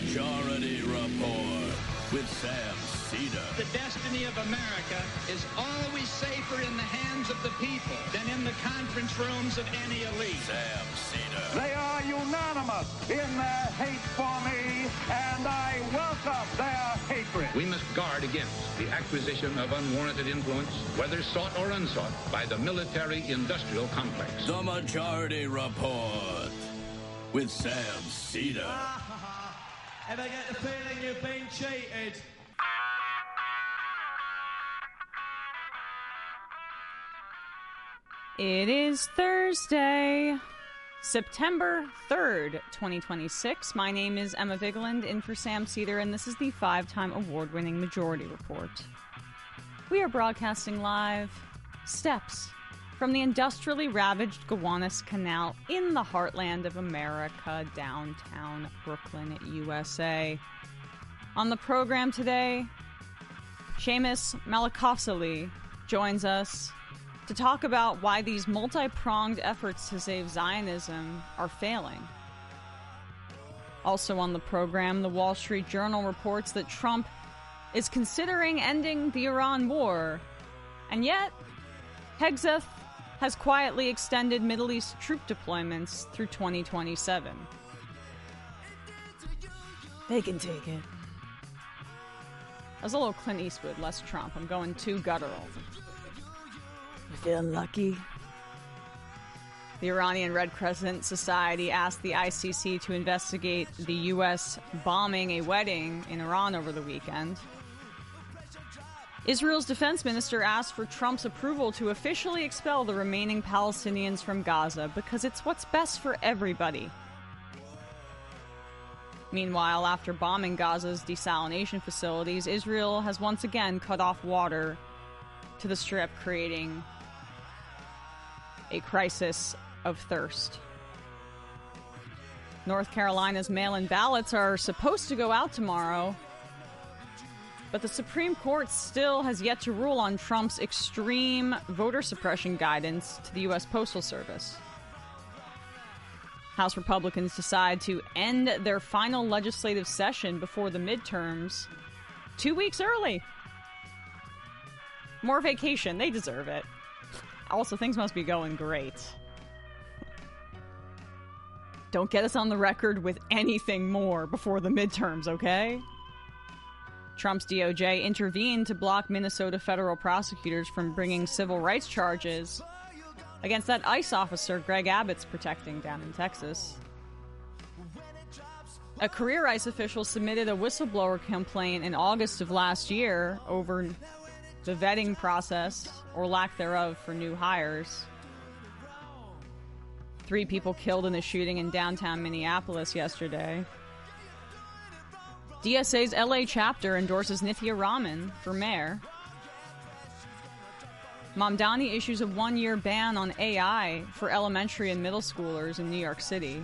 Majority Report with Sam Cedar. The destiny of America is always safer in the hands of the people than in the conference rooms of any elite. Sam Cedar. They are unanimous in their hate for me, and I welcome their hatred. We must guard against the acquisition of unwarranted influence, whether sought or unsought, by the military-industrial complex. The Majority Report with Sam Cedar. If I get the feeling you've been cheated. It is Thursday, September 3rd, 2026. My name is Emma Vigeland, in for Sam Cedar, and this is the 5-time award-winning Majority Report. We are broadcasting live steps from the industrially ravaged Gowanus Canal in the heartland of America, downtown Brooklyn, USA. On the program today, Seamus Malakosely joins us to talk about why these multi-pronged efforts to save Zionism are failing. Also on the program, the Wall Street Journal reports that Trump is considering ending the Iran war, and yet Hegseth has quietly extended Middle East troop deployments through 2027. They can take it. That was a little Clint Eastwood, less Trump. I'm going too guttural. You feel lucky? The Iranian Red Crescent Society asked the ICC to investigate the U.S. bombing a wedding in Iran over the weekend. Israel's defense minister asked for Trump's approval to officially expel the remaining Palestinians from Gaza because it's what's best for everybody. Meanwhile, after bombing Gaza's desalination facilities, Israel has once again cut off water to the Strip, creating a crisis of thirst. North Carolina's mail-in ballots are supposed to go out tomorrow, but the Supreme Court still has yet to rule on Trump's extreme voter suppression guidance to the U.S. Postal Service. House Republicans decide to end their final legislative session before the midterms 2 weeks early. More vacation. They deserve it. Also, things must be going great. Don't get us on the record with anything more before the midterms, okay? Trump's DOJ intervened to block Minnesota federal prosecutors from bringing civil rights charges against that ICE officer Greg Abbott's protecting down in Texas. A career ICE official submitted a whistleblower complaint in August of last year over the vetting process, or lack thereof, for new hires. 3 people killed in a shooting in downtown Minneapolis yesterday. DSA's LA chapter endorses Nithya Raman for mayor. Mamdani issues a 1-year ban on AI for elementary and middle schoolers in New York City.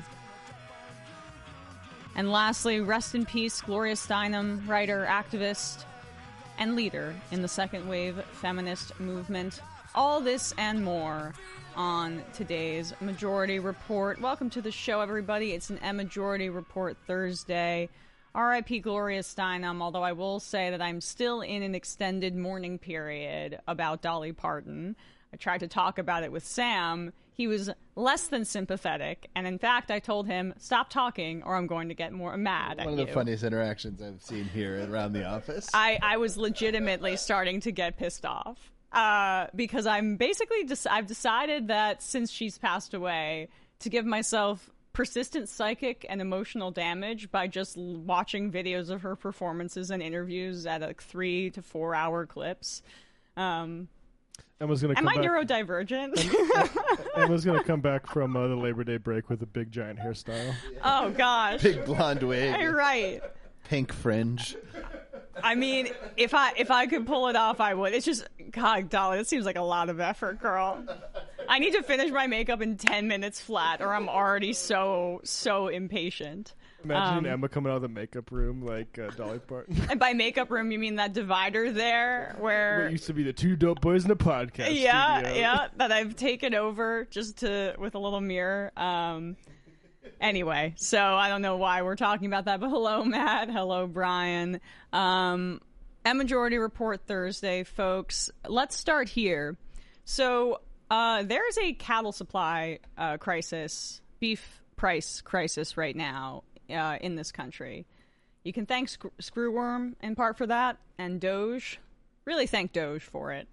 And lastly, rest in peace, Gloria Steinem, writer, activist, and leader in the second wave feminist movement. All this and more on today's Majority Report. Welcome to the show, everybody. It's an Majority Report Thursday. R.I.P. Gloria Steinem, although I will say that I'm still in an extended mourning period about Dolly Parton. I tried to talk about it with Sam. He was less than sympathetic, and in fact, I told him, stop talking or I'm going to get more mad at you. One of the funniest interactions I've seen here around the office. I was legitimately starting to get pissed off because I'm basically I've decided that since she's passed away, to give myself persistent psychic and emotional damage by just watching videos of her performances and interviews at like 3 to 4 hour clips. Emma's gonna Am I back. neurodivergent? Emma's going to come back from the Labor Day break with a big giant hairstyle. Oh, gosh. Big blonde wig. You're right. Pink fringe. I mean, if I could pull it off, I would. It's just, God, Dolly, it seems like a lot of effort, girl. I need to finish my makeup in 10 minutes flat, or I'm already so impatient. Imagine Emma coming out of the makeup room like Dolly Parton. And by makeup room, you mean that divider there where... What used to be the 2 dope boys in a podcast studio. Yeah, that I've taken over just with a little mirror. Anyway, so I don't know why we're talking about that, but hello, Matt. Hello, Brian. And Majority Report Thursday, folks. Let's start here. So there's a cattle supply crisis, beef price crisis right now in this country. You can thank Screwworm in part for that, and Doge. Really thank Doge for it.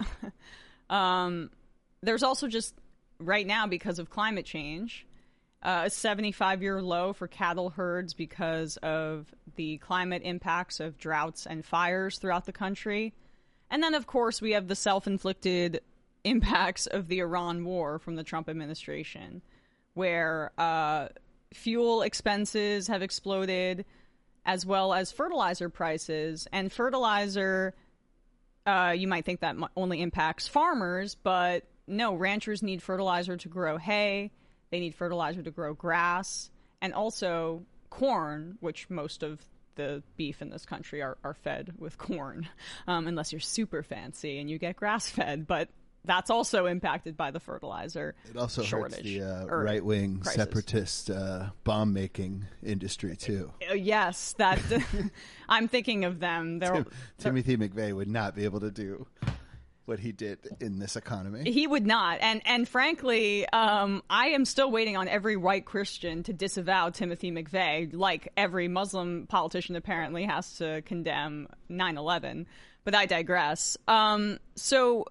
There's also just right now, because of climate change, a 75-year low for cattle herds because of the climate impacts of droughts and fires throughout the country. And then, of course, we have the self-inflicted impacts of the Iran war from the Trump administration, where fuel expenses have exploded, as well as fertilizer prices. And fertilizer, you might think that only impacts farmers, but no, ranchers need fertilizer to grow hay. They need fertilizer to grow grass, and also corn, which most of the beef in this country are fed with corn, unless you're super fancy and you get grass-fed. But that's also impacted by the fertilizer It also shortage. hurts the right-wing separatist bomb-making industry, too. Yes, that I'm thinking of them. Timothy McVeigh would not be able to do what he did in this economy. He would not. And frankly, I am still waiting on every white Christian to disavow Timothy McVeigh, like every Muslim politician apparently has to condemn 9/11. But I digress. So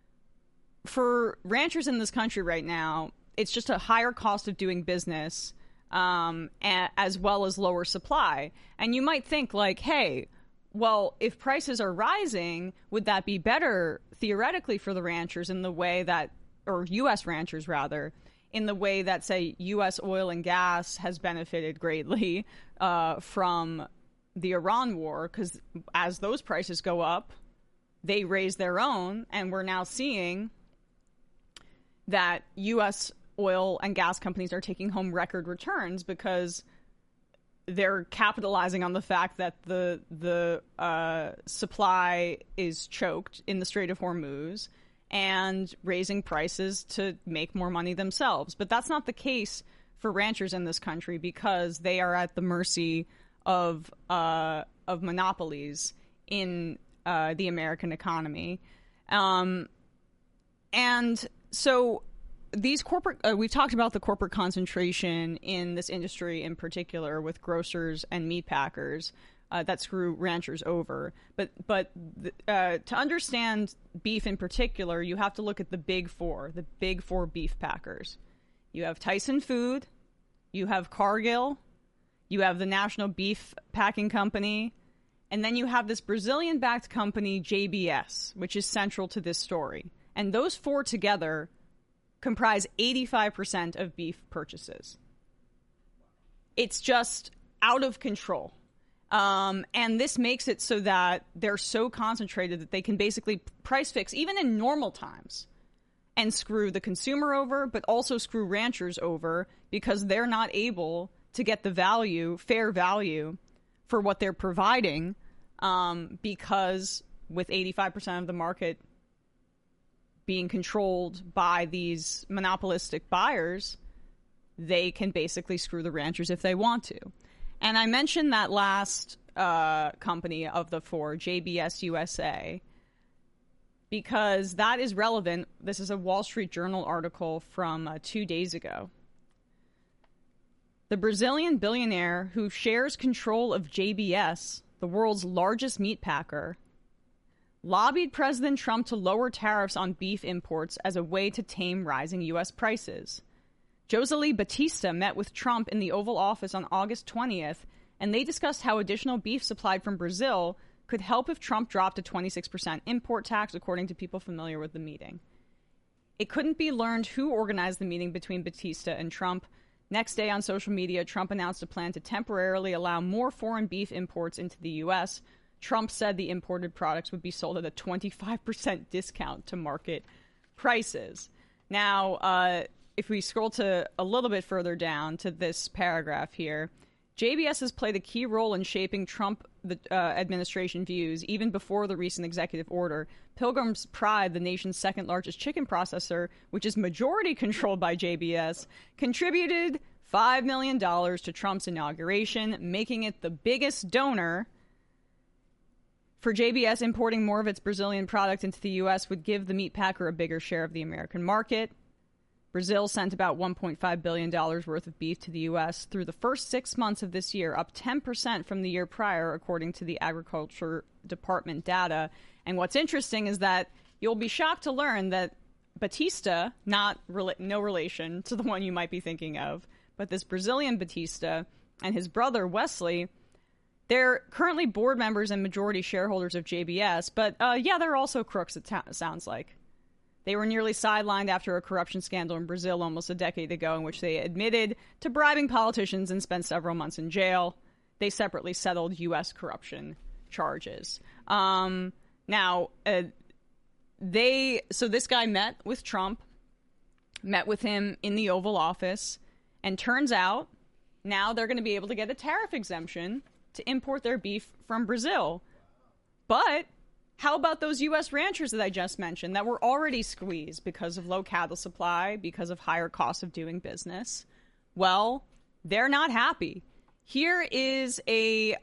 for ranchers in this country right now, it's just a higher cost of doing business, as well as lower supply. And you might think like, hey, well, if prices are rising, would that be better theoretically for the ranchers in the way that, or U.S. ranchers rather, in the way that, say, U.S. oil and gas has benefited greatly from the Iran war? Because as those prices go up, they raise their own, and we're now seeing that U.S. oil and gas companies are taking home record returns because they're capitalizing on the fact that the supply is choked in the Strait of Hormuz and raising prices to make more money themselves. But that's not the case for ranchers in this country because they are at the mercy of monopolies in the American economy. And so these corporate, we've talked about the corporate concentration in this industry in particular with grocers and meat packers that screw ranchers over. But to understand beef in particular, you have to look at the big four beef packers. You have Tyson Food, you have Cargill, you have the National Beef Packing Company, and then you have this Brazilian-backed company, JBS, which is central to this story. And those four together comprise 85% of beef purchases. It's just out of control. And this makes it so that they're so concentrated that they can basically price fix, even in normal times, and screw the consumer over, but also screw ranchers over because they're not able to get the value, fair value, for what they're providing, because with 85% of the market being controlled by these monopolistic buyers, they can basically screw the ranchers if they want to. And I mentioned that last company of the four, JBS USA, because that is relevant. This is a Wall Street Journal article from 2 days ago. The Brazilian billionaire who shares control of JBS, the world's largest meat packer, lobbied President Trump to lower tariffs on beef imports as a way to tame rising U.S. prices. Josely Batista met with Trump in the Oval Office on August 20th, and they discussed how additional beef supplied from Brazil could help if Trump dropped a 26% import tax, according to people familiar with the meeting. It couldn't be learned who organized the meeting between Batista and Trump. Next day on social media, Trump announced a plan to temporarily allow more foreign beef imports into the U.S. Trump said the imported products would be sold at a 25% discount to market prices. Now, if we scroll to a little bit further down to this paragraph here, JBS has played a key role in shaping Trump administration views even before the recent executive order. Pilgrim's Pride, the nation's second largest chicken processor, which is majority controlled by JBS, contributed $5 million to Trump's inauguration, making it the biggest donor. For JBS, importing more of its Brazilian product into the U.S. would give the meatpacker a bigger share of the American market. Brazil sent about $1.5 billion worth of beef to the U.S. through the first 6 months of this year, up 10% from the year prior, according to the Agriculture Department data. And what's interesting is that you'll be shocked to learn that Batista, no relation to the one you might be thinking of, but this Brazilian Batista and his brother Wesley, they're currently board members and majority shareholders of JBS, but they're also crooks, it sounds like. They were nearly sidelined after a corruption scandal in Brazil almost a decade ago in which they admitted to bribing politicians and spent several months in jail. They separately settled U.S. corruption charges. So this guy met with Trump, met with him in the Oval Office, and turns out now they're going to be able to get a tariff exemption to import their beef from Brazil. But how about those U.S. ranchers that I just mentioned that were already squeezed because of low cattle supply, because of higher costs of doing business? Well, they're not happy. Here is a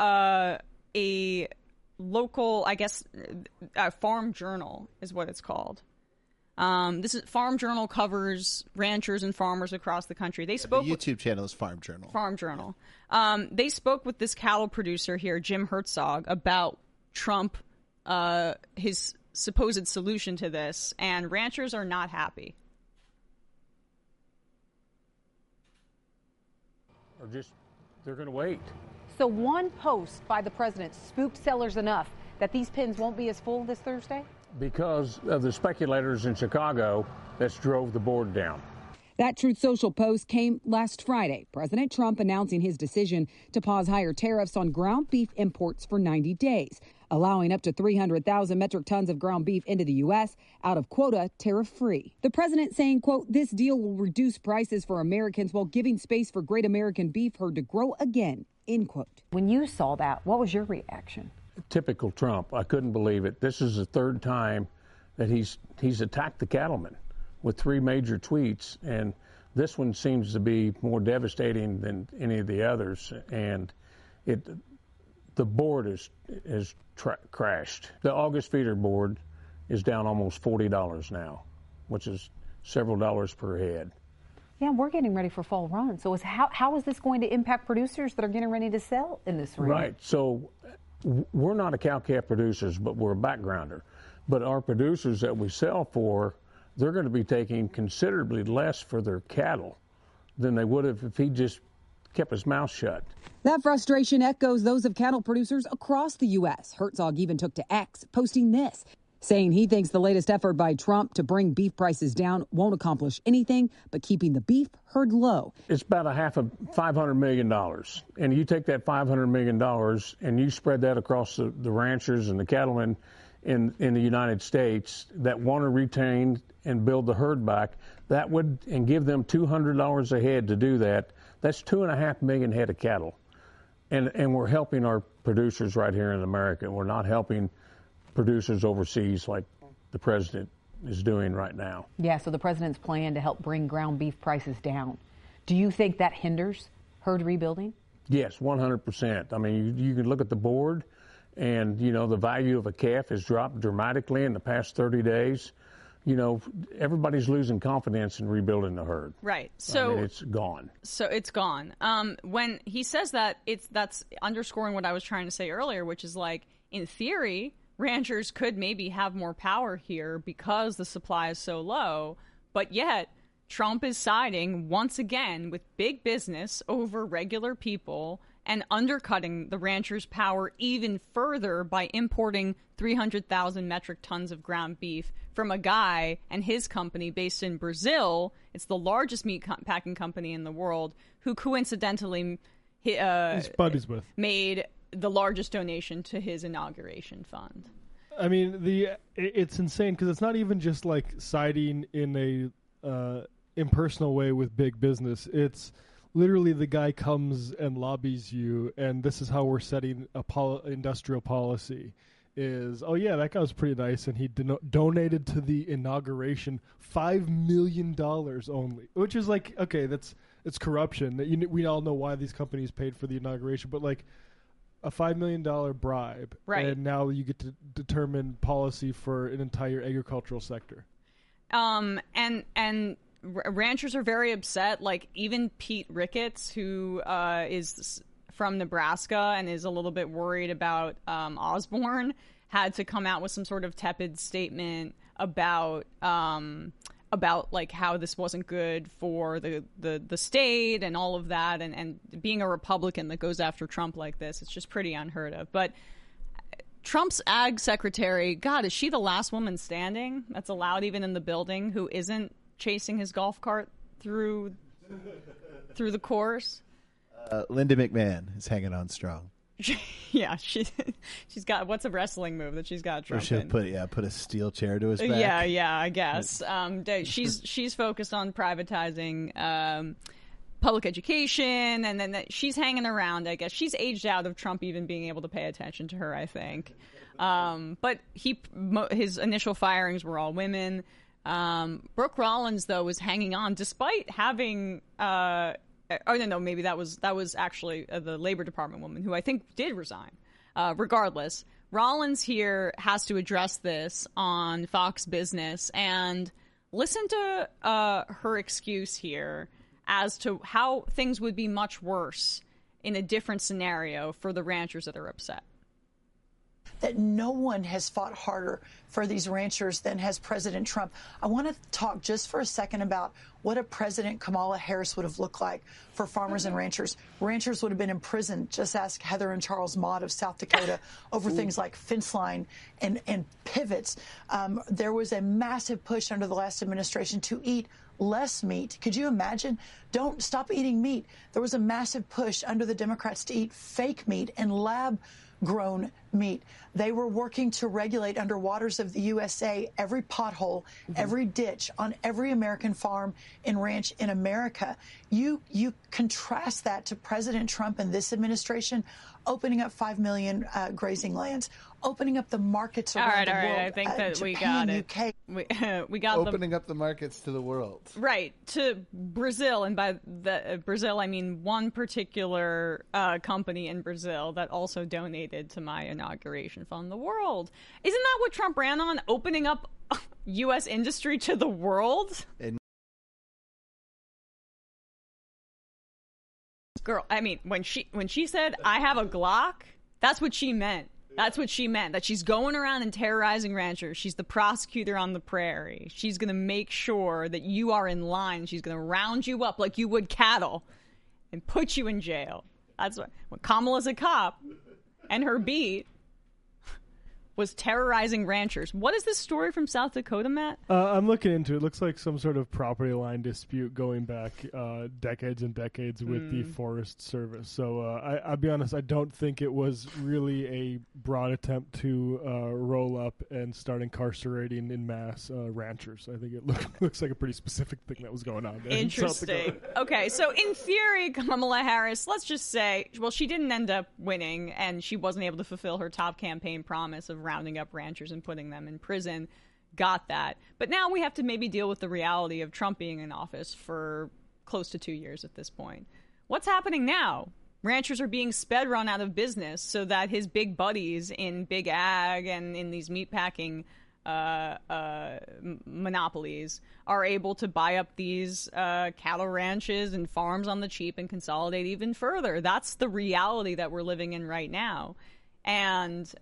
local, I guess, Farm Journal is what it's called. Farm Journal covers ranchers and farmers across the country. They spoke. The YouTube channel is Farm Journal. Farm Journal. They spoke with this cattle producer here, Jim Herzog, about Trump, his supposed solution to this, and ranchers are not happy. They're going to wait. So one post by the president spooked sellers enough that these pens won't be as full this Thursday? Because of the speculators in Chicago that drove the board down. That Truth Social post came last Friday. President Trump announcing his decision to pause higher tariffs on ground beef imports for 90 days, allowing up to 300,000 metric tons of ground beef into the U.S. out of quota tariff-free. The president saying, quote, this deal will reduce prices for Americans while giving space for great American beef herd to grow again, end quote. When you saw that, what was your reaction? Typical Trump. I couldn't believe it. This is the third time that he's attacked the cattlemen with three major tweets, and this one seems to be more devastating than any of the others. And the board is crashed. The August feeder board is down almost $40 now, which is several dollars per head. Yeah, we're getting ready for fall run. So how is this going to impact producers that are getting ready to sell in this ring? Right. So we're not a cow-calf producers, but we're a backgrounder. But our producers that we sell for, they're going to be taking considerably less for their cattle than they would have if he just kept his mouth shut. That frustration echoes those of cattle producers across the U.S. Herzog even took to X, posting this, saying he thinks the latest effort by Trump to bring beef prices down won't accomplish anything but keeping the beef herd low. It's about $500 million. And you take that $500 million and you spread that across the ranchers and the cattlemen in the United States that want to retain and build the herd back, that would, and give them $200 a head to do that. That's 2.5 million head of cattle. And we're helping our producers right here in America. We're not helping producers overseas like the president is doing right now. Yeah, so the president's plan to help bring ground beef prices down. Do you think that hinders herd rebuilding? Yes, 100%. I mean, you can look at the board, and, you know, the value of a calf has dropped dramatically in the past 30 days. You know, everybody's losing confidence in rebuilding the herd. Right. So it's gone. So it's gone. When he says that, that's underscoring what I was trying to say earlier, which is like, in theory, ranchers could maybe have more power here because the supply is so low, but yet Trump is siding once again with big business over regular people and undercutting the ranchers' power even further by importing 300,000 metric tons of ground beef from a guy and his company based in Brazil. It's the largest meat packing company in the world, who coincidentally he's buddies with, made the largest donation to his inauguration fund. I mean, it's insane because it's not even just like siding in a impersonal way with big business. It's literally the guy comes and lobbies you, and this is how we're setting industrial policy. Is, oh yeah, that guy was pretty nice, and he donated to the inauguration $5 million only, which is like, okay, that's it's corruption. We all know why these companies paid for the inauguration, but like a $5 million bribe, right? And now you get to determine policy for an entire agricultural sector. And ranchers are very upset. Like even Pete Ricketts, who is from Nebraska and is a little bit worried about Osborne, had to come out with some sort of tepid statement about like how this wasn't good for the state and all of that, and being a Republican that goes after Trump like this, it's just pretty unheard of. But Trump's ag secretary, God, is she the last woman standing that's allowed even in the building who isn't chasing his golf cart through the course? Linda McMahon is hanging on strong. Yeah, she's got, what's a wrestling move that she's got Trump in? Put a steel chair to his back. Yeah, I guess. She's focused on privatizing public education, and then she's hanging around. I guess she's aged out of Trump even being able to pay attention to her, I think. But his initial firings were all women. Brooke Rollins, though, was hanging on despite having. Maybe that was actually the Labor Department woman who I think did resign. Regardless, Rollins here has to address this on Fox Business, and listen to her excuse here as to how things would be much worse in a different scenario for the ranchers that are upset. That no one has fought harder for these ranchers than has President Trump. I want to talk just for a second about what a President Kamala Harris would have looked like for farmers and ranchers. Ranchers would have been imprisoned. Just ask Heather and Charles Mott of South Dakota over things like fence line and pivots. There was a massive push under the last administration to eat less meat. Could you imagine? Don't stop eating meat. There was a massive push under the Democrats to eat fake meat and lab-grown meat. They were working to regulate under waters of the USA every pothole, every ditch on every American farm and ranch in America. You contrast that to President Trump and this administration opening up 5 million grazing lands, opening up the markets around the world. All right. I think that Japan, we got it. UK. We got opening up the markets to the world. Right, to Brazil, and by Brazil I mean one particular company in Brazil that also donated to my inauguration fund, the world. Isn't that what Trump ran on? Opening up U.S. industry to the world? Girl, I mean, when she said, I have a Glock, that's what she meant. That's what she meant, that she's going around and terrorizing ranchers. She's the prosecutor on the prairie. She's going to make sure that you are in line. She's going to round you up like you would cattle and put you in jail. That's what, when Kamala's a cop and her beat was terrorizing ranchers. What is this story from South Dakota, Matt? I'm looking into it. It looks like some sort of property line dispute going back decades and decades with the Forest Service. So I'll be honest, I don't think it was really a broad attempt to roll up and start incarcerating in mass ranchers. I think it looks like a pretty specific thing that was going on there. Interesting. Okay, so in theory, Kamala Harris, let's just say, well, she didn't end up winning, and she wasn't able to fulfill her top campaign promise of rounding up ranchers and putting them in prison. Got that. But now we have to maybe deal with the reality of Trump being in office for close to 2 years at this point. What's happening now? Ranchers are being sped run out of business so that his big buddies in big ag and in these meatpacking monopolies are able to buy up these cattle ranches and farms on the cheap and consolidate even further. That's the reality that we're living in right now. And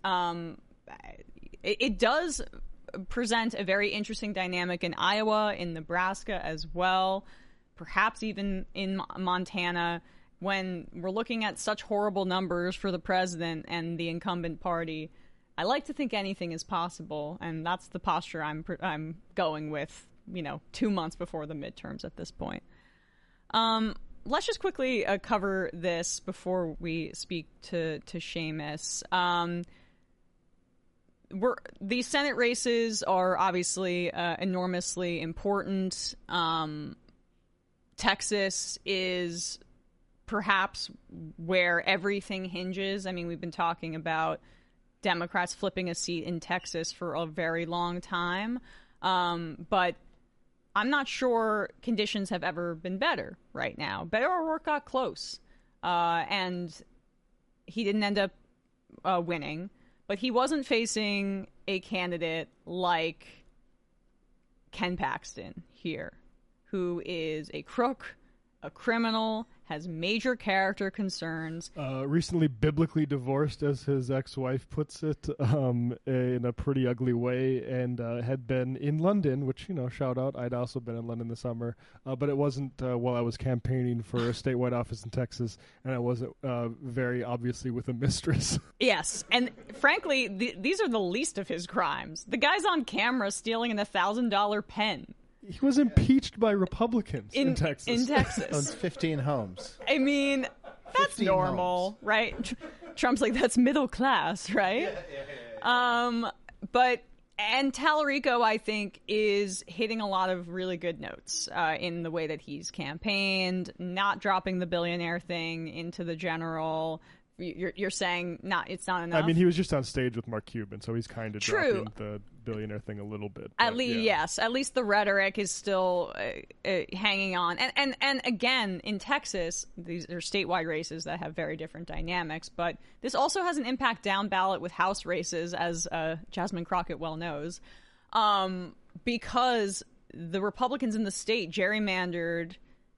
it does present a very interesting dynamic in Iowa, in Nebraska as well, perhaps even in Montana, when we're looking at such horrible numbers for the president and the incumbent party. I like to think anything is possible, and that's the posture I'm going with, 2 months before the midterms at this point. Let's just quickly cover this before we speak to Seamus. These Senate races are obviously enormously important. Texas is perhaps where everything hinges. I mean, we've been talking about Democrats flipping a seat in Texas for a very long time. But I'm not sure conditions have ever been better right now. Beto O'Rourke got close, and he didn't end up winning, but he wasn't facing a candidate like Ken Paxton here, who is a crook, a criminal, has major character concerns. Recently biblically divorced, as his ex-wife puts it, in a pretty ugly way, and had been in London, which, shout out. I'd also been in London this summer, but it wasn't while I was campaigning for a statewide office in Texas, and I wasn't very obviously with a mistress. Yes, and frankly, these are the least of his crimes. The guy's on camera stealing an $1,000 pen. He was impeached by Republicans in Texas. In Texas. Owns 15 homes. I mean, that's normal, right? Trump's like, that's middle class, right? But Tallarico, I think, is hitting a lot of really good notes in the way that he's campaigned, not dropping the billionaire thing into the general. You're saying it's not enough? I mean, he was just on stage with Mark Cuban, so he's kind of dropping the billionaire thing a little bit. At least, yes. At least the rhetoric is still hanging on. And again, in Texas, these are statewide races that have very different dynamics, but this also has an impact down ballot with House races, as Jasmine Crockett well knows, because the Republicans in the state gerrymandered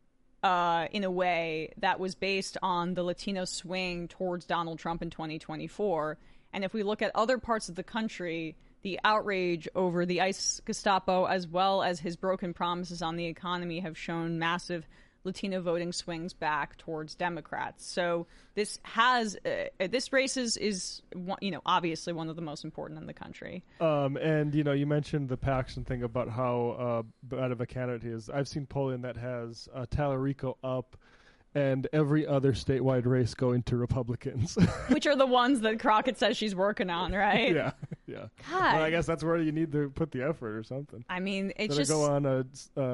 in a way that was based on the Latino swing towards Donald Trump in 2024. And if we look at other parts of the country, the outrage over the ICE Gestapo, as well as his broken promises on the economy, have shown massive Latino voting swings back towards Democrats. So this race is obviously one of the most important in the country. And you mentioned the Paxton thing about how bad of a candidate he is. I've seen polling that has Tallarico up and every other statewide race going to Republicans. Which are the ones that Crockett says she's working on, right? Yeah. God. Well, I guess that's where you need to put the effort or something. I mean, it's just go on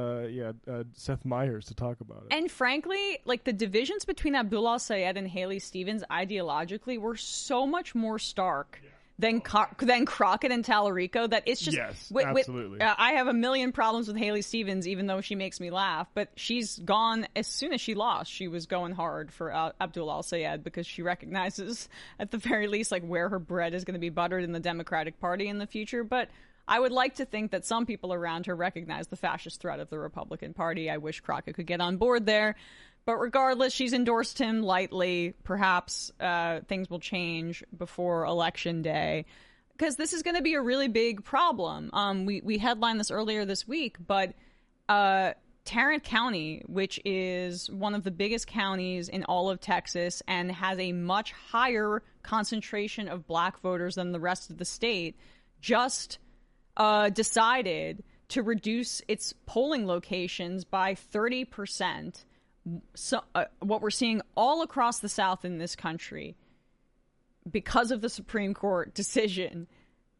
Seth Meyers to talk about it. And frankly, like, the divisions between Abdullah Sayed and Haley Stevens ideologically were so much more stark than Crockett and Tallarico that it's just... Yes, absolutely. I have a million problems with Haley Stevens, even though she makes me laugh, but she's gone as soon as she lost. She was going hard for Abdullah Sayed because she recognizes, at the very least, like, where her bread is going to be buttered in the Democratic Party in the future. But I would like to think that some people around her recognize the fascist threat of the Republican Party. I wish Crockett could get on board there. But regardless, she's endorsed him lightly. Perhaps things will change before Election Day, because this is going to be a really big problem. We headlined this earlier this week, but Tarrant County, which is one of the biggest counties in all of Texas and has a much higher concentration of black voters than the rest of the state, just decided to reduce its polling locations by 30%. So, what we're seeing all across the South in this country, because of the Supreme Court decision,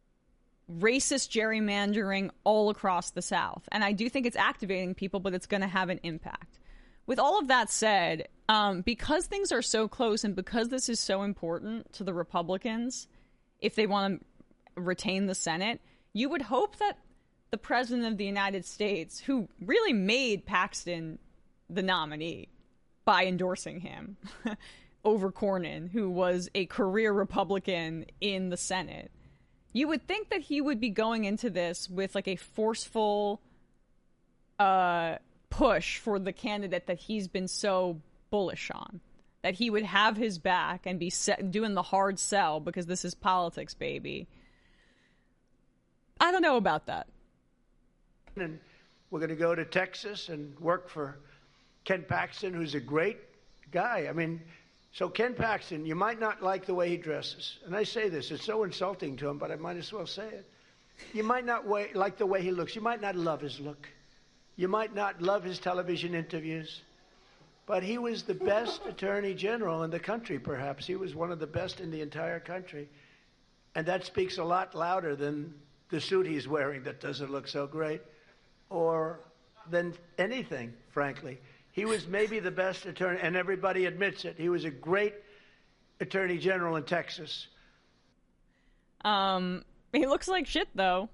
racist gerrymandering all across the South. And I do think it's activating people, but it's going to have an impact. With all of that said, because things are so close and because this is so important to the Republicans, if they want to retain the Senate, you would hope that the President of the United States, who really made Paxton the nominee by endorsing him over Cornyn, who was a career Republican in the Senate, you would think that he would be going into this with like a forceful push for the candidate that he's been so bullish on, that he would have his back and be doing the hard sell because this is politics, baby. I don't know about that. And we're going to go to Texas and work for Ken Paxton, who's a great guy. I mean, so Ken Paxton, you might not like the way he dresses. And I say this, it's so insulting to him, but I might as well say it. You might not like the way he looks. You might not love his look. You might not love his television interviews. But he was the best attorney general in the country, perhaps. He was one of the best in the entire country. And that speaks a lot louder than the suit he's wearing that doesn't look so great, or than anything, frankly. He was maybe the best attorney, and everybody admits it. He was a great attorney general in Texas. He looks like shit, though.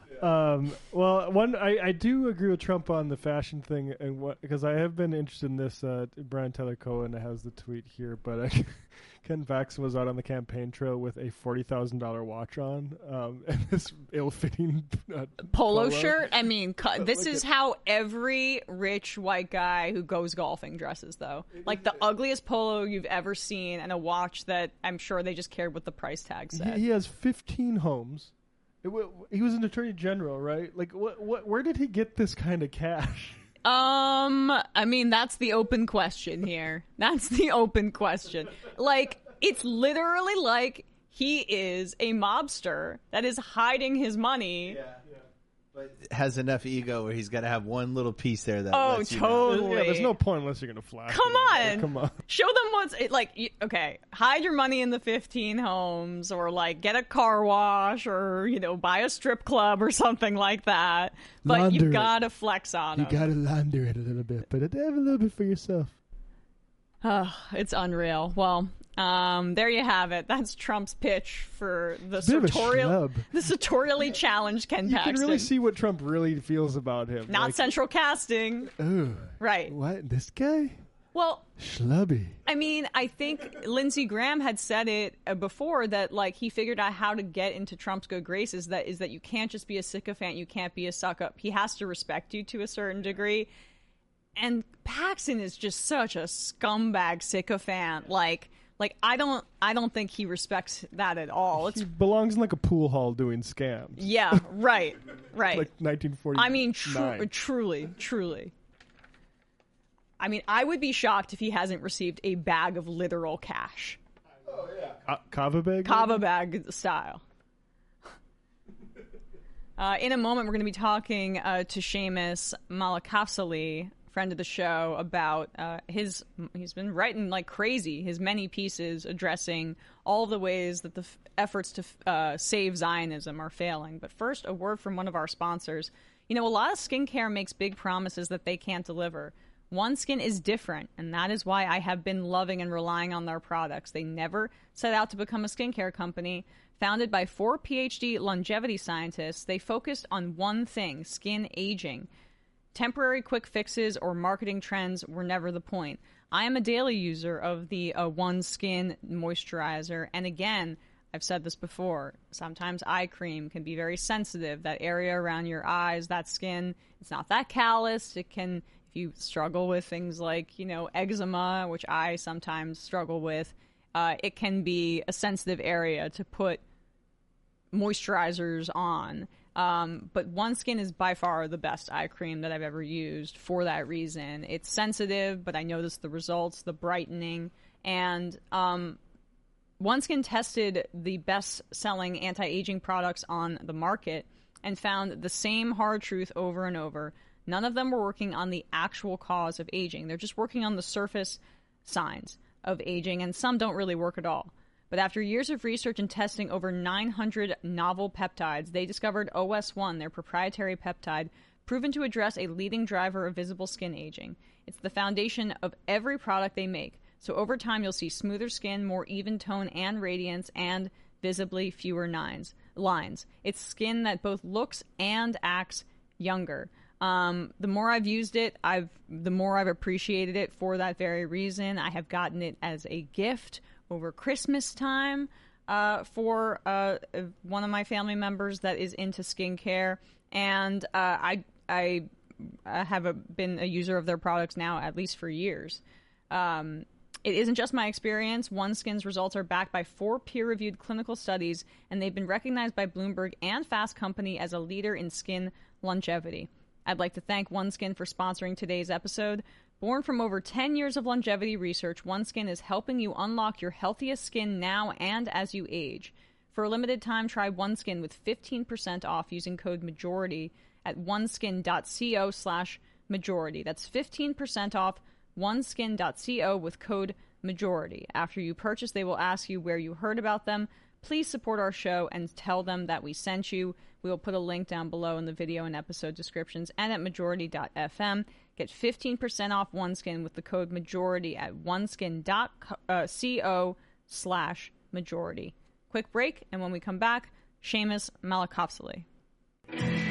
Well, I do agree with Trump on the fashion thing, and because I have been interested in this. Brian Tyler Cohen has the tweet here, but Ken Paxton was out on the campaign trail with a $40,000 watch on, and this ill-fitting polo shirt. I mean, this is how every rich white guy who goes golfing dresses, though. Like the ugliest polo you've ever seen, and a watch that I'm sure they just cared what the price tag said. He has 15 homes. He was an attorney general, right? Like, where did he get this kind of cash? I mean, that's the open question here. That's the open question. Like, it's literally like he is a mobster that is hiding his money. Yeah. But has enough ego where he's got to have one little piece there that lets you totally. know. Yeah, there's no point unless you're going to flash. Come on. Show them what's like. Okay, hide your money in the 15 homes, or like get a car wash, or buy a strip club or something like that. But Launder you gotta flex on You them. gotta launder it a little bit, but have a little bit for yourself. It's unreal. Well, there you have it. That's Trump's pitch for the sartorially challenged Ken Paxton. You can really see what Trump really feels about him. Not central casting. Ooh. Right. What? This guy? Well, schlubby. I mean, I think Lindsey Graham had said it before that, like, he figured out how to get into Trump's good graces. That you can't just be a sycophant. You can't be a suck-up. He has to respect you to a certain degree. And Paxton is just such a scumbag sycophant. Like I don't think he respects that at all. He belongs in like a pool hall doing scams. Yeah, right. Like 1940. I mean, truly. I mean, I would be shocked if he hasn't received a bag of literal cash. Oh yeah, Kava bag. Kava bag style. In a moment, we're going to be talking to Seamus Malakavsali, friend of the show, about he's been writing like crazy, his many pieces addressing all the ways that the efforts to save Zionism are failing. But first, a word from one of our sponsors. A lot of skincare makes big promises that they can't deliver. OneSkin is different, and that is why I have been loving and relying on their products. They never set out to become a skincare company. Founded by 4 PhD longevity scientists, they focused on one thing: skin aging. Temporary quick fixes or marketing trends were never the point. I am a daily user of the OneSkin moisturizer, and again, I've said this before, sometimes eye cream can be very sensitive. That area around your eyes, that skin, it's not that callous. It can, if you struggle with things like, eczema, which I sometimes struggle with, it can be a sensitive area to put moisturizers on. But OneSkin is by far the best eye cream that I've ever used for that reason. It's sensitive, but I notice the results, the brightening. And OneSkin tested the best-selling anti-aging products on the market and found the same hard truth over and over. None of them were working on the actual cause of aging. They're just working on the surface signs of aging, and some don't really work at all. But after years of research and testing over 900 novel peptides, they discovered OS1, their proprietary peptide, proven to address a leading driver of visible skin aging. It's the foundation of every product they make. So over time, you'll see smoother skin, more even tone and radiance, and visibly fewer lines. It's skin that both looks and acts younger. The more I've used it, the more I've appreciated it for that very reason. I have gotten it as a gift over Christmas time for one of my family members that is into skincare, and I have been a user of their products now at least for years. It isn't just my experience. OneSkin's results are backed by 4 peer-reviewed clinical studies, and they've been recognized by Bloomberg and Fast Company as a leader in skin longevity. I'd like to thank OneSkin for sponsoring today's episode. Born from over 10 years of longevity research, OneSkin is helping you unlock your healthiest skin now and as you age. For a limited time, try OneSkin with 15% off using code MAJORITY at oneskin.co/majority. That's 15% off oneskin.co with code MAJORITY. After you purchase, they will ask you where you heard about them. Please support our show and tell them that we sent you. We will put a link down below in the video and episode descriptions and at majority.fm. Get 15% off OneSkin with the code MAJORITY at oneskin.co/majority. Quick break, and when we come back, Seamus Malakavsali.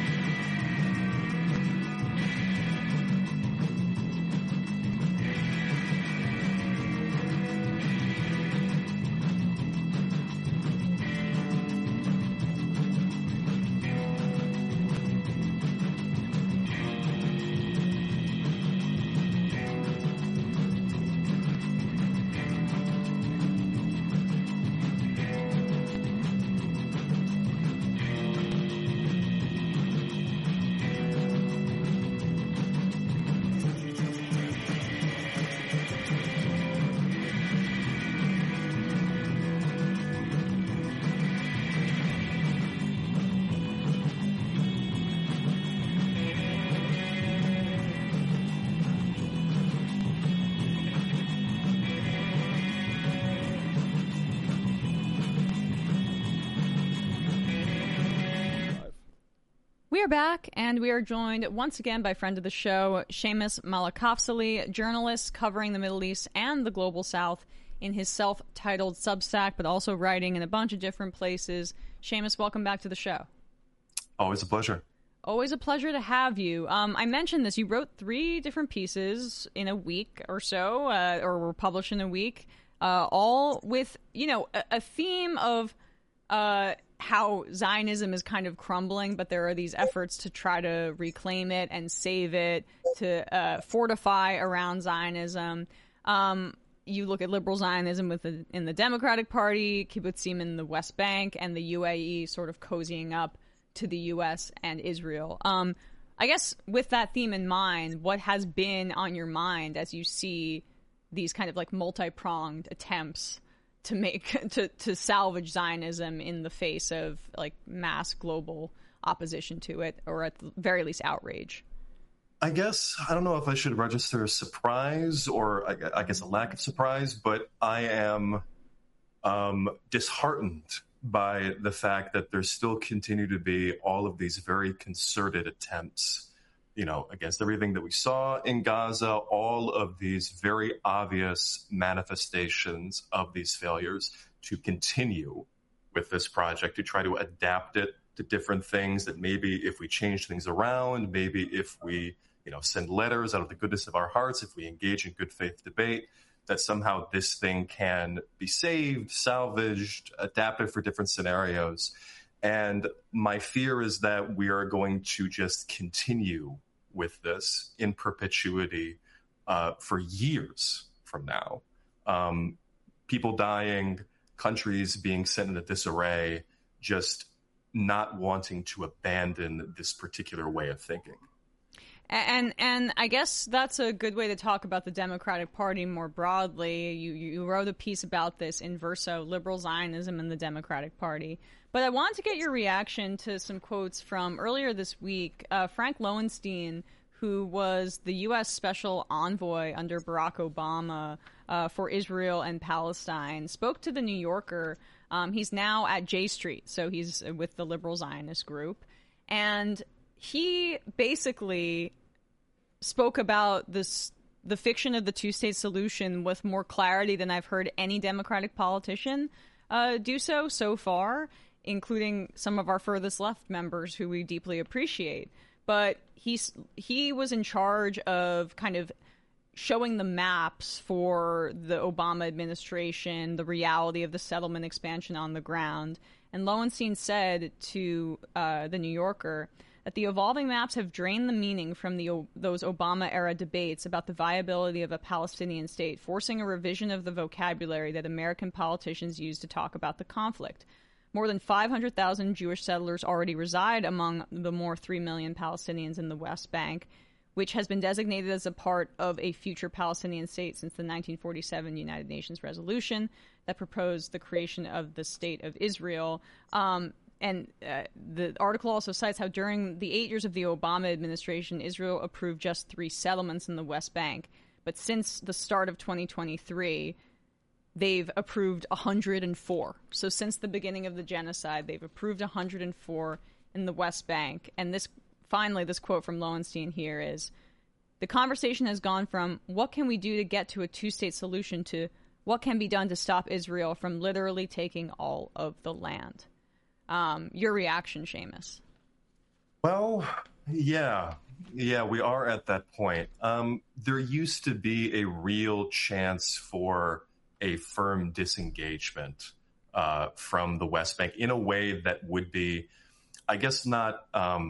We are back, and we are joined once again by friend of the show, Seamus Malakavsely, journalist covering the Middle East and the Global South in his self-titled Substack, but also writing in a bunch of different places. Seamus, welcome back to the show. Always a pleasure. Always a pleasure to have you. I mentioned this. You wrote 3 different pieces in a week or so, or were published in a week, all with, a theme of how Zionism is kind of crumbling, but there are these efforts to try to reclaim it and save it, to fortify around Zionism. You look at liberal Zionism in the Democratic Party, kibbutzim in the West Bank, and the UAE sort of cozying up to the U.S. and Israel. I guess with that theme in mind, what has been on your mind as you see these kind of like multi-pronged attempts to make to salvage Zionism in the face of like mass global opposition to it, or at the very least outrage? I guess, I don't know if I should register surprise or I guess a lack of surprise, but I am disheartened by the fact that there still continue to be all of these very concerted attempts, against everything that we saw in Gaza, all of these very obvious manifestations of these failures to continue with this project, to try to adapt it to different things that maybe if we change things around, maybe if we, send letters out of the goodness of our hearts, if we engage in good faith debate, that somehow this thing can be saved, salvaged, adapted for different scenarios. And my fear is that we are going to just continue with this in perpetuity for years from now. People dying, countries being sent into disarray, just not wanting to abandon this particular way of thinking. And I guess that's a good way to talk about the Democratic Party more broadly. You wrote a piece about this in Verso, Liberal Zionism and the Democratic Party. But I want to get your reaction to some quotes from earlier this week. Frank Lowenstein, who was the U.S. Special Envoy under Barack Obama for Israel and Palestine, spoke to The New Yorker. He's now at J Street, so he's with the Liberal Zionist group. And he basically spoke about the fiction of the two-state solution with more clarity than I've heard any Democratic politician do so far, including some of our furthest left members who we deeply appreciate. But he was in charge of kind of showing the maps for the Obama administration, the reality of the settlement expansion on the ground. And Lowenstein said to The New Yorker that the evolving maps have drained the meaning from those Obama-era debates about the viability of a Palestinian state, forcing a revision of the vocabulary that American politicians use to talk about the conflict. More than 500,000 Jewish settlers already reside among the more 3 million Palestinians in the West Bank, which has been designated as a part of a future Palestinian state since the 1947 United Nations resolution that proposed the creation of the State of Israel. And the article also cites how during the 8 years of the Obama administration, Israel approved just 3 settlements in the West Bank. But since the start of 2023, they've approved 104. So since the beginning of the genocide, they've approved 104 in the West Bank. And this quote from Lowenstein here is, the conversation has gone from what can we do to get to a two-state solution to what can be done to stop Israel from literally taking all of the land. Your reaction, Seamus? Well, yeah, we are at that point. There used to be a real chance for a firm disengagement from the West Bank in a way that would be, I guess, not,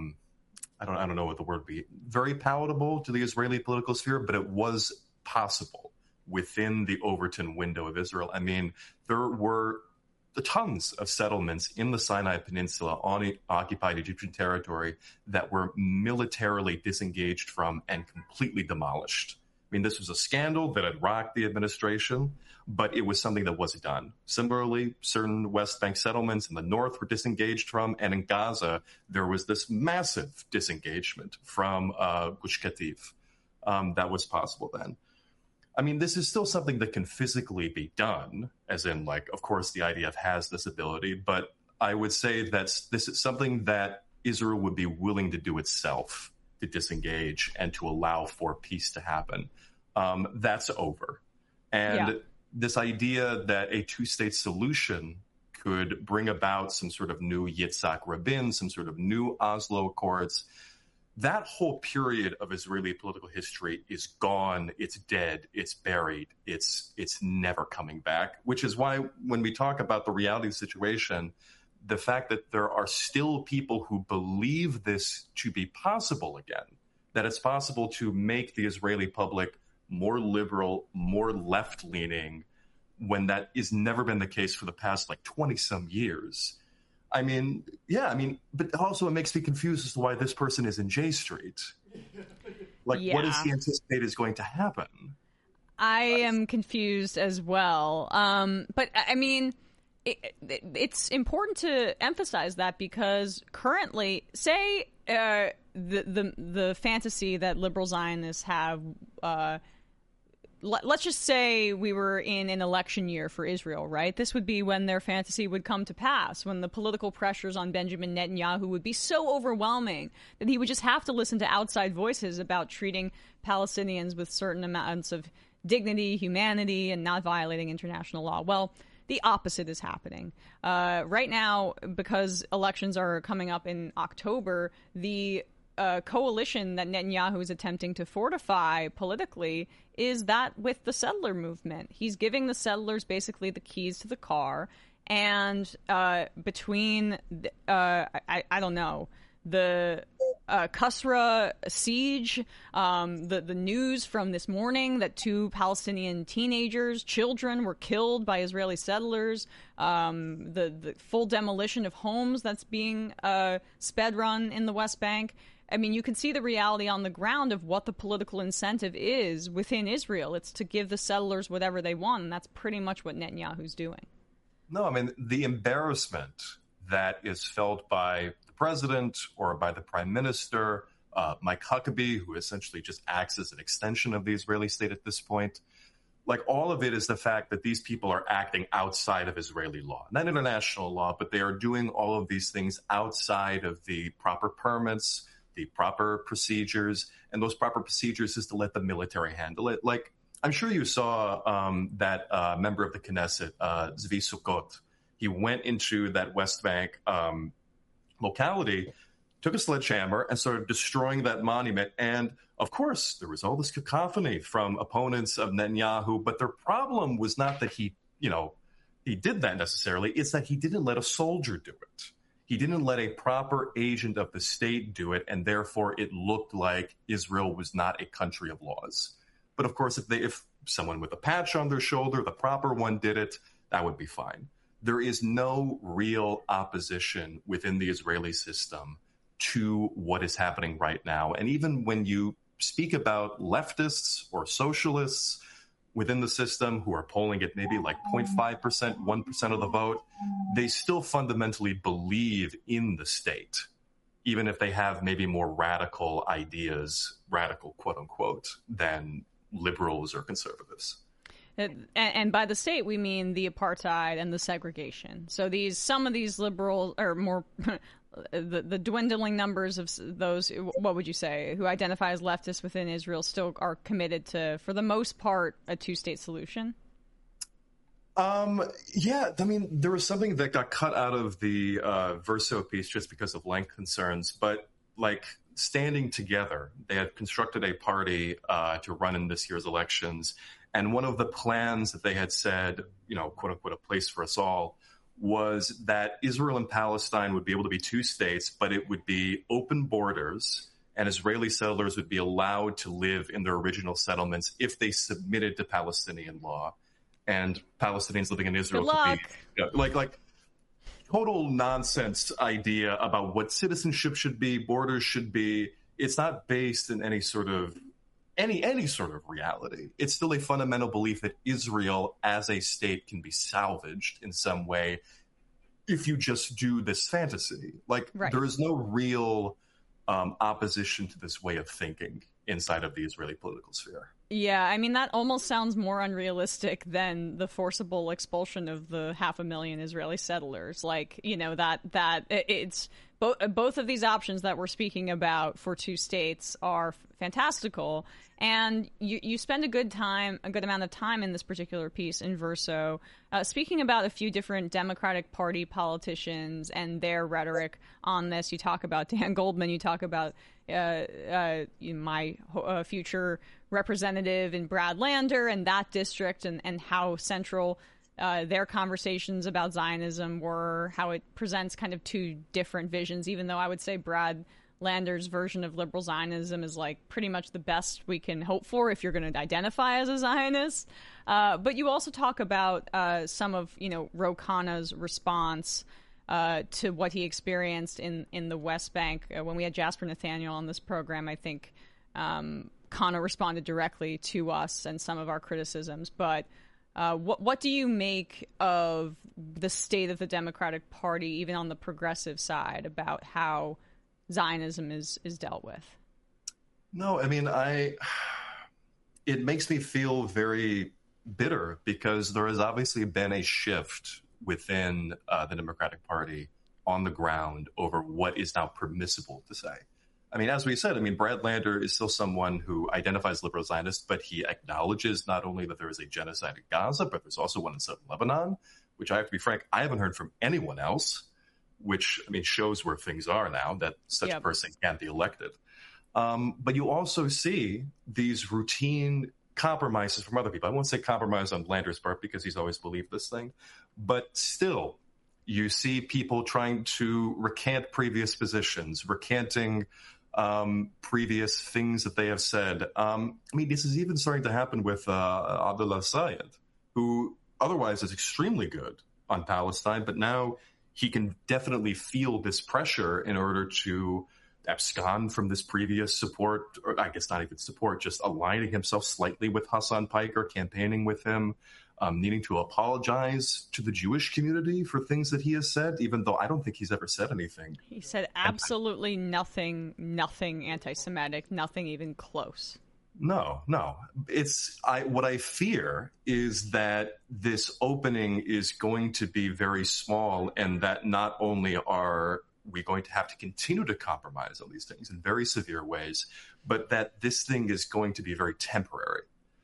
I don't know what the word would be, very palatable to the Israeli political sphere, but it was possible within the Overton window of Israel. I mean, there were tons of settlements in the Sinai Peninsula on occupied Egyptian territory that were militarily disengaged from and completely demolished. I mean, this was a scandal that had rocked the administration, but it was something that wasn't done. Similarly, certain West Bank settlements in the north were disengaged from, and in Gaza, there was this massive disengagement from Gush Katif that was possible then. I mean, this is still something that can physically be done, as in, like, of course, the IDF has this ability, but I would say that this is something that Israel would be willing to do itself to disengage and to allow for peace to happen. That's over. And this idea that a two-state solution could bring about some sort of new Yitzhak Rabin, some sort of new Oslo Accords, that whole period of Israeli political history is gone. It's dead. It's buried. It's never coming back, which is why when we talk about the reality of the situation, the fact that there are still people who believe this to be possible again, that it's possible to make the Israeli public more liberal, more left-leaning, when that has never been the case for the past 20-some years. But also it makes me confused as to why this person is in J Street. What does he anticipate is going to happen? I am confused as well. But I mean, it's important to emphasize that because currently, say the fantasy that liberal Zionists have. Let's just say we were in an election year for Israel, right? This would be when their fantasy would come to pass, when the political pressures on Benjamin Netanyahu would be so overwhelming that he would just have to listen to outside voices about treating Palestinians with certain amounts of dignity, humanity, and not violating international law. Well, the opposite is happening. Right now, because elections are coming up in October, the coalition that Netanyahu is attempting to fortify politically is that with the settler movement. He's giving the settlers basically the keys to the car, and between I don't know, the Qasra siege, the news from this morning that 2 Palestinian children were killed by Israeli settlers, the full demolition of homes that's being sped run in the West Bank. I mean, you can see the reality on the ground of what the political incentive is within Israel. It's to give the settlers whatever they want, and that's pretty much what Netanyahu's doing. No, I mean, the embarrassment that is felt by the president or by the prime minister, Mike Huckabee, who essentially just acts as an extension of the Israeli state at this point, all of it is the fact that these people are acting outside of Israeli law, not international law, but they are doing all of these things outside of the proper permits, the proper procedures, and those proper procedures is to let the military handle it. I'm sure you saw that member of the Knesset, Zvi Sukkot. He went into that West Bank locality, took a sledgehammer, and started destroying that monument. And of course, there was all this cacophony from opponents of Netanyahu, but their problem was not that he did that necessarily. It's that he didn't let a soldier do it. He didn't let a proper agent of the state do it, and therefore it looked like Israel was not a country of laws. But of course, if someone with a patch on their shoulder, the proper one, did it, that would be fine. There is no real opposition within the Israeli system to what is happening right now. And even when you speak about leftists or socialists within the system who are polling at maybe 0.5%, 1% of the vote, they still fundamentally believe in the state, even if they have maybe more radical ideas, radical quote unquote, than liberals or conservatives. And by the state, we mean the apartheid and the segregation. So some of these liberals, or more, the dwindling numbers of those, what would you say, who identify as leftists within Israel still are committed to, for the most part, a two-state solution? Yeah, I mean, there was something that got cut out of the Verso piece just because of length concerns, but standing together, they had constructed a party to run in this year's elections. And one of the plans that they had said, quote unquote, a place for us all, was that Israel and Palestine would be able to be two states, but it would be open borders, and Israeli settlers would be allowed to live in their original settlements if they submitted to Palestinian law, and Palestinians living in Israel could be total nonsense idea about what citizenship should be, borders should be. It's not based in any sort of reality. It's still a fundamental belief that Israel as a state can be salvaged in some way if you just do this fantasy. There is no real opposition to this way of thinking inside of the Israeli political sphere. Yeah, I mean, that almost sounds more unrealistic than the forcible expulsion of the 500,000 Israeli settlers. It's both of these options that we're speaking about for two states are fantastical. And you spend a good amount of time in this particular piece in Verso speaking about a few different Democratic Party politicians and their rhetoric on this. You talk about Dan Goldman. You talk about my future representative in Brad Lander and that district, and how central their conversations about Zionism were, how it presents kind of two different visions, even though I would say Brad Lander's version of liberal Zionism is like pretty much the best we can hope for if you're going to identify as a Zionist. But you also talk about some of, Ro Khanna's response to what he experienced in the West Bank. When we had Jasper Nathaniel on this program, I think Khanna responded directly to us and some of our criticisms. But what do you make of the state of the Democratic Party, even on the progressive side, about how Zionism is dealt with? No, I mean, it makes me feel very bitter because there has obviously been a shift within the Democratic Party on the ground over what is now permissible to say. I mean, as we said, Brad Lander is still someone who identifies liberal Zionist, but he acknowledges not only that there is a genocide in Gaza, but there's also one in southern Lebanon, which I have to be frank, I haven't heard from anyone else, which, shows where things are now, that such a person can't be elected. But you also see these routine compromises from other people. I won't say compromise on Lander's part because he's always believed this thing, but still, you see people trying to recant previous positions, recanting previous things that they have said. This is even starting to happen with Abdullah Sayed, who otherwise is extremely good on Palestine, but now he can definitely feel this pressure in order to abscond from this previous support, or I guess not even support, just aligning himself slightly with Hassan Piker, campaigning with him, needing to apologize to the Jewish community for things that he has said, even though I don't think he's ever said anything. He said absolutely nothing anti-Semitic, nothing even close. No. What I fear is that this opening is going to be very small, and that not only are we going to have to continue to compromise on these things in very severe ways, but that this thing is going to be very temporary.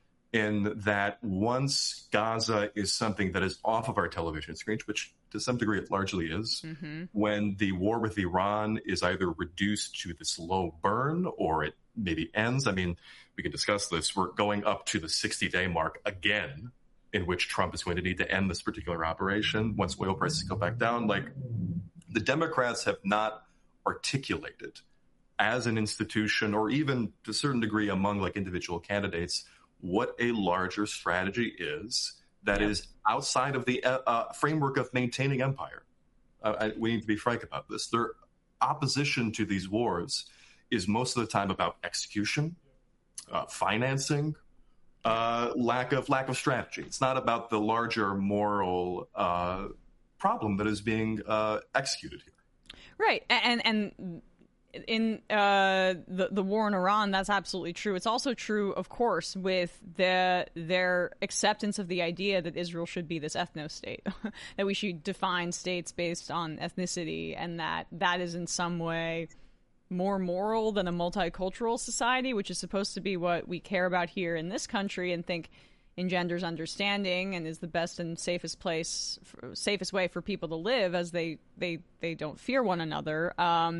In that once Gaza is something that is off of our television screens, which to some degree it largely is, when the war with Iran is either reduced to this low burn or it maybe ends. We can discuss this. We're going up to the 60-day mark again, in which Trump is going to need to end this particular operation once oil prices go back down. The Democrats have not articulated as an institution, or even to a certain degree among individual candidates, what a larger strategy is that is outside of the framework of maintaining empire. We need to be frank about this. Their opposition to these wars is most of the time about execution, financing, lack of strategy. It's not about the larger moral problem that is being executed here. Right, and in the war in Iran, that's absolutely true. It's also true, of course, with their acceptance of the idea that Israel should be this ethno-state, that we should define states based on ethnicity, and that is in some way more moral than a multicultural society, which is supposed to be what we care about here in this country and think engenders understanding and is the best and safest way for people to live, as they don't fear one another.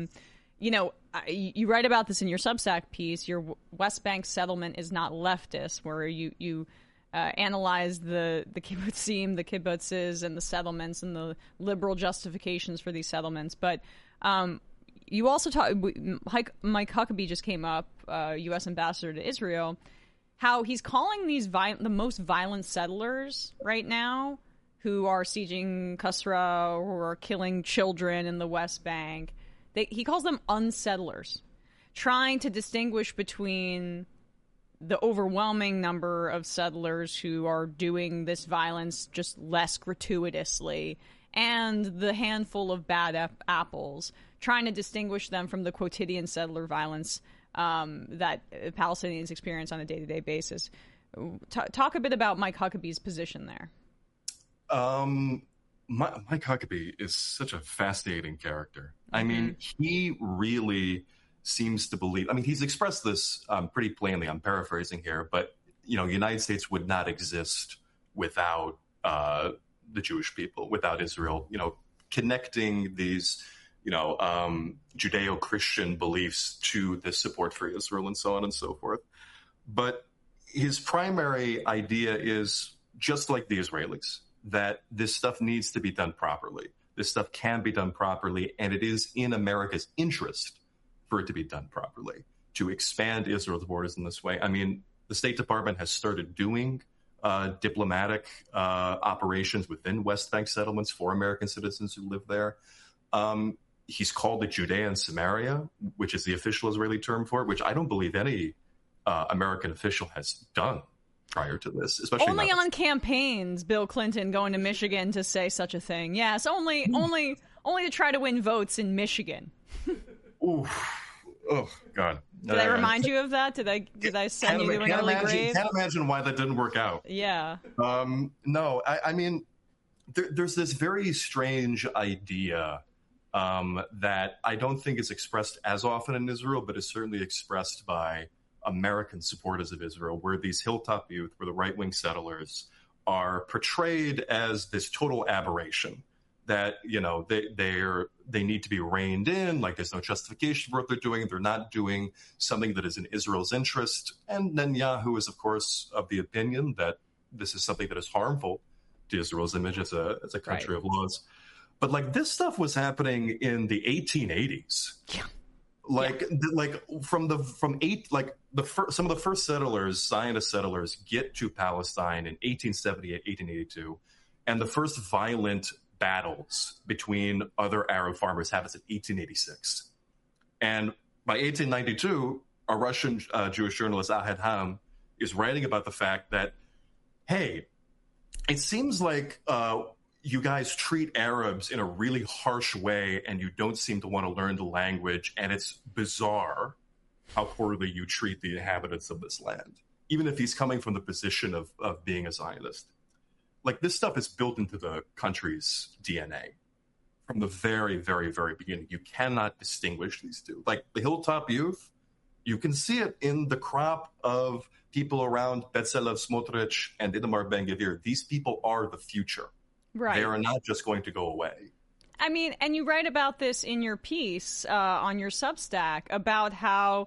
You write about this in your Substack piece. Your West Bank settlement is not leftist, where you analyze the kibbutzim, the kibbutzes, and the settlements and the liberal justifications for these settlements. But you also Mike Huckabee just came up, U.S. ambassador to Israel, how he's calling these the most violent settlers right now, who are sieging Qasra or are killing children in the West Bank. He calls them unsettlers, trying to distinguish between the overwhelming number of settlers who are doing this violence just less gratuitously and the handful of bad apples, trying to distinguish them from the quotidian settler violence that Palestinians experience on a day-to-day basis. Talk a bit about Mike Huckabee's position there. Mike Huckabee is such a fascinating character. I mean, he really seems to believe, I mean, he's expressed this pretty plainly. I'm paraphrasing here, but, you know, the United States would not exist without the Jewish people, without Israel, you know, connecting these, you know, Judeo-Christian beliefs to the support for Israel and so on and so forth. But his primary idea is, just like the Israelis, that this stuff needs to be done properly. This stuff can be done properly, and it is in America's interest for it to be done properly, to expand Israel's borders in this way. I mean, the State Department has started doing diplomatic operations within West Bank settlements for American citizens who live there. He's called it Judea and Samaria, which is the official Israeli term for it, which I don't believe any American official has done prior to this, especially only on campaigns. Bill Clinton going to Michigan to say such a thing. Yes, only to try to win votes in Michigan. Oof. Oh God! Did I remind you of that? Did I send you to an early grave? Can't imagine why that didn't work out. Yeah. No, I mean, there's this very strange idea that I don't think is expressed as often in Israel, but is certainly expressed by American supporters of Israel, where these hilltop youth, where the right-wing settlers are portrayed as this total aberration, that, you know, they need to be reined in, like there's no justification for what they're doing. They're not doing something that is in Israel's interest. And Netanyahu is, of course, of the opinion that this is something that is harmful to Israel's image as a country of laws. But like this stuff was happening in the 1880s. Yeah. Some of the first settlers, Zionist settlers, get to Palestine in 1878, 1882, and the first violent battles between other Arab farmers happens in 1886. And by 1892, a Russian Jewish journalist, Ahad Ham, is writing about the fact that, hey, it seems like you guys treat Arabs in a really harsh way, and you don't seem to want to learn the language, and it's bizarre how poorly you treat the inhabitants of this land, even if he's coming from the position of being a Zionist. Like, this stuff is built into the country's DNA from the very, very, very beginning. You cannot distinguish these two. Like, the hilltop youth, you can see it in the crop of people around Bezalel Smotrich and Itamar Ben-Gvir. These people are the future. Right. They are not just going to go away. I mean, and you write about this in your piece on your Substack about how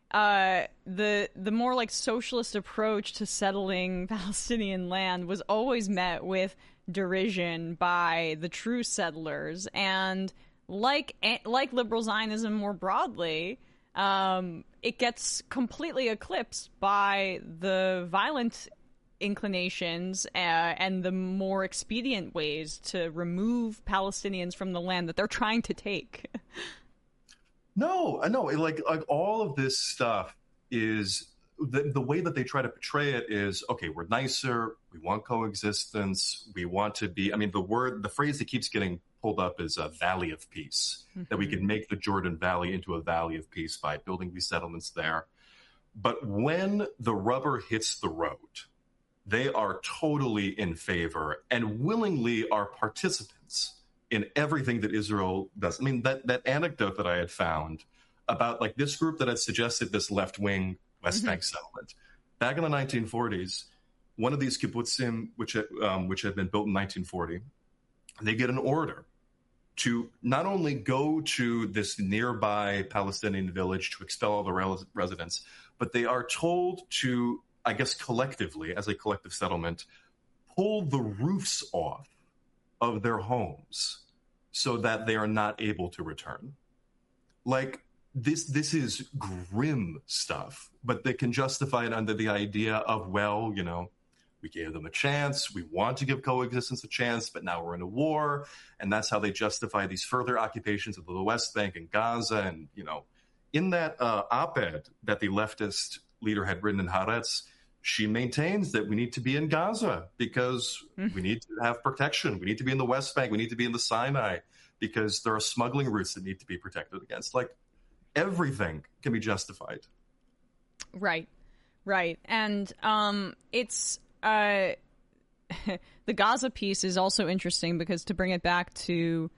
the more like socialist approach to settling Palestinian land was always met with derision by the true settlers, and like liberal Zionism more broadly, it gets completely eclipsed by the violent inclinations and the more expedient ways to remove Palestinians from the land that they're trying to take. No, like all of this stuff is the way that they try to portray it is, okay, we're nicer, we want coexistence, we want to be, I mean, the phrase that keeps getting pulled up is a valley of peace, that we can make the Jordan Valley into a valley of peace by building these settlements there. But when the rubber hits the road, they are totally in favor and willingly are participants in everything that Israel does. I mean, that anecdote that I had found about like this group that had suggested this left-wing West Bank settlement. Back in the 1940s, one of these kibbutzim, which had been built in 1940, they get an order to not only go to this nearby Palestinian village to expel all the residents, but they are told to, I guess collectively, as a collective settlement, pull the roofs off of their homes so that they are not able to return. Like, this is grim stuff, but they can justify it under the idea of, well, you know, we gave them a chance, we want to give coexistence a chance, but now we're in a war, and that's how they justify these further occupations of the West Bank and Gaza. And, you know, in that op-ed that the leftist leader had written in Haaretz, she maintains that we need to be in Gaza because we need to have protection. We need to be in the West Bank. We need to be in the Sinai because there are smuggling routes that need to be protected against. Like, everything can be justified. Right. And it's the Gaza piece is also interesting because, to bring it back to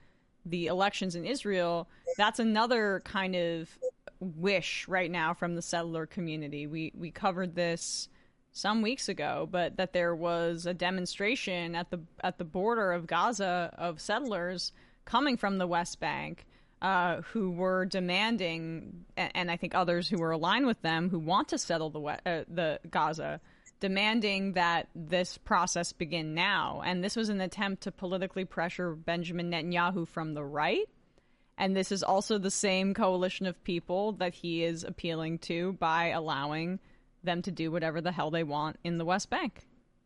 the elections in Israel, that's another kind of wish right now from the settler community. We covered this some weeks ago, but that there was a demonstration at the border of Gaza of settlers coming from the West Bank who were demanding, and I think others who were aligned with them who want to settle the Gaza, demanding that this process begin now. And this was an attempt to politically pressure Benjamin Netanyahu from the right. And this is also the same coalition of people that he is appealing to by allowing them to do whatever the hell they want in the West Bank.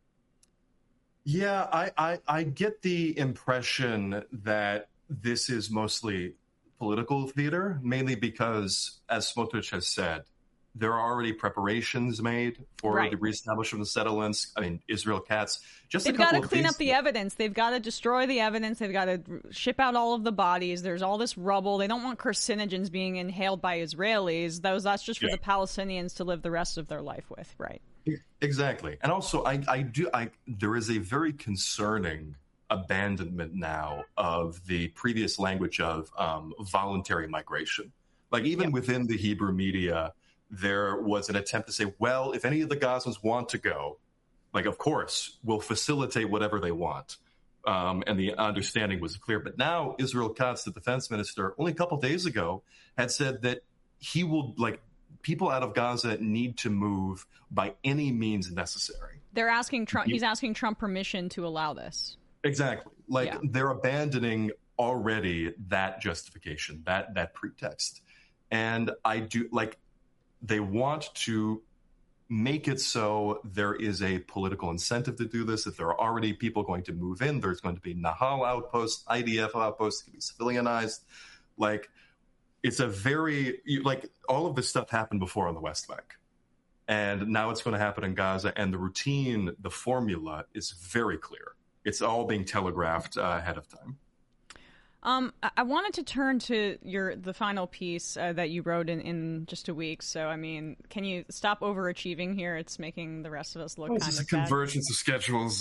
Yeah, I get the impression that this is mostly political theater, mainly because, as Smotrich has said, there are already preparations made for the reestablishment of settlements. I mean, Israel Katz, they've got to clean up the evidence. They've got to destroy the evidence. They've got to ship out all of the bodies. There's all this rubble. They don't want carcinogens being inhaled by Israelis. That's just for the Palestinians to live the rest of their life with, right? Exactly. And also, there is a very concerning abandonment now of the previous language of voluntary migration. Like, even within the Hebrew media, there was an attempt to say, well, if any of the Gazans want to go, like, of course, we'll facilitate whatever they want. And the understanding was clear. But now Israel Katz, the defense minister, only a couple of days ago had said that he will, people out of Gaza need to move by any means necessary. They're asking Trump. He's asking Trump permission to allow this. Exactly. They're abandoning already that justification, that pretext. And they want to make it so there is a political incentive to do this. If there are already people going to move in, there's going to be Nahal outposts, IDF outposts, can be civilianized. It's a very, all of this stuff happened before on the West Bank. And now it's going to happen in Gaza. And the routine, the formula is very clear. It's all being telegraphed ahead of time. I wanted to turn to the final piece that you wrote in just a week. So, I mean, can you stop overachieving here? It's making the rest of us look kind of bad. It's a convergence of schedules.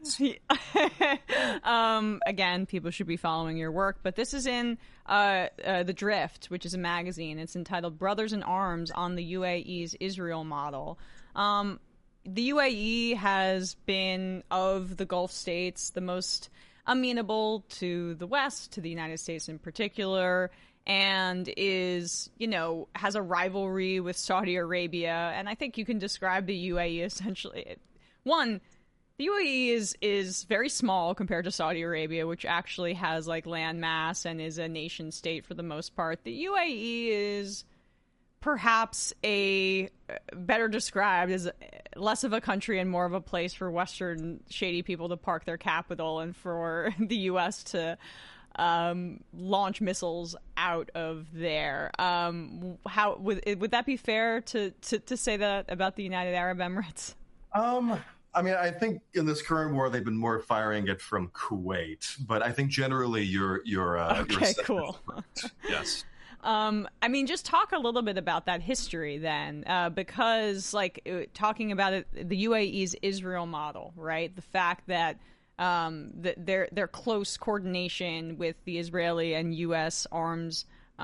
Again, people should be following your work. But this is in The Drift, which is a magazine. It's entitled Brothers in Arms on the UAE's Israel Model. The UAE has been, of the Gulf states, the most amenable to the West, to the United States in particular, and is, has a rivalry with Saudi Arabia. And I think you can describe the UAE essentially. One, the UAE is very small compared to Saudi Arabia, which actually has land mass and is a nation state for the most part. The UAE is perhaps better described as less of a country and more of a place for Western shady people to park their capital and for the U.S. to launch missiles out of there. How would that be fair to say that about the United Arab Emirates? I mean, I think in this current war they've been more firing it from Kuwait, but I think generally you're okay. Cool. Yes. I mean, just talk a little bit about that history then, because talking about it, the UAE's Israel model, right? The fact that their close coordination with the Israeli and U.S. arms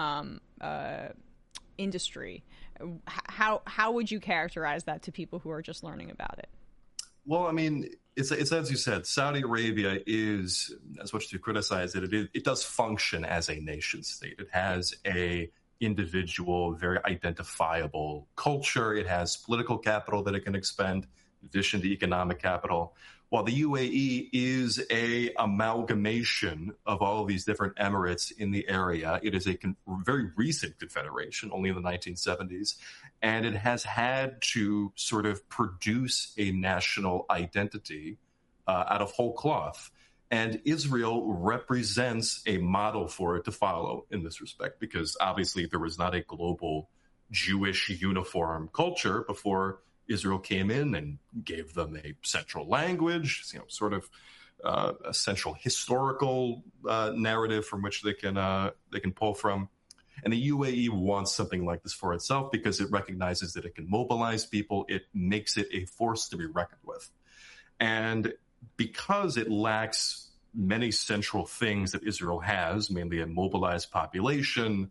industry. How would you characterize that to people who are just learning about it? Well, I mean, it's as you said, Saudi Arabia is, as much as you criticize it, it does function as a nation state. It has a individual, very identifiable culture. It has political capital that it can expend, in addition to economic capital. While the UAE is a amalgamation of all of these different emirates in the area, it is a very recent confederation, only in the 1970s, and it has had to sort of produce a national identity out of whole cloth. And Israel represents a model for it to follow in this respect, because obviously there was not a global Jewish uniform culture before Israel came in and gave them a central language, sort of a central historical narrative from which they can pull from. And the UAE wants something like this for itself because it recognizes that it can mobilize people. It makes it a force to be reckoned with. And because it lacks many central things that Israel has, mainly a mobilized population,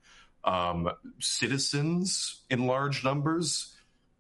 citizens in large numbers,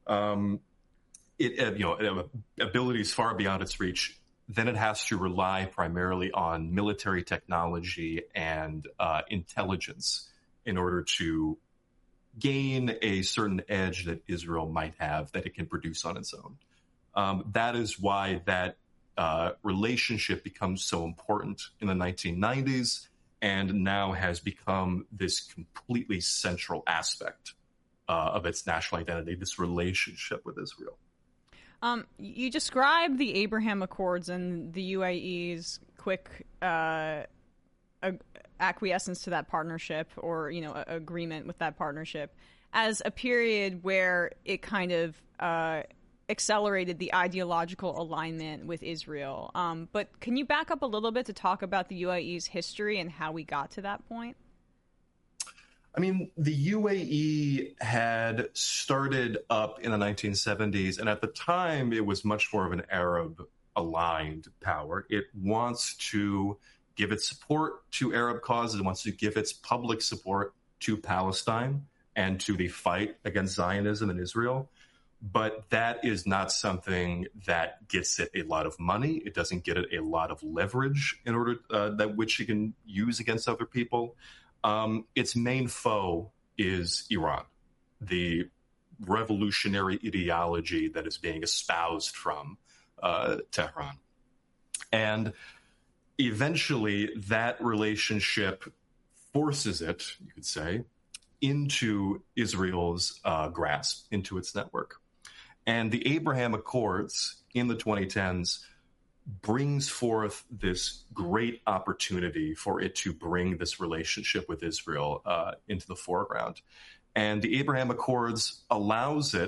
abilities far beyond its reach, then it has to rely primarily on military technology and intelligence in order to gain a certain edge that Israel might have that it can produce on its own. That is why that relationship becomes so important in the 1990s and now has become this completely central aspect of its national identity, this relationship with Israel. You described the Abraham Accords and the UAE's quick acquiescence to that partnership, or agreement with that partnership, as a period where it kind of accelerated the ideological alignment with Israel. But can you back up a little bit to talk about the UAE's history and how we got to that point? I mean, the UAE had started up in the 1970s, and at the time, it was much more of an Arab-aligned power. It wants to give its support to Arab causes. It wants to give its public support to Palestine and to the fight against Zionism in Israel. But that is not something that gets it a lot of money. It doesn't get it a lot of leverage in order that which it can use against other people. Its main foe is Iran, the revolutionary ideology that is being espoused from Tehran. And eventually that relationship forces it, you could say, into Israel's grasp, into its network. And the Abraham Accords in the 2010s brings forth this great opportunity for it to bring this relationship with Israel into the foreground. And the Abraham Accords allows the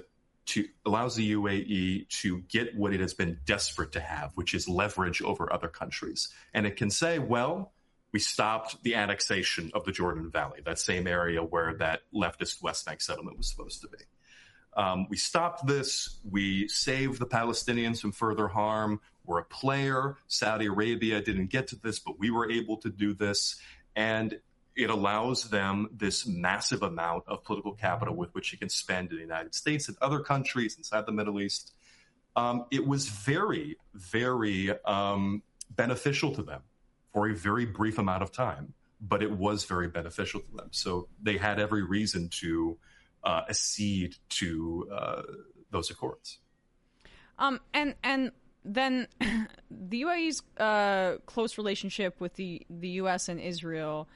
UAE to get what it has been desperate to have, which is leverage over other countries. And it can say, well, we stopped the annexation of the Jordan Valley, that same area where that leftist West Bank settlement was supposed to be. We stopped this. We saved the Palestinians from further harm. We're a player. Saudi Arabia didn't get to this, but we were able to do this. And it allows them this massive amount of political capital with which it can spend in the United States and other countries inside the Middle East. It was very, very beneficial to them for a very brief amount of time, but it was very beneficial to them. So they had every reason to accede to those accords. And then the UAE's close relationship with the U.S. and Israel,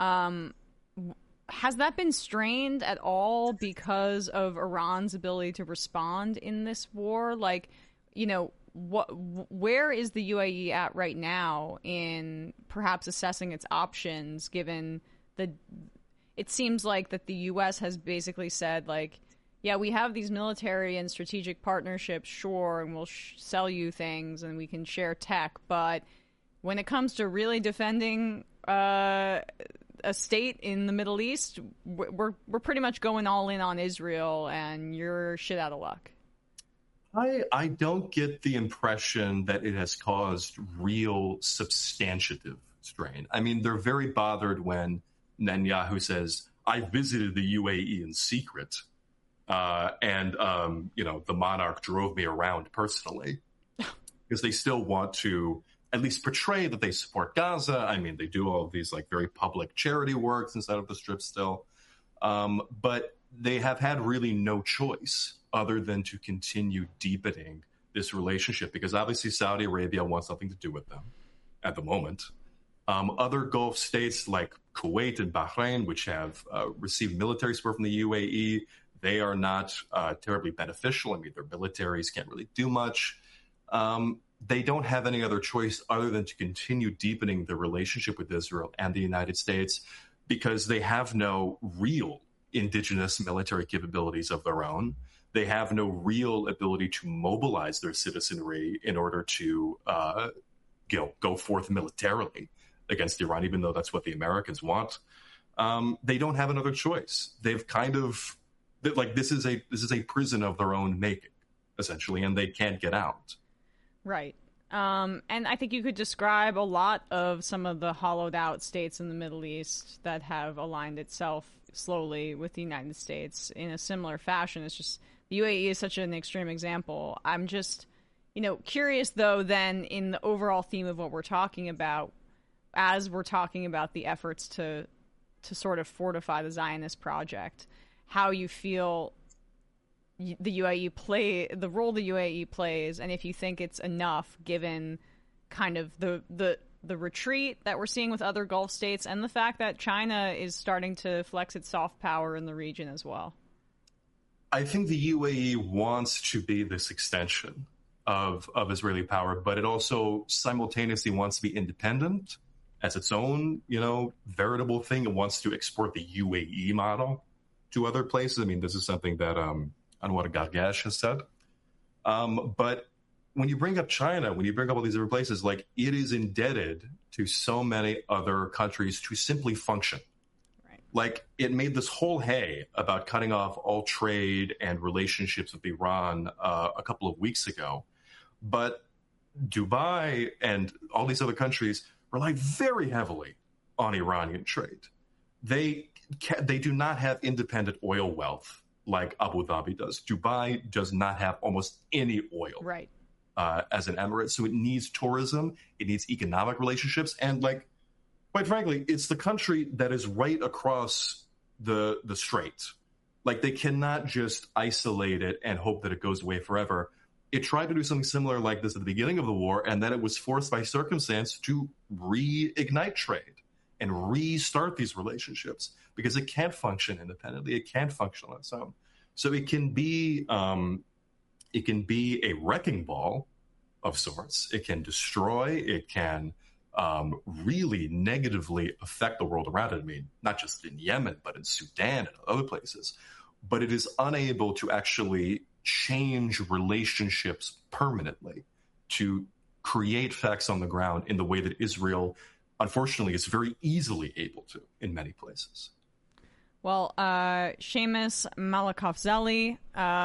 has that been strained at all because of Iran's ability to respond in this war? Like, where is the UAE at right now in perhaps assessing its options, given it seems like that the U.S. has basically said, like, yeah, we have these military and strategic partnerships, sure, and we'll sell you things and we can share tech, but when it comes to really defending a state in the Middle East, we're pretty much going all in on Israel, and you're shit out of luck. I don't get the impression that it has caused real substantive strain. I mean, they're very bothered when Netanyahu says, I visited the UAE in secret, and the monarch drove me around personally, because they still want to at least portray that they support Gaza. I mean, they do all of these like very public charity works inside of the Strip still, but they have had really no choice other than to continue deepening this relationship, because obviously Saudi Arabia wants nothing to do with them at the moment. Other Gulf states like Kuwait and Bahrain, which have received military support from the UAE, they are not terribly beneficial. I mean, their militaries can't really do much. They don't have any other choice other than to continue deepening the relationship with Israel and the United States, because they have no real indigenous military capabilities of their own. They have no real ability to mobilize their citizenry in order to go forth militarily against Iran, even though that's what the Americans want. They don't have another choice. They've kind of this is a prison of their own making, essentially, and they can't get out. Right. And I think you could describe a lot of some of the hollowed out states in the Middle East that have aligned itself slowly with the United States in a similar fashion. It's just the UAE is such an extreme example. I'm just, curious though, then in the overall theme of what we're talking about, as we're talking about the efforts to sort of fortify the Zionist project, how you feel the role the UAE plays, and if you think it's enough given kind of the retreat that we're seeing with other Gulf states and the fact that China is starting to flex its soft power in the region as well. I think the UAE wants to be this extension of Israeli power, but it also simultaneously wants to be independent as its own, veritable thing. It wants to export the UAE model to other places. I mean, this is something that Anwar Gargash has said. But when you bring up China, when you bring up all these other places, like, it is indebted to so many other countries to simply function. Right. Like, it made this whole hay about cutting off all trade and relationships with Iran a couple of weeks ago. But Dubai and all these other countries rely very heavily on Iranian trade. They do not have independent oil wealth like Abu Dhabi does. Dubai does not have almost any oil, right, as an emirate. So it needs tourism, it needs economic relationships, and, like, quite frankly, it's the country that is right across the strait. Like, they cannot just isolate it and hope that it goes away forever. It tried to do something similar like this at the beginning of the war, and then it was forced by circumstance to reignite trade and restart these relationships because it can't function independently. It can't function on its own. So it can be a wrecking ball of sorts. It can destroy. It can really negatively affect the world around it. I mean, not just in Yemen, but in Sudan and other places. But it is unable to actually change relationships permanently, to create facts on the ground in the way that Israel, unfortunately, is very easily able to in many places. Well, Seamus Malakofzeli,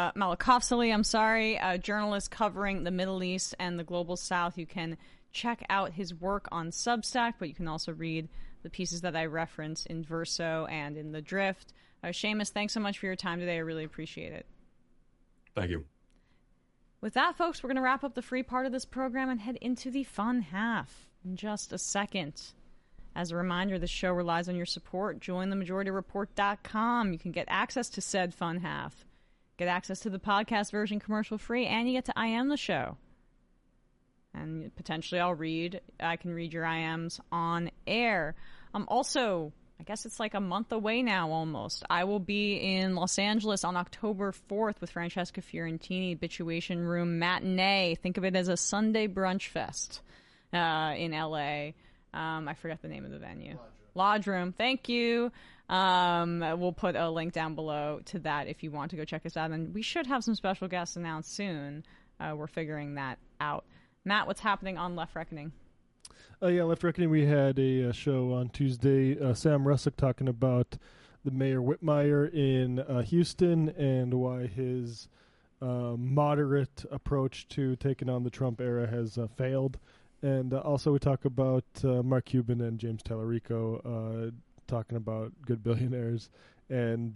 a journalist covering the Middle East and the Global South. You can check out his work on Substack, but you can also read the pieces that I reference in Verso and in The Drift. Seamus, thanks so much for your time today. I really appreciate it. Thank you. With that, folks, we're going to wrap up the free part of this program and head into the fun half in just a second. As a reminder, this show relies on your support. Join themajorityreport.com. You can get access to said fun half, get access to the podcast version commercial free, and you get to IM the show. And potentially I can read your IMs on air. Also, I guess it's like a month away now almost. I will be in Los Angeles on October 4th with Francesca Fiorentini, Bituation Room Matinee. Think of it as a Sunday brunch fest in LA. I forgot the name of the venue. Lodge Room. Thank you. We'll put a link down below to that if you want to go check us out. And we should have some special guests announced soon. We're figuring that out. Matt, what's happening on Left Reckoning? Left Reckoning, we had a show on Tuesday. Sam Russick talking about the Mayor Whitmire in Houston and why his moderate approach to taking on the Trump era has failed. And also we talk about Mark Cuban and James Tallarico talking about good billionaires. And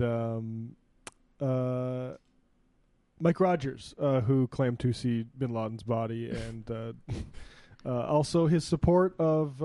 Mike Rogers, who claimed to see bin Laden's body, and also his support of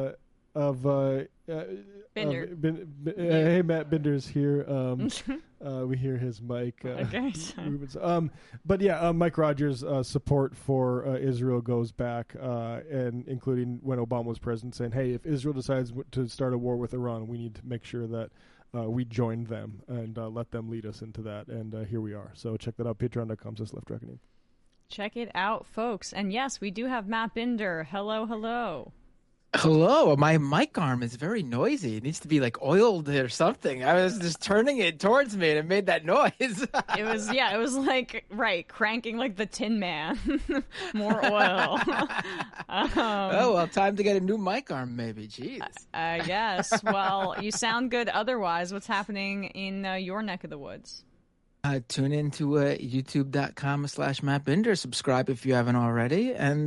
Binder. Hey, Matt Binder's here. We hear his mic. Okay. But yeah, Mike Rogers' support for Israel goes back, and including when Obama was president, saying, "Hey, if Israel decides to start a war with Iran, we need to make sure that we join them and let them lead us into that." And here we are. So check that out. Patreon.com/Left Reckoning. Check it out, folks. And yes, we do have Matt Binder. Hello, hello. Hello, my mic arm is very noisy. It needs to be like oiled or something. I was just turning it towards me and it made that noise. It was like, right, cranking like the Tin Man. More oil. Oh, well, time to get a new mic arm maybe. Jeez. Yes. Well, you sound good otherwise. What's happening in your neck of the woods? Tune in to youtube.com/MattBinder. Subscribe if you haven't already. And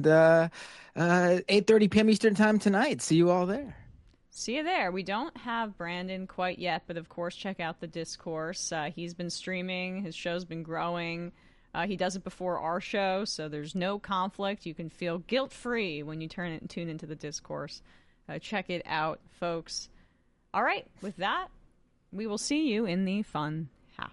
8:30 p.m. Eastern Time tonight. See you all there. See you there. We don't have Brandon quite yet, but of course, check out the Discourse. He's been streaming. His show's been growing. He does it before our show, so there's no conflict. You can feel guilt-free when you tune into the Discourse. Check it out, folks. All right, with that, we will see you in the fun half.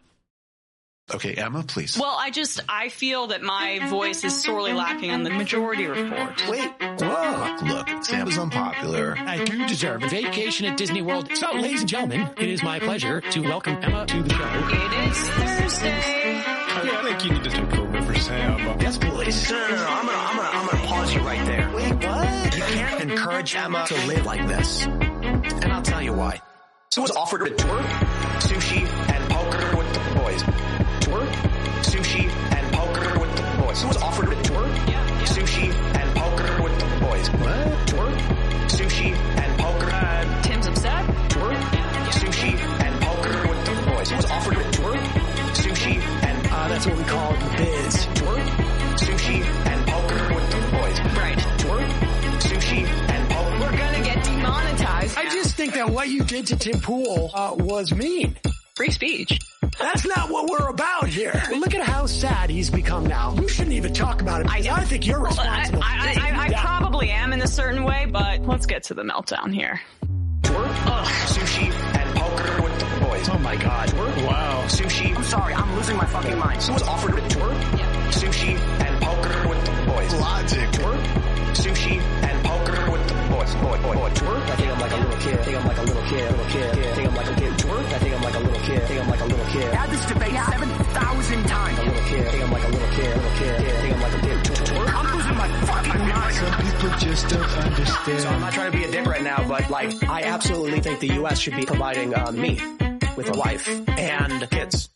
Okay, Emma, please. Well, I feel that my voice is sorely lacking on the Majority Report. Wait. Look, Sam is unpopular. I do deserve a vacation at Disney World. So, ladies and gentlemen, it is my pleasure to welcome Emma to the show. It is Thursday. I think you need to take over for Sam. Yes, please. No. I'm gonna pause you right there. Wait, what? You can't encourage Emma to live like this. And I'll tell you why. So was offered a tour, sushi, and poker with the boys. Tour, sushi, and poker with the boys. So was offered a tour, sushi, and poker with the boys. What? Tour, sushi, and poker. Tim's upset. Tour, sushi, and poker with the boys. So was offered a tour, sushi, and that's what we call the biz. Tour, sushi, and poker with the boys. Right. Tour, sushi, and poker. We're gonna get demonetized. I just think that what you did to Tim Pool was mean. Free speech. That's not what we're about here. Look at how sad he's become now. You shouldn't even talk about it. I think you're responsible. I probably am in a certain way, but let's get to the meltdown here. Tour, sushi, and poker with the boys. Oh my God. Tour, wow. Sushi. I'm sorry, I'm losing my fucking mind. So was offered a tour, sushi, and poker with the boys. Logic. Tour, sushi, and poker with the boys. Boy. Tour. I think I'm like a little kid. I think I'm like a little kid. I think I'm like a kid. Tour. I think I'm like a little kid. I think I'm like a little kid. I had this debate 7,000 times. A little kid. I think I'm like a little kid. I think I'm like a kid. Tour. I'm losing my fucking mind. Some people just don't understand. So I'm not trying to be a dick right now, but like, I absolutely think the U.S. should be providing me with a wife and kids.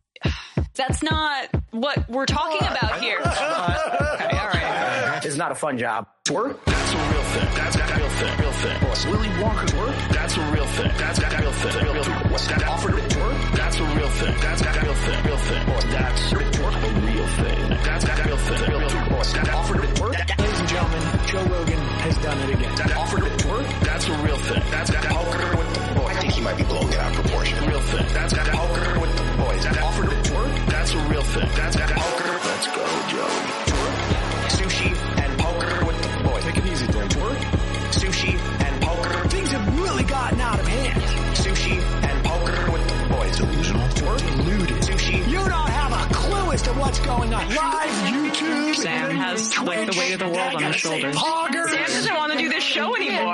That's not what we're talking about here. Okay, all right. It's not a fun job. Tour? That's a real thing. That's a real thing. Real thing. Willy Wonka tour? That's a real thing. That's a real thing. Real thing. What's that offered a tour? That's a real thing. That's a real thing. Real thing. That's a real thing. That's a real thing. Real thing. What's that offered a tour? Ladies and gentlemen, Joe Rogan has done it again. That offered a tour? That's a real thing. That's poker with the boys. I think he might be blowing it out of proportion. Real thing. That's poker with the boys. That offered a tour? That's a real thing. That's poker. Let's go, Joey. Tour, sushi, and poker with the boys. Take it easy, Dan. Tour, sushi, and poker. Things have really gotten out of hand. Sushi and poker with the boys. Delusional. Tour, deluded. Sushi. You don't have a clue as to what's going on. Live YouTube. Sam has like the weight of the world on his shoulders. Sam doesn't want to do this show anymore.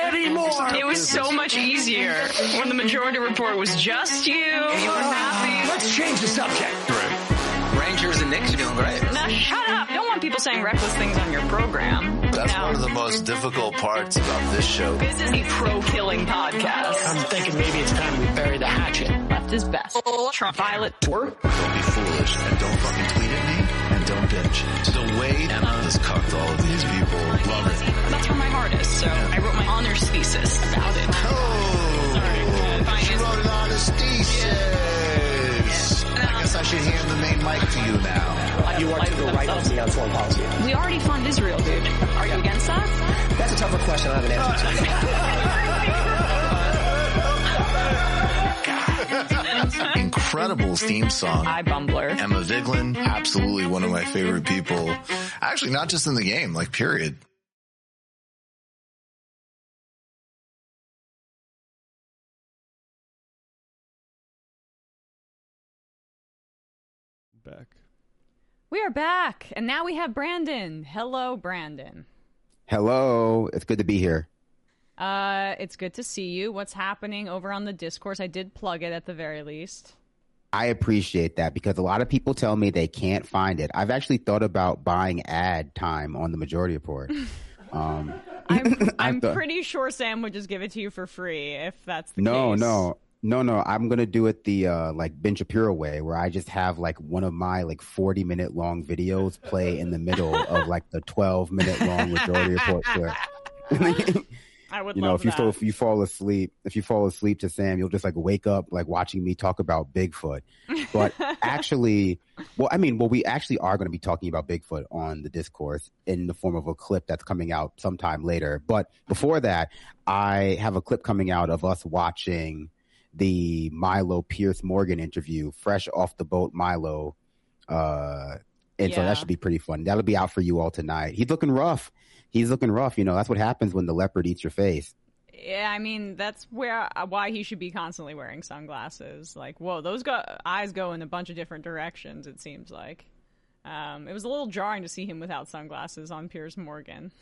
It was so much easier when the Majority Report was just you. You were happy. Let's change the subject. Right. Rangers and Knicks are doing great. Now shut up. You don't want people saying reckless things on your program. That's one of the most difficult parts about this show. This is a pro-killing podcast. I'm thinking maybe it's time we bury the hatchet. Left is best. Ultraviolet. Tour. Don't be foolish and don't fucking tweet at me and don't bitch. So Wade has cucked all of these people. Love it. That's where my heart is, so I wrote my honors thesis about it. She wrote an honors thesis. I guess I should hand the main mic to you now. You are to the right of me on foreign policy. We already fund Israel, dude. Are you against that? That's a tougher question I have an answer to. Incredible theme song. Hi, Bumbler. Emma Vigeland, absolutely one of my favorite people. Actually, not just in the game, like period. Back. We are back, and now we have Brandon. Hello, Brandon. Hello. It's good to be here. It's good to see you. What's happening over on the Discourse? I did plug it at the very least. I appreciate that because a lot of people tell me they can't find it. I've actually thought about buying ad time on the Majority Report. I'm pretty sure Sam would just give it to you for free if that's the case. No. I'm going to do it the like Ben Shapiro way where I just have like one of my like 40-minute long videos play in the middle of like the 12-minute long Majority Report clip. I would You know, love if you fall asleep to Sam, you'll just like wake up like watching me talk about Bigfoot. But actually, we actually are going to be talking about Bigfoot on the Discourse in the form of a clip that's coming out sometime later. But before that, I have a clip coming out of us watching the Milo Pierce Morgan interview, fresh off the boat Milo. So that should be pretty fun. That'll be out for you all tonight. He's looking rough. You know, that's what happens when the leopard eats your face. Yeah, I mean, that's why he should be constantly wearing sunglasses. Like, whoa, those eyes go in a bunch of different directions, it seems like. It was a little jarring to see him without sunglasses on Piers Morgan.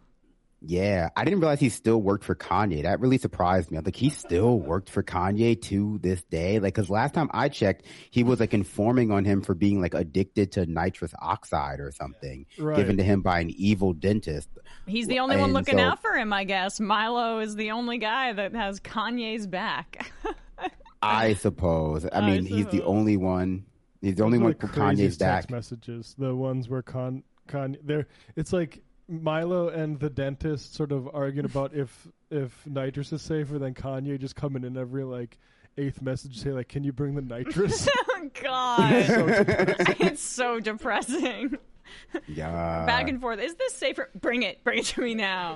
Yeah, I didn't realize he still worked for Kanye. That really surprised me. I'm like, he still worked for Kanye to this day? Like, because last time I checked, he was like informing on him for being like addicted to nitrous oxide or something, given to him by an evil dentist. He's the only one looking out for him, I guess. Milo is the only guy that has Kanye's back. I suppose. I mean, he's the only one. He's the only one for Kanye's back. Text messages, the ones where Kanye, it's like Milo and the dentist sort of arguing about if nitrous is safer than Kanye just coming in every like 8th message say like, can you bring the nitrous? Oh, God. It's so depressing. Yeah. Back and forth. Is this safer? Bring it to me now.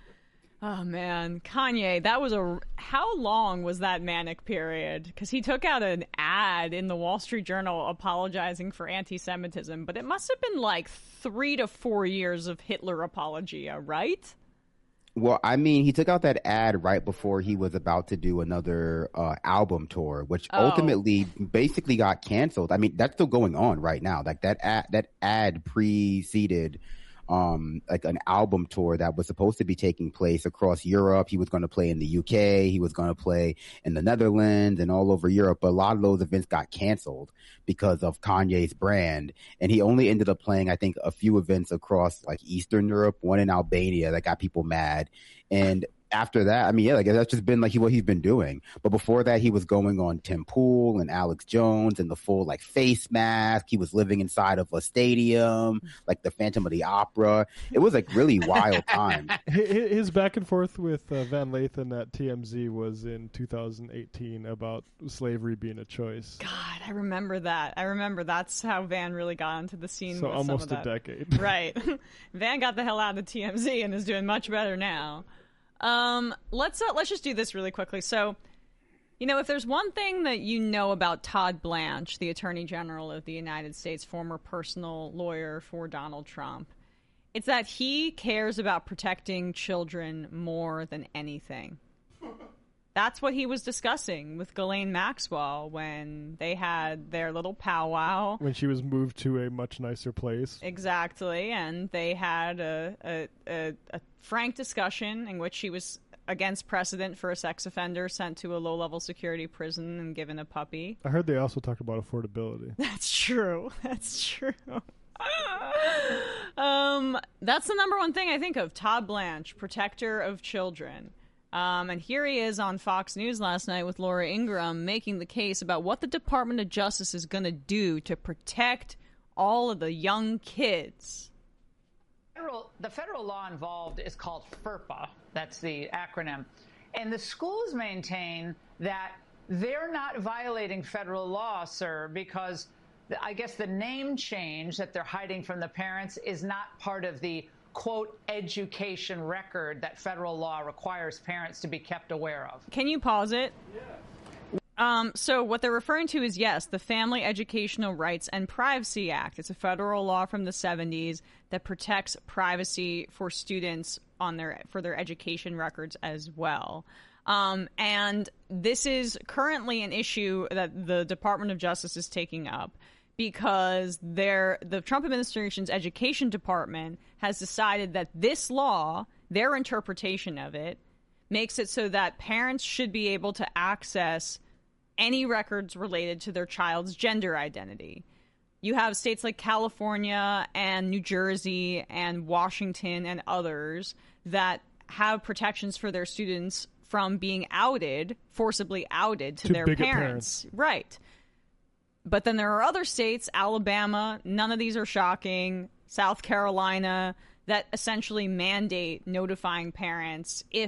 Oh man, Kanye, how long was that manic period? Because he took out an ad in the Wall Street Journal apologizing for anti-Semitism, but it must have been like 3 to 4 years of Hitler apologia, right? Well, I mean, he took out that ad right before he was about to do another album tour, which ultimately basically got canceled. I mean, that's still going on right now. Like that ad preceded like an album tour that was supposed to be taking place across Europe. He was going to play in the UK. He was going to play in the Netherlands and all over Europe. But a lot of those events got canceled because of Kanye's brand. And he only ended up playing, I think, a few events across like Eastern Europe, one in Albania that got people mad. And after that, I mean, like that's just been like what he's been doing. But before that, he was going on Tim Pool and Alex Jones and the full like face mask. He was living inside of a stadium, like the Phantom of the Opera. It was like really wild time. His back and forth with Van Lathan at TMZ was in 2018 about slavery being a choice. God, I remember that. That's how Van really got onto the scene. So with almost some of a decade. Right. Van got the hell out of TMZ and is doing much better now. Let's just do this really quickly. So, you know, if there's one thing that you know about Todd Blanche, the Attorney General of the United States, former personal lawyer for Donald Trump, it's that he cares about protecting children more than anything. That's what he was discussing with Ghislaine Maxwell when they had their little powwow. When she was moved to a much nicer place. Exactly, and they had a frank discussion in which she was against precedent for a sex offender sent to a low-level security prison and given a puppy. I heard they also talked about affordability. That's true. That's the number one thing I think of. Todd Blanche, protector of children. And here he is on Fox News last night with Laura Ingraham making the case about what the Department of Justice is going to do to protect all of the young kids. The federal law involved is called FERPA. That's the acronym. And the schools maintain that they're not violating federal law, sir, because I guess the name change that they're hiding from the parents is not part of the quote, education record that federal law requires parents to be kept aware of. Can you pause it? Yeah. So what they're referring to is, yes, the Family Educational Rights and Privacy Act. It's a federal law from the 70s that protects privacy for students for their education records as well. And this is currently an issue that the Department of Justice is taking up, because the Trump administration's education department has decided that this law, their interpretation of it, makes it so that parents should be able to access any records related to their child's gender identity. You have states like California and New Jersey and Washington and others that have protections for their students from being forcibly outed to their parents. Right. But then there are other states, Alabama, none of these are shocking, South Carolina, that essentially mandate notifying parents if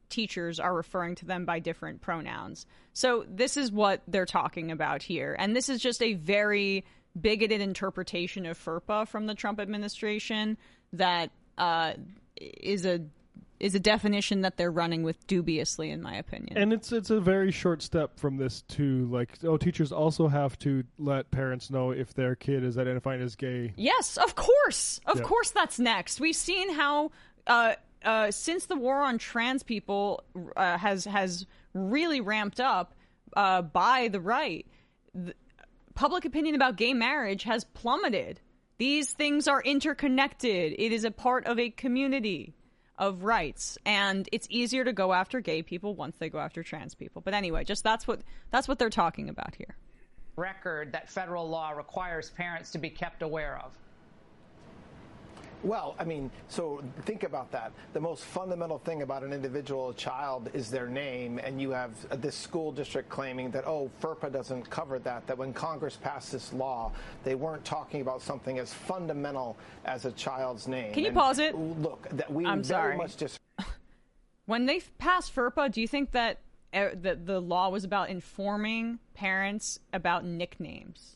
teachers are referring to them by different pronouns. So this is what they're talking about here. And this is just a very bigoted interpretation of FERPA from the Trump administration that is a definition that they're running with dubiously, in my opinion. And it's a very short step from this to, like, teachers also have to let parents know if their kid is identifying as gay. Yes, of course. Of course that's next. We've seen how since the war on trans people has really ramped up by the right, public opinion about gay marriage has plummeted. These things are interconnected. It is a part of a community of rights, and it's easier to go after gay people once they go after trans people. But anyway, just that's what they're talking about here. Record that federal law requires parents to be kept aware of. Well, I mean, so think about that. The most fundamental thing about an individual child is their name, and you have this school district claiming that, FERPA doesn't cover that, that when Congress passed this law, they weren't talking about something as fundamental as a child's name. Can you pause it? Look, that we I'm very sorry. much just... When they passed FERPA, do you think that the law was about informing parents about nicknames?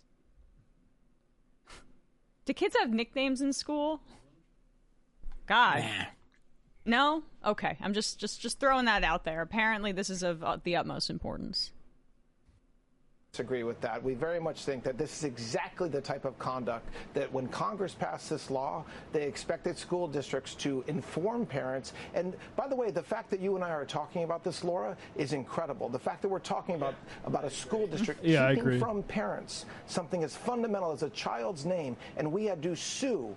Do kids have nicknames in school? God. Nah. No? Okay. I'm just throwing that out there. Apparently this is of the utmost importance. Disagree with that. We very much think that this is exactly the type of conduct that when Congress passed this law, they expected school districts to inform parents. And by the way, the fact that you and I are talking about this, Laura, is incredible. The fact that we're talking about a school district keeping from parents something as fundamental as a child's name, and we had to sue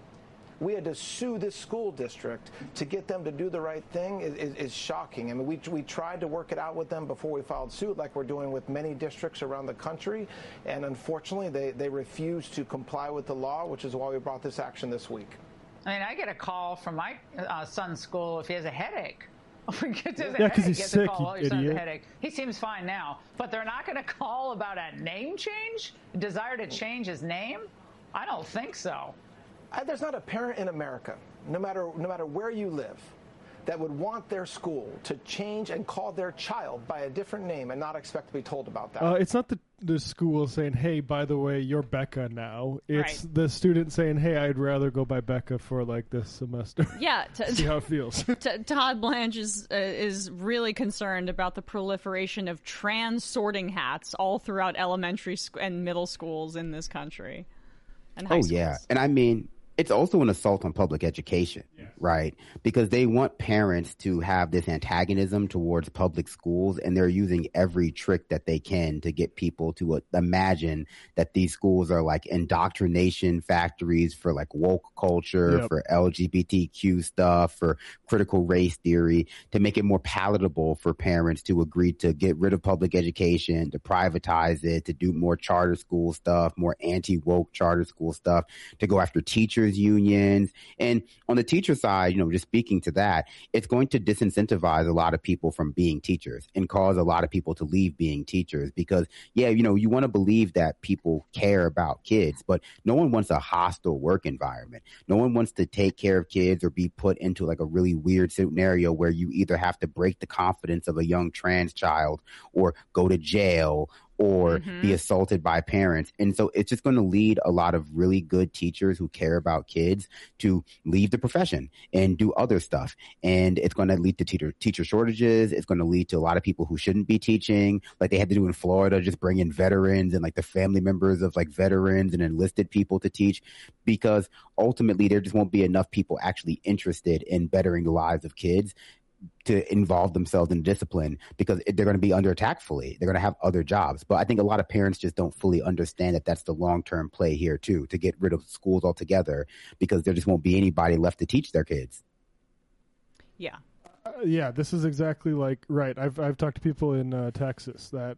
this school district to get them to do the right thing is shocking. I mean, we tried to work it out with them before we filed suit, like we're doing with many districts around the country, and unfortunately they refused to comply with the law, which is why we brought this action this week. I mean, I get a call from my son's school if he has a headache. Because he's sick, you idiot. He seems fine now, but they're not going to call about a name change? Desire to change his name? I don't think so. There's not a parent in America, no matter where you live, that would want their school to change and call their child by a different name and not expect to be told about that. It's not the school saying, hey, by the way, you're Becca now. It's the student saying, hey, I'd rather go by Becca for like this semester. Yeah. See how it feels. Todd Blanche is really concerned about the proliferation of trans sorting hats all throughout elementary and middle schools in this country. And high schools. Yeah. And I mean, it's also an assault on public education, right? Because they want parents to have this antagonism towards public schools, and they're using every trick that they can to get people to imagine that these schools are like indoctrination factories for like woke culture, for LGBTQ stuff, for critical race theory, to make it more palatable for parents to agree to get rid of public education, to privatize it, to do more charter school stuff, more anti-woke charter school stuff, to go after teachers unions. And on the teacher side, just speaking to that, it's going to disincentivize a lot of people from being teachers and cause a lot of people to leave being teachers because, you want to believe that people care about kids, but no one wants a hostile work environment. No one wants to take care of kids or be put into like a really weird scenario where you either have to break the confidence of a young trans child or go to jail or be assaulted by parents. And so it's just going to lead a lot of really good teachers who care about kids to leave the profession and do other stuff. And it's going to lead to teacher shortages. It's going to lead to a lot of people who shouldn't be teaching, like they had to do in Florida, just bring in veterans and like the family members of like veterans and enlisted people to teach, because ultimately there just won't be enough people actually interested in bettering the lives of kids to involve themselves in discipline, because they're going to be under attack fully. They're going to have other jobs. But I think a lot of parents just don't fully understand that that's the long-term play here too, to get rid of schools altogether, because there just won't be anybody left to teach their kids. Yeah. This is exactly right. I've talked to people in Texas that,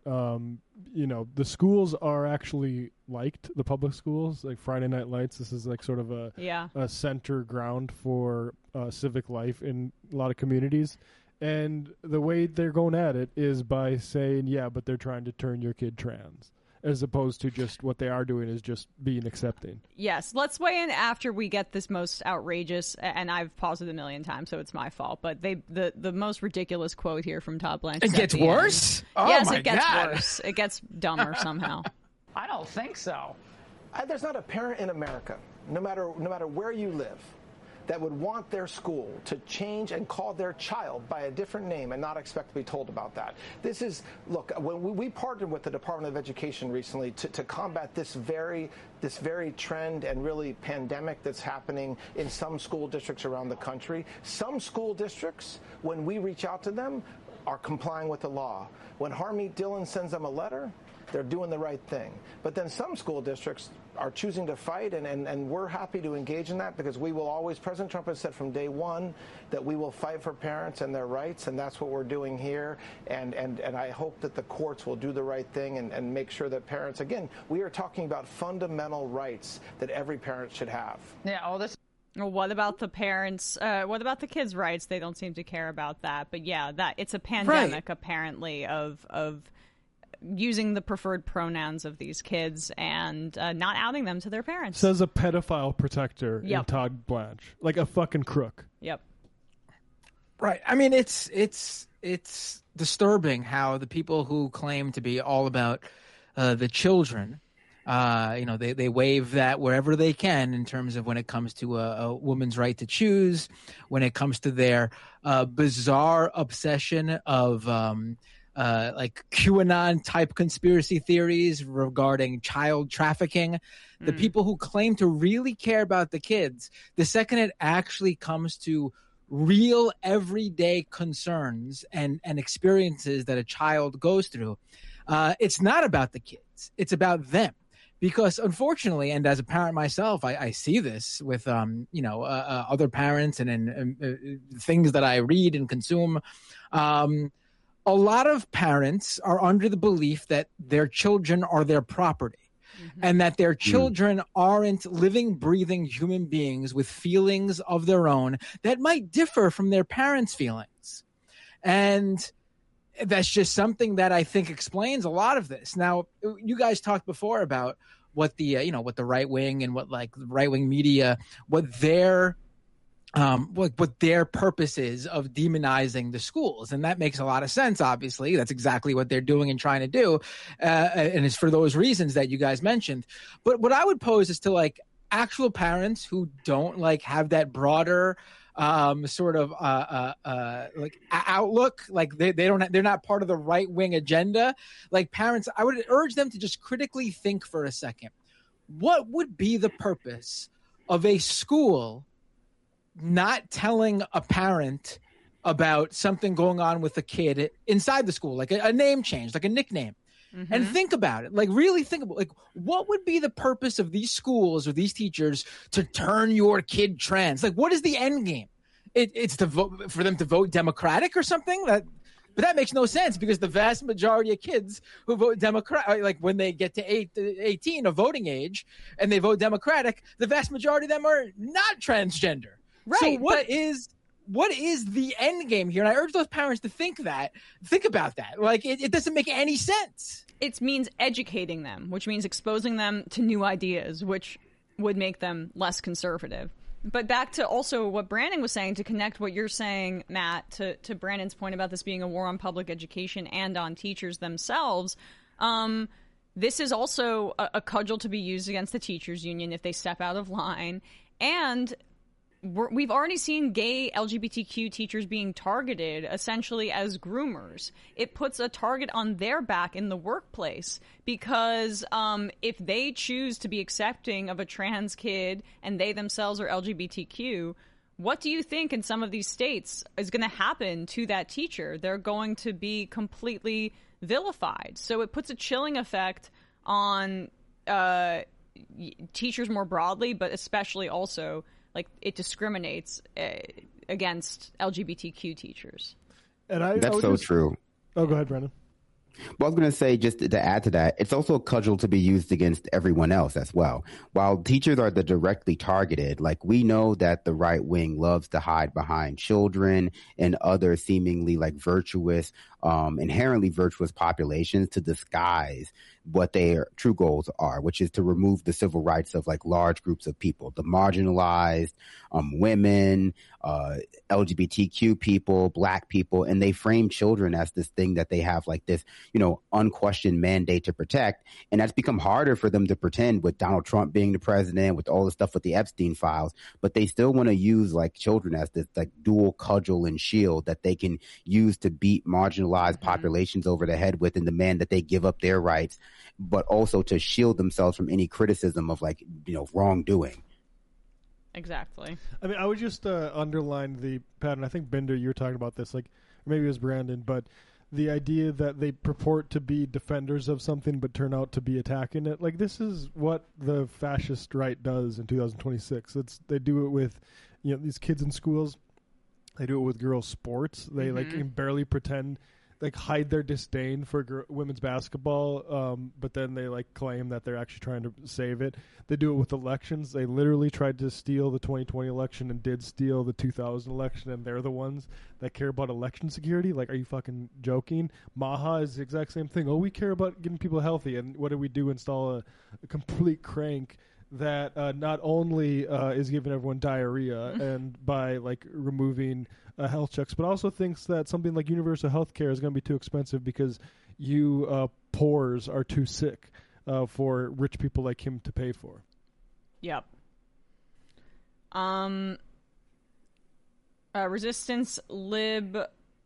the schools are actually liked, the public schools, like Friday Night Lights. This is like sort of a center ground for civic life in a lot of communities. And the way they're going at it is by saying, but they're trying to turn your kid trans. as opposed to just what they are doing is just being accepting. Yes, let's weigh in after we get this most outrageous, and I've paused it a million times, so it's my fault, but the most ridiculous quote here from Todd Blanche. It gets worse? Oh, yes, my it gets God. worse. It gets dumber somehow. I don't think so. There's not a parent in America, no matter where you live, that would want their school to change and call their child by a different name and not expect to be told about that. This is, look, when we partnered with the Department of Education recently to combat this very trend and really pandemic that's happening in some school districts around the country. Some school districts, when we reach out to them, are complying with the law. When Harmeet Dillon sends them a letter, they're doing the right thing. But then some school districts are choosing to fight, and we're happy to engage in that because we will always, President Trump has said from day one that we will fight for parents and their rights, and that's what we're doing here. And I hope that the courts will do the right thing and make sure that parents, again, we are talking about fundamental rights that every parent should have. Yeah, all this. Well, what about the parents? What about the kids' rights? They don't seem to care about that. But yeah, that it's a pandemic apparently of using the preferred pronouns of these kids and not outing them to their parents. Says a pedophile protector in Yep. Todd Blanche, like a fucking crook. Yep. Right. I mean, it's disturbing how the people who claim to be all about the children, they wave that wherever they can in terms of when it comes to a woman's right to choose, when it comes to their bizarre obsession of like QAnon type conspiracy theories regarding child trafficking. The people who claim to really care about the kids, the second it actually comes to real everyday concerns and experiences that a child goes through, it's not about the kids. It's about them. Because unfortunately, and as a parent myself, I see this with other parents and things that I read and consume. A lot of parents are under the belief that their children are their property. And that their children aren't living, breathing human beings with feelings of their own that might differ from their parents' feelings. And that's just something that I think explains a lot of this. Now, you guys talked before about what the what the right wing and what like right wing media, what their purpose is of demonizing the schools. And that makes a lot of sense, obviously. That's exactly what they're doing and trying to do. And it's for those reasons that you guys mentioned. But what I would pose is to like actual parents who don't like have that broader like outlook, like they're not part of the right wing agenda. Like parents, I would urge them to just critically think for a second. What would be the purpose of a school not telling a parent about something going on with a kid inside the school, like a name change, like a nickname? And think about it. Like, really think about, like, what would be the purpose of these schools or these teachers to turn your kid trans? Like, what is the end game? It's to vote for them to vote Democratic or something? But that makes no sense because the vast majority of kids who vote Democratic, like when they get to 18 of voting age and they vote Democratic, the vast majority of them are not transgender. Right. So what is the end game here? And I urge those parents to think about that. Like, it doesn't make any sense. It means educating them, which means exposing them to new ideas, which would make them less conservative. But back to also what Brandon was saying, to connect what you're saying, Matt, to Brandon's point about this being a war on public education and on teachers themselves, this is also a cudgel to be used against the teachers union if they step out of line. And we've already seen gay LGBTQ teachers being targeted essentially as groomers. It puts a target on their back in the workplace because if they choose to be accepting of a trans kid and they themselves are LGBTQ, what do you think in some of these states is going to happen to that teacher? They're going to be completely vilified. So it puts a chilling effect on teachers more broadly, but especially also like it discriminates against LGBTQ teachers. And that's so true. Oh, go ahead, Brandon. Well, I was going to say, just to add to that, it's also a cudgel to be used against everyone else as well. While teachers are the directly targeted, like we know that the right wing loves to hide behind children and other seemingly like virtuous inherently virtuous populations to disguise what their true goals are, which is to remove the civil rights of like large groups of people, the marginalized, women, LGBTQ people, black people, and they frame children as this thing that they have like this, unquestioned mandate to protect. And that's become harder for them to pretend with Donald Trump being the president, with all the stuff with the Epstein files, but they still want to use like children as this like dual cudgel and shield that they can use to beat marginalized populations over the head with and demand that they give up their rights, but also to shield themselves from any criticism of like, wrongdoing. Exactly. I mean, I would just underline the pattern. I think, Binder, you were talking about this, like, or maybe it was Brandon, but the idea that they purport to be defenders of something but turn out to be attacking it. Like, this is what the fascist right does in 2026. They do it with, these kids in schools. They do it with girls' sports. They can barely pretend, hide their disdain for women's basketball, but then they claim that they're actually trying to save it. They do it with elections. They literally tried to steal the 2020 election and did steal the 2000 election, and they're the ones that care about election security. Like, are you fucking joking? Maha is the exact same thing. Oh, we care about getting people healthy, and what do? Install a complete crank that not only is giving everyone diarrhea and by removing health checks, but also thinks that something like universal health care is going to be too expensive because you poors are too sick for rich people like him to pay for. Yep. Resistance Lib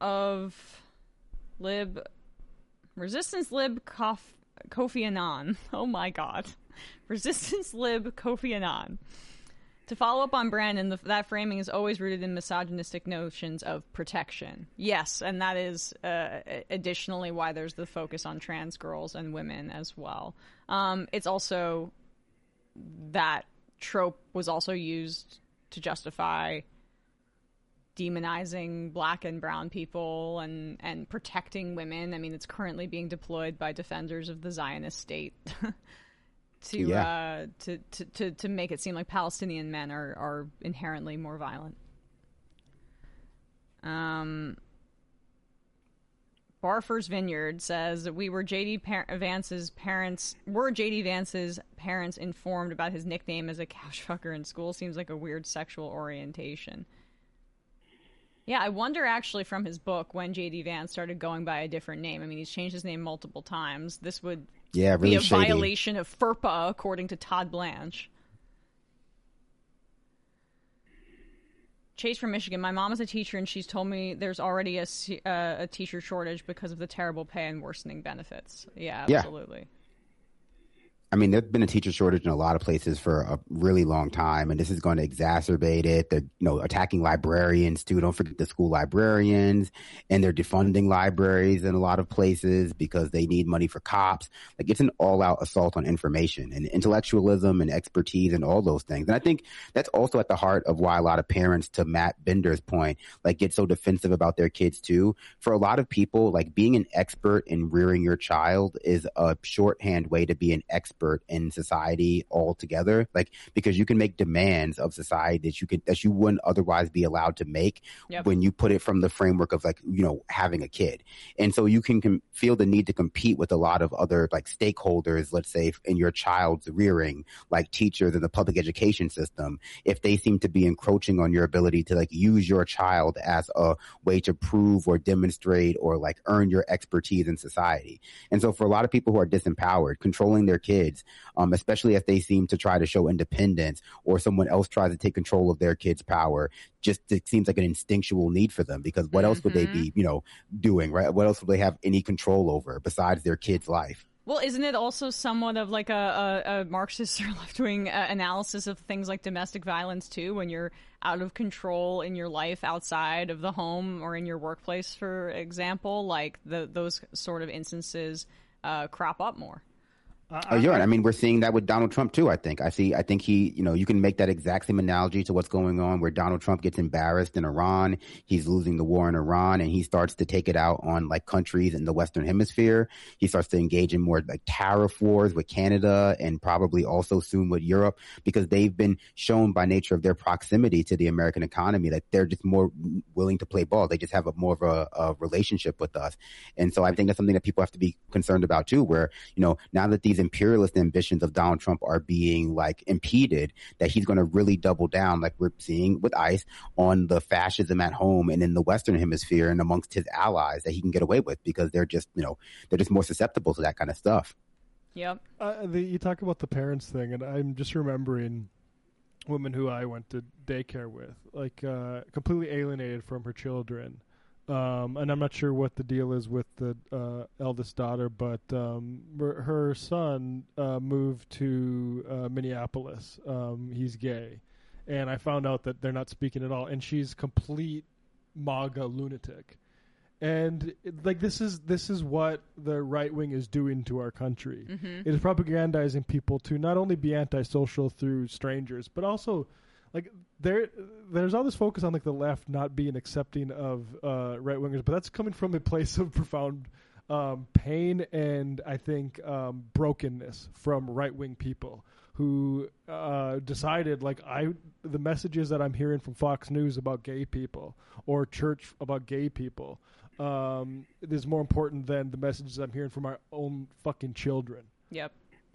Kofi Annan. Oh my God. Resistance Lib Kofi Annan. To follow up on Brandon, that framing is always rooted in misogynistic notions of protection. Yes, and that is additionally why there's the focus on trans girls and women as well. It's also that trope was also used to justify demonizing black and brown people and protecting women. I mean, it's currently being deployed by defenders of the Zionist state to make it seem like Palestinian men are inherently more violent. Barfer's Vineyard says that were J.D. Vance's parents informed about his nickname as a couch fucker in school? Seems like a weird sexual orientation. Yeah, I wonder actually from his book when J.D. Vance started going by a different name. I mean, he's changed his name multiple times. This would really be a shady violation of FERPA, according to Todd Blanche. Chase from Michigan. My mom is a teacher, and she's told me there's already a teacher shortage because of the terrible pay and worsening benefits. Yeah, absolutely. Yeah. I mean, there's been a teacher shortage in a lot of places for a really long time, and this is going to exacerbate it. They're, attacking librarians too. Don't forget the school librarians, and they're defunding libraries in a lot of places because they need money for cops. It's an all-out assault on information and intellectualism and expertise and all those things. And I think that's also at the heart of why a lot of parents, to Matt Binder's point, get so defensive about their kids too. For a lot of people, being an expert in rearing your child is a shorthand way to be an expert in society altogether, because you can make demands of society that you wouldn't otherwise be allowed to make when you put it from the framework of having a kid. And so you can feel the need to compete with a lot of other stakeholders, let's say in your child's rearing, like teachers in the public education system, if they seem to be encroaching on your ability to use your child as a way to prove or demonstrate or earn your expertise in society. And so for a lot of people who are disempowered, controlling their kids, especially if they seem to try to show independence or someone else tries to take control of their kids' power, it seems like an instinctual need for them, because what else would they be, doing, right? What else would they have any control over besides their kid's life? Well, isn't it also somewhat of a Marxist or left-wing analysis of things like domestic violence, too, when you're out of control in your life outside of the home or in your workplace, for example? Those sort of instances crop up more. You're right. I mean, we're seeing that with Donald Trump too. I think he, you can make that exact same analogy to what's going on where Donald Trump gets embarrassed in Iran. He's losing the war in Iran and he starts to take it out on like countries in the Western Hemisphere. He starts to engage in more like tariff wars with Canada and probably also soon with Europe because they've been shown by nature of their proximity to the American economy that they're just more willing to play ball. They just have more of a relationship with us. And so I think that's something that people have to be concerned about too, where, now that these imperialist ambitions of Donald Trump are being like impeded, that he's going to really double down like we're seeing with ICE on the fascism at home and in the Western Hemisphere and amongst his allies that he can get away with because they're just more susceptible to that kind of stuff. Yep. You talk about the parents thing, and I'm just remembering women who I went to daycare with, like completely alienated from her children. And I'm not sure what the deal is with the eldest daughter, but her son moved to Minneapolis. He's gay. And I found out that they're not speaking at all. And she's complete MAGA lunatic. And this is what the right wing is doing to our country. Mm-hmm. It is propagandizing people to not only be antisocial through strangers, but also there's all this focus on like the left not being accepting of right wingers, but that's coming from a place of profound pain and I think brokenness from right wing people who decided the messages that I'm hearing from Fox News about gay people or church about gay people is more important than the messages I'm hearing from our own fucking children. Yep.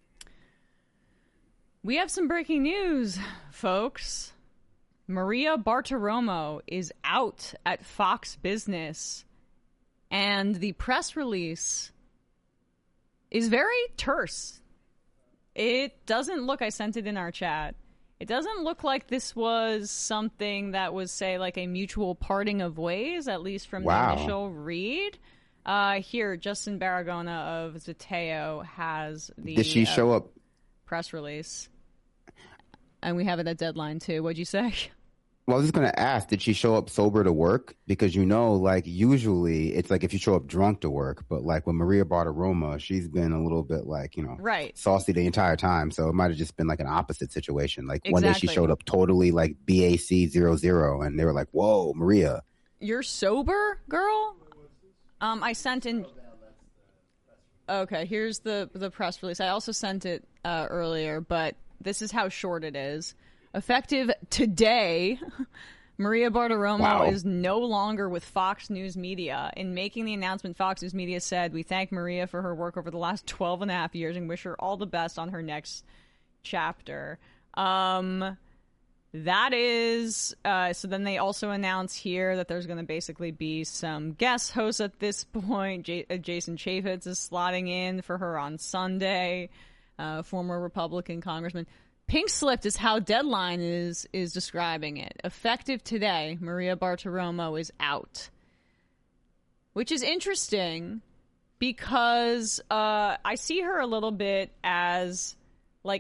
We have some breaking news, folks. Maria Bartiromo is out at Fox Business, and the press release is very terse. It doesn't look, I sent it in our chat, it doesn't look like this was something that was, say, like a mutual parting of ways, at least from the initial read. Here, Justin Baragona of Zeteo has the Did she show up? Press release. And we have it at deadline, too. What'd you say? Well, I was just going to ask, did she show up sober to work? Because, usually it's like if you show up drunk to work. But, like, with Maria Bartiromo, she's been a little bit, right. saucy the entire time. So it might have just been, like, an opposite situation. Like, one day she showed up totally, like, BAC 00, and they were like, whoa, Maria. You're sober, girl? I sent in... Okay, here's the press release. I also sent it earlier, but this is how short it is. Effective today, Maria Bartiromo is no longer with Fox News Media. In making the announcement, Fox News Media said, "We thank Maria for her work over the last 12 and a half years and wish her all the best on her next chapter." That is, so then they also announce here that there's going to basically be some guest hosts at this point. Jason Chaffetz is slotting in for her on Sunday, former Republican congressman. Pink slipped is how Deadline is describing it. Effective today, Maria Bartiromo is out. Which is interesting because I see her a little bit as was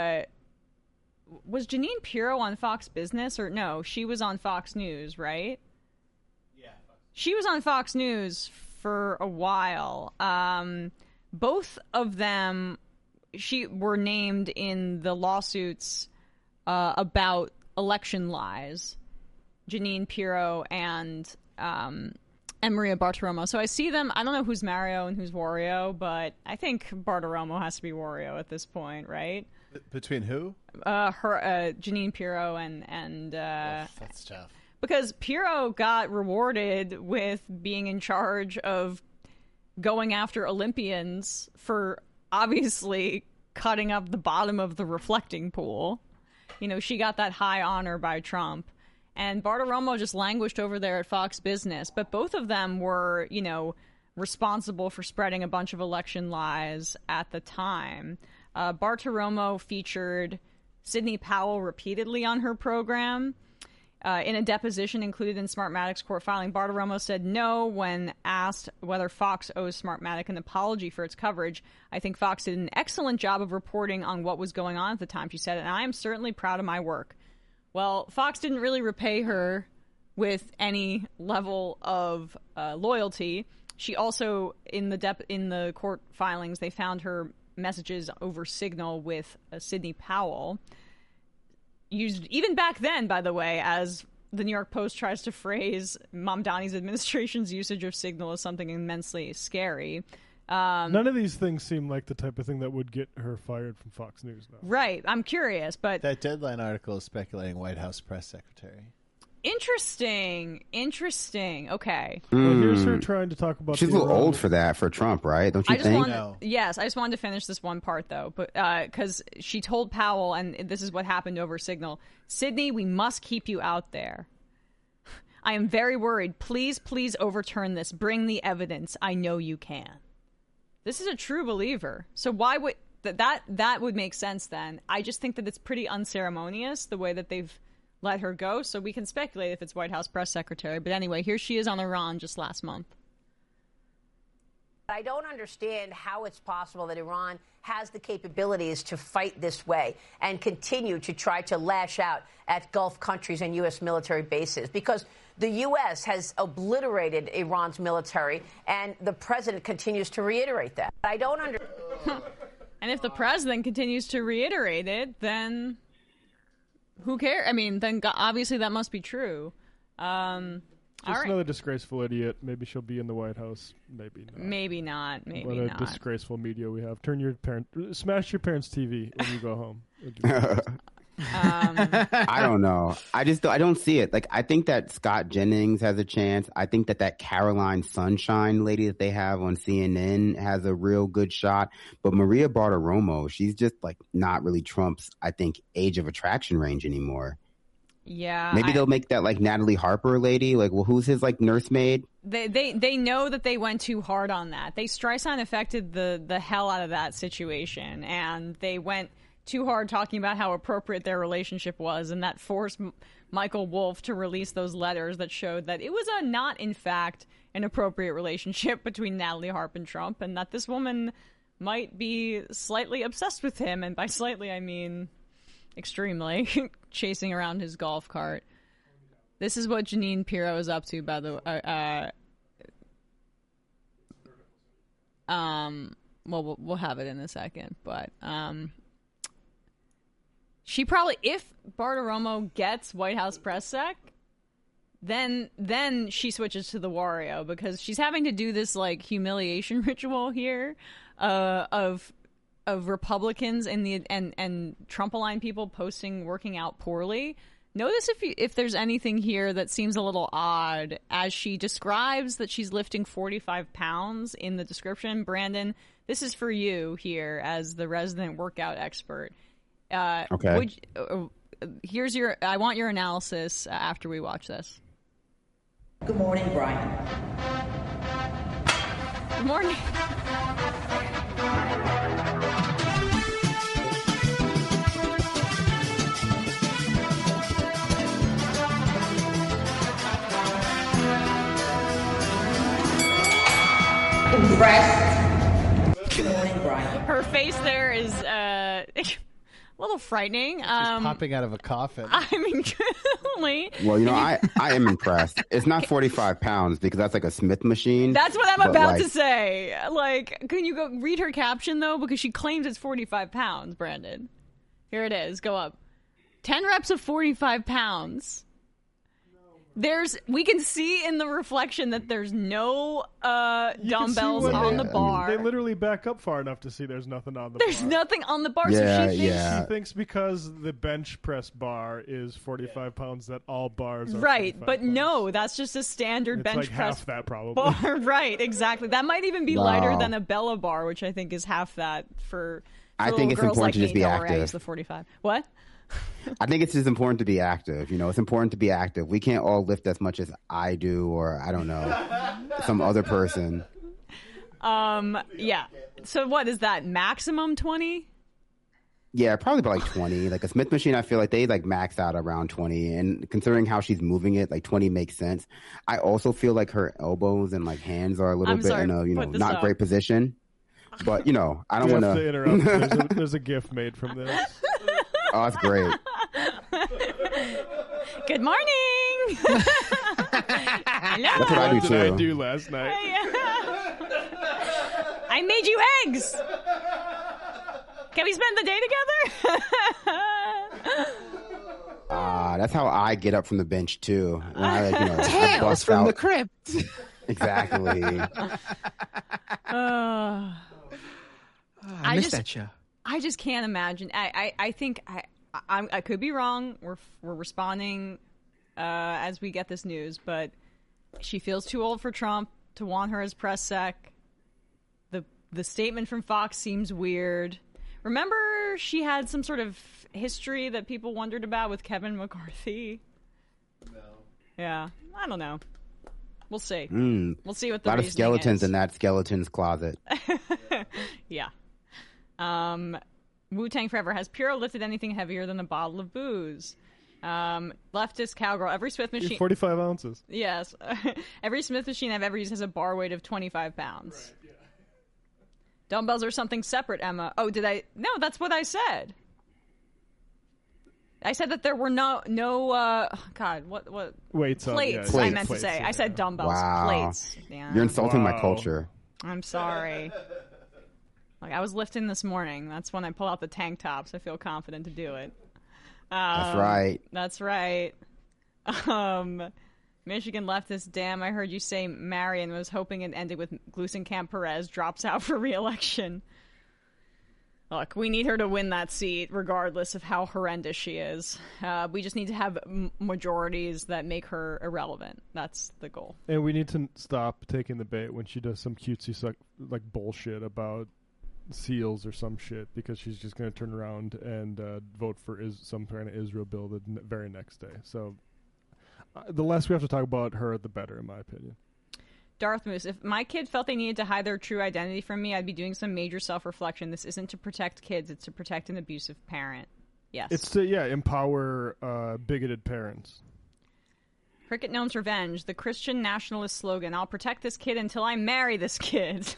Jeanine Pirro on Fox Business or no? She was on Fox News, right? Yeah. She was on Fox News for a while. Both of them were named in the lawsuits about election lies, Jeanine Pirro and Maria Bartiromo. So I see them. I don't know who's Mario and who's Wario, but I think Bartiromo has to be Wario at this point, right? Between who? Jeanine Pirro and that's tough. Because Pirro got rewarded with being in charge of going after Olympians for obviously cutting up the bottom of the reflecting pool. She got that high honor by Trump. And Bartiromo just languished over there at Fox Business. But both of them were, responsible for spreading a bunch of election lies at the time. Bartiromo featured Sidney Powell repeatedly on her program. In a deposition included in Smartmatic's court filing, Bartiromo said no when asked whether Fox owes Smartmatic an apology for its coverage. "I think Fox did an excellent job of reporting on what was going on at the time," she said, "and I am certainly proud of my work." Well, Fox didn't really repay her with any level of loyalty. She also, in the court filings, they found her messages over Signal with Sidney Powell. Used even back then, by the way, as the New York Post tries to phrase Mamdani's administration's usage of Signal as something immensely scary. None of these things seem like the type of thing that would get her fired from Fox News, though. Right. I'm curious, but... That Deadline article is speculating White House press secretary. Interesting. Okay. Well, here's her trying to talk about... She's a little old for that, for Trump, right? Don't you think? Yes, I just wanted to finish this one part, though, but because she told Powell, and this is what happened over Signal, Sidney, we must keep you out there. I am very worried. Please overturn this. Bring the evidence. I know you can. This is a true believer. So why would that would make sense then? I just think that it's pretty unceremonious the way that they've let her go. So we can speculate if it's White House press secretary. But anyway, here she is on Iran just last month. I don't understand how it's possible that Iran has the capabilities to fight this way and continue to try to lash out at Gulf countries and U.S. military bases, because the U.S. has obliterated Iran's military, and the president continues to reiterate that. I don't understand. And if the president continues to reiterate it, then who cares? I mean, then obviously that must be true. Just another disgraceful idiot. Maybe she'll be in the White House. Maybe not. Maybe not. What a disgraceful media we have. Smash your parents' TV when you go home. I don't know. I don't see it. Like, I think that Scott Jennings has a chance. I think that Caroline Sunshine lady that they have on CNN has a real good shot. But Maria Bartiromo, she's just like not really Trump's, I think, age of attraction range anymore. Yeah. Maybe they'll make that like Natalie Harper lady. Like, well, who's his like nursemaid? They know that they went too hard on that. Streisand affected the hell out of that situation, and they went too hard talking about how appropriate their relationship was, and that forced Michael Wolff to release those letters that showed that it was not, in fact, an appropriate relationship between Natalie Harper and Trump, and that this woman might be slightly obsessed with him, and by slightly I mean extremely, chasing around his golf cart. This is what Jeanine Pirro is up to, by the way. Well, we'll have it in a second, but she probably, if Bartiromo gets White House press sec, then she switches to the Wario, because she's having to do this like humiliation ritual here of Republicans and Trump-aligned people working out poorly. Notice if there's anything here that seems a little odd as she describes that she's lifting 45 pounds in the description. Brandon, this is for you here as the resident workout expert. Okay. I want your analysis after we watch this. Good morning, Brian. Good morning. Impressed. Good morning, Brian. Her face there is a little frightening. She's popping out of a coffin. I mean, truly. Well, I am impressed. It's not 45 pounds because that's like a Smith machine. That's what I'm about to say. Like, can you go read her caption, though? Because she claims it's 45 pounds, Brandon. Here it is. Go up. 10 reps of 45 pounds. We can see in the reflection that there's no dumbbells on the bar. They literally back up far enough to see there's nothing on the bar. There's nothing on the bar, so she thinks because the bench press bar is 45 pounds that all bars are right, but pounds. No, that's just a standard bench like press half that probably. Bar. Right, exactly. That might even be lighter than a Bella bar, which I think is half that for I think it's important to just be active. The 45. What? I think it's just important to be active. It's important to be active. We can't all lift as much as I do, or I don't know, some other person. Yeah. So what is that? Maximum 20? Yeah, probably about like 20. Like a Smith machine, I feel like they like max out around 20. And considering how she's moving it, like 20 makes sense. I also feel like her elbows and like hands are a little bit in a not great position. But I don't want to interrupt. There's a GIF made from this. Oh, that's great. Good morning. Hello. That's what I do too. What did I do last night? I made you eggs. Can we spend the day together? That's how I get up from the bench too. When I, Tales bust from out. the crypt. Exactly. I miss that show. I just can't imagine. I think I could be wrong. We're responding as we get this news, but she feels too old for Trump to want her as press sec. The statement from Fox seems weird. Remember, she had some sort of history that people wondered about with Kevin McCarthy. No. Yeah, I don't know. We'll see. We'll see what the a lot of reasoning skeletons is. in that skeleton's closet. Yeah. Wu-Tang Forever. Has Puro lifted anything heavier than a bottle of booze? Leftist cowgirl. Every Smith machine. 45 ounces. Yes. Every Smith machine I've ever used has a bar weight of 25 pounds. Right, yeah. Dumbbells are something separate, Emma. Oh, did I? No, that's what I said. I said that there were no God, what weights plates, yeah, I meant plates, to say. yeah. I said dumbbells, Wow. plates. Yeah. You're insulting my culture. I'm sorry. Like, I was lifting this morning. That's when I pull out the tank tops. I feel confident to do it. That's right. That's right. Michigan leftist, damn, I heard you say Marion was hoping it ended with Glusenkamp Perez drops out for re-election. Look, we need her to win that seat regardless of how horrendous she is. We just need to have majorities that make her irrelevant. That's the goal. And we need to stop taking the bait when she does some cutesy like bullshit about SEALs or some shit, because she's just going to turn around and vote for some kind of Israel bill the very next day. So the less we have to talk about her, the better, in my opinion. Darth Moose, if my kid felt they needed to hide their true identity from me, I'd be doing some major self-reflection. This isn't to protect kids, it's to protect an abusive parent. Yes. It's to, empower bigoted parents. Cricket Gnome's Revenge, the Christian nationalist slogan, I'll protect this kid until I marry this kid.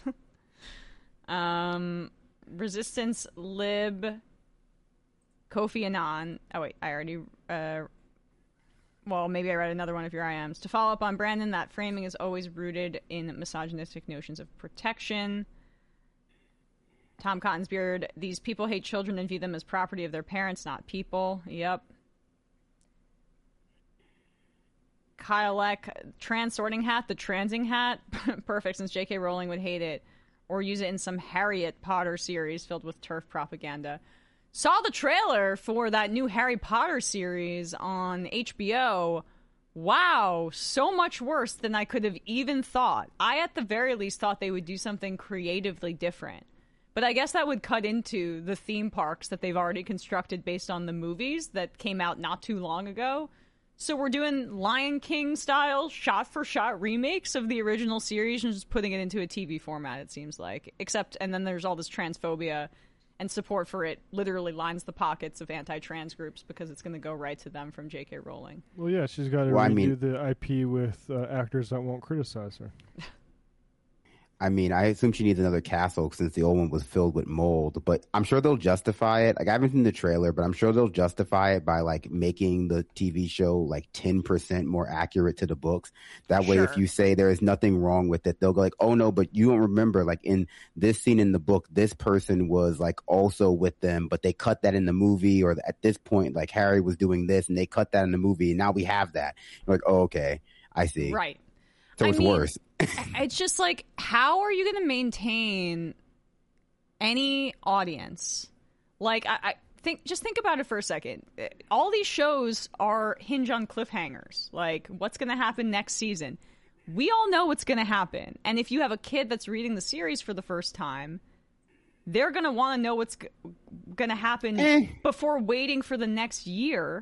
Resistance Lib Kofi Annan. Oh, wait, I already... well, maybe I read another one of your IMs. To follow up on Brandon, that framing is always rooted in misogynistic notions of protection. Tom Cottonsbeard, these people hate children and view them as property of their parents, not people. Yep. Kyle Eck, trans sorting hat, the transing hat. Perfect, since J.K. Rowling would hate it. Or use it in some Harriet Potter series filled with TERF propaganda. Saw the trailer for that new Harry Potter series on HBO. Wow, so much worse than I could have even thought. I, at the very least, thought they would do something creatively different. But I guess that would cut into the theme parks that they've already constructed based on the movies that came out not too long ago. So we're doing Lion King-style, shot-for-shot remakes of the original series and just putting it into a TV format, it seems like. Except, and then there's all this transphobia, and support for it literally lines the pockets of anti-trans groups because it's going to go right to them from J.K. Rowling. Well, yeah, she's got to redo the IP with actors that won't criticize her. I mean, I assume she needs another castle since the old one was filled with mold, but I'm sure they'll justify it. Like, I haven't seen the trailer, but I'm sure they'll justify it by like making the TV show like 10% more accurate to the books. That way, if you say there is nothing wrong with it, they'll go like, oh no, but you don't remember, like in this scene in the book, this person was like also with them, but they cut that in the movie, or at this point, like Harry was doing this and they cut that in the movie and now we have that. You're like, oh, okay, I see. Right. So it's worse. It's just like, how are you going to maintain any audience? Like, I think, just think about it for a second. All these shows are hinge on cliffhangers. Like, what's going to happen next season? We all know what's going to happen. And if you have a kid that's reading the series for the first time, they're going to want to know what's going to happen before waiting for the next year.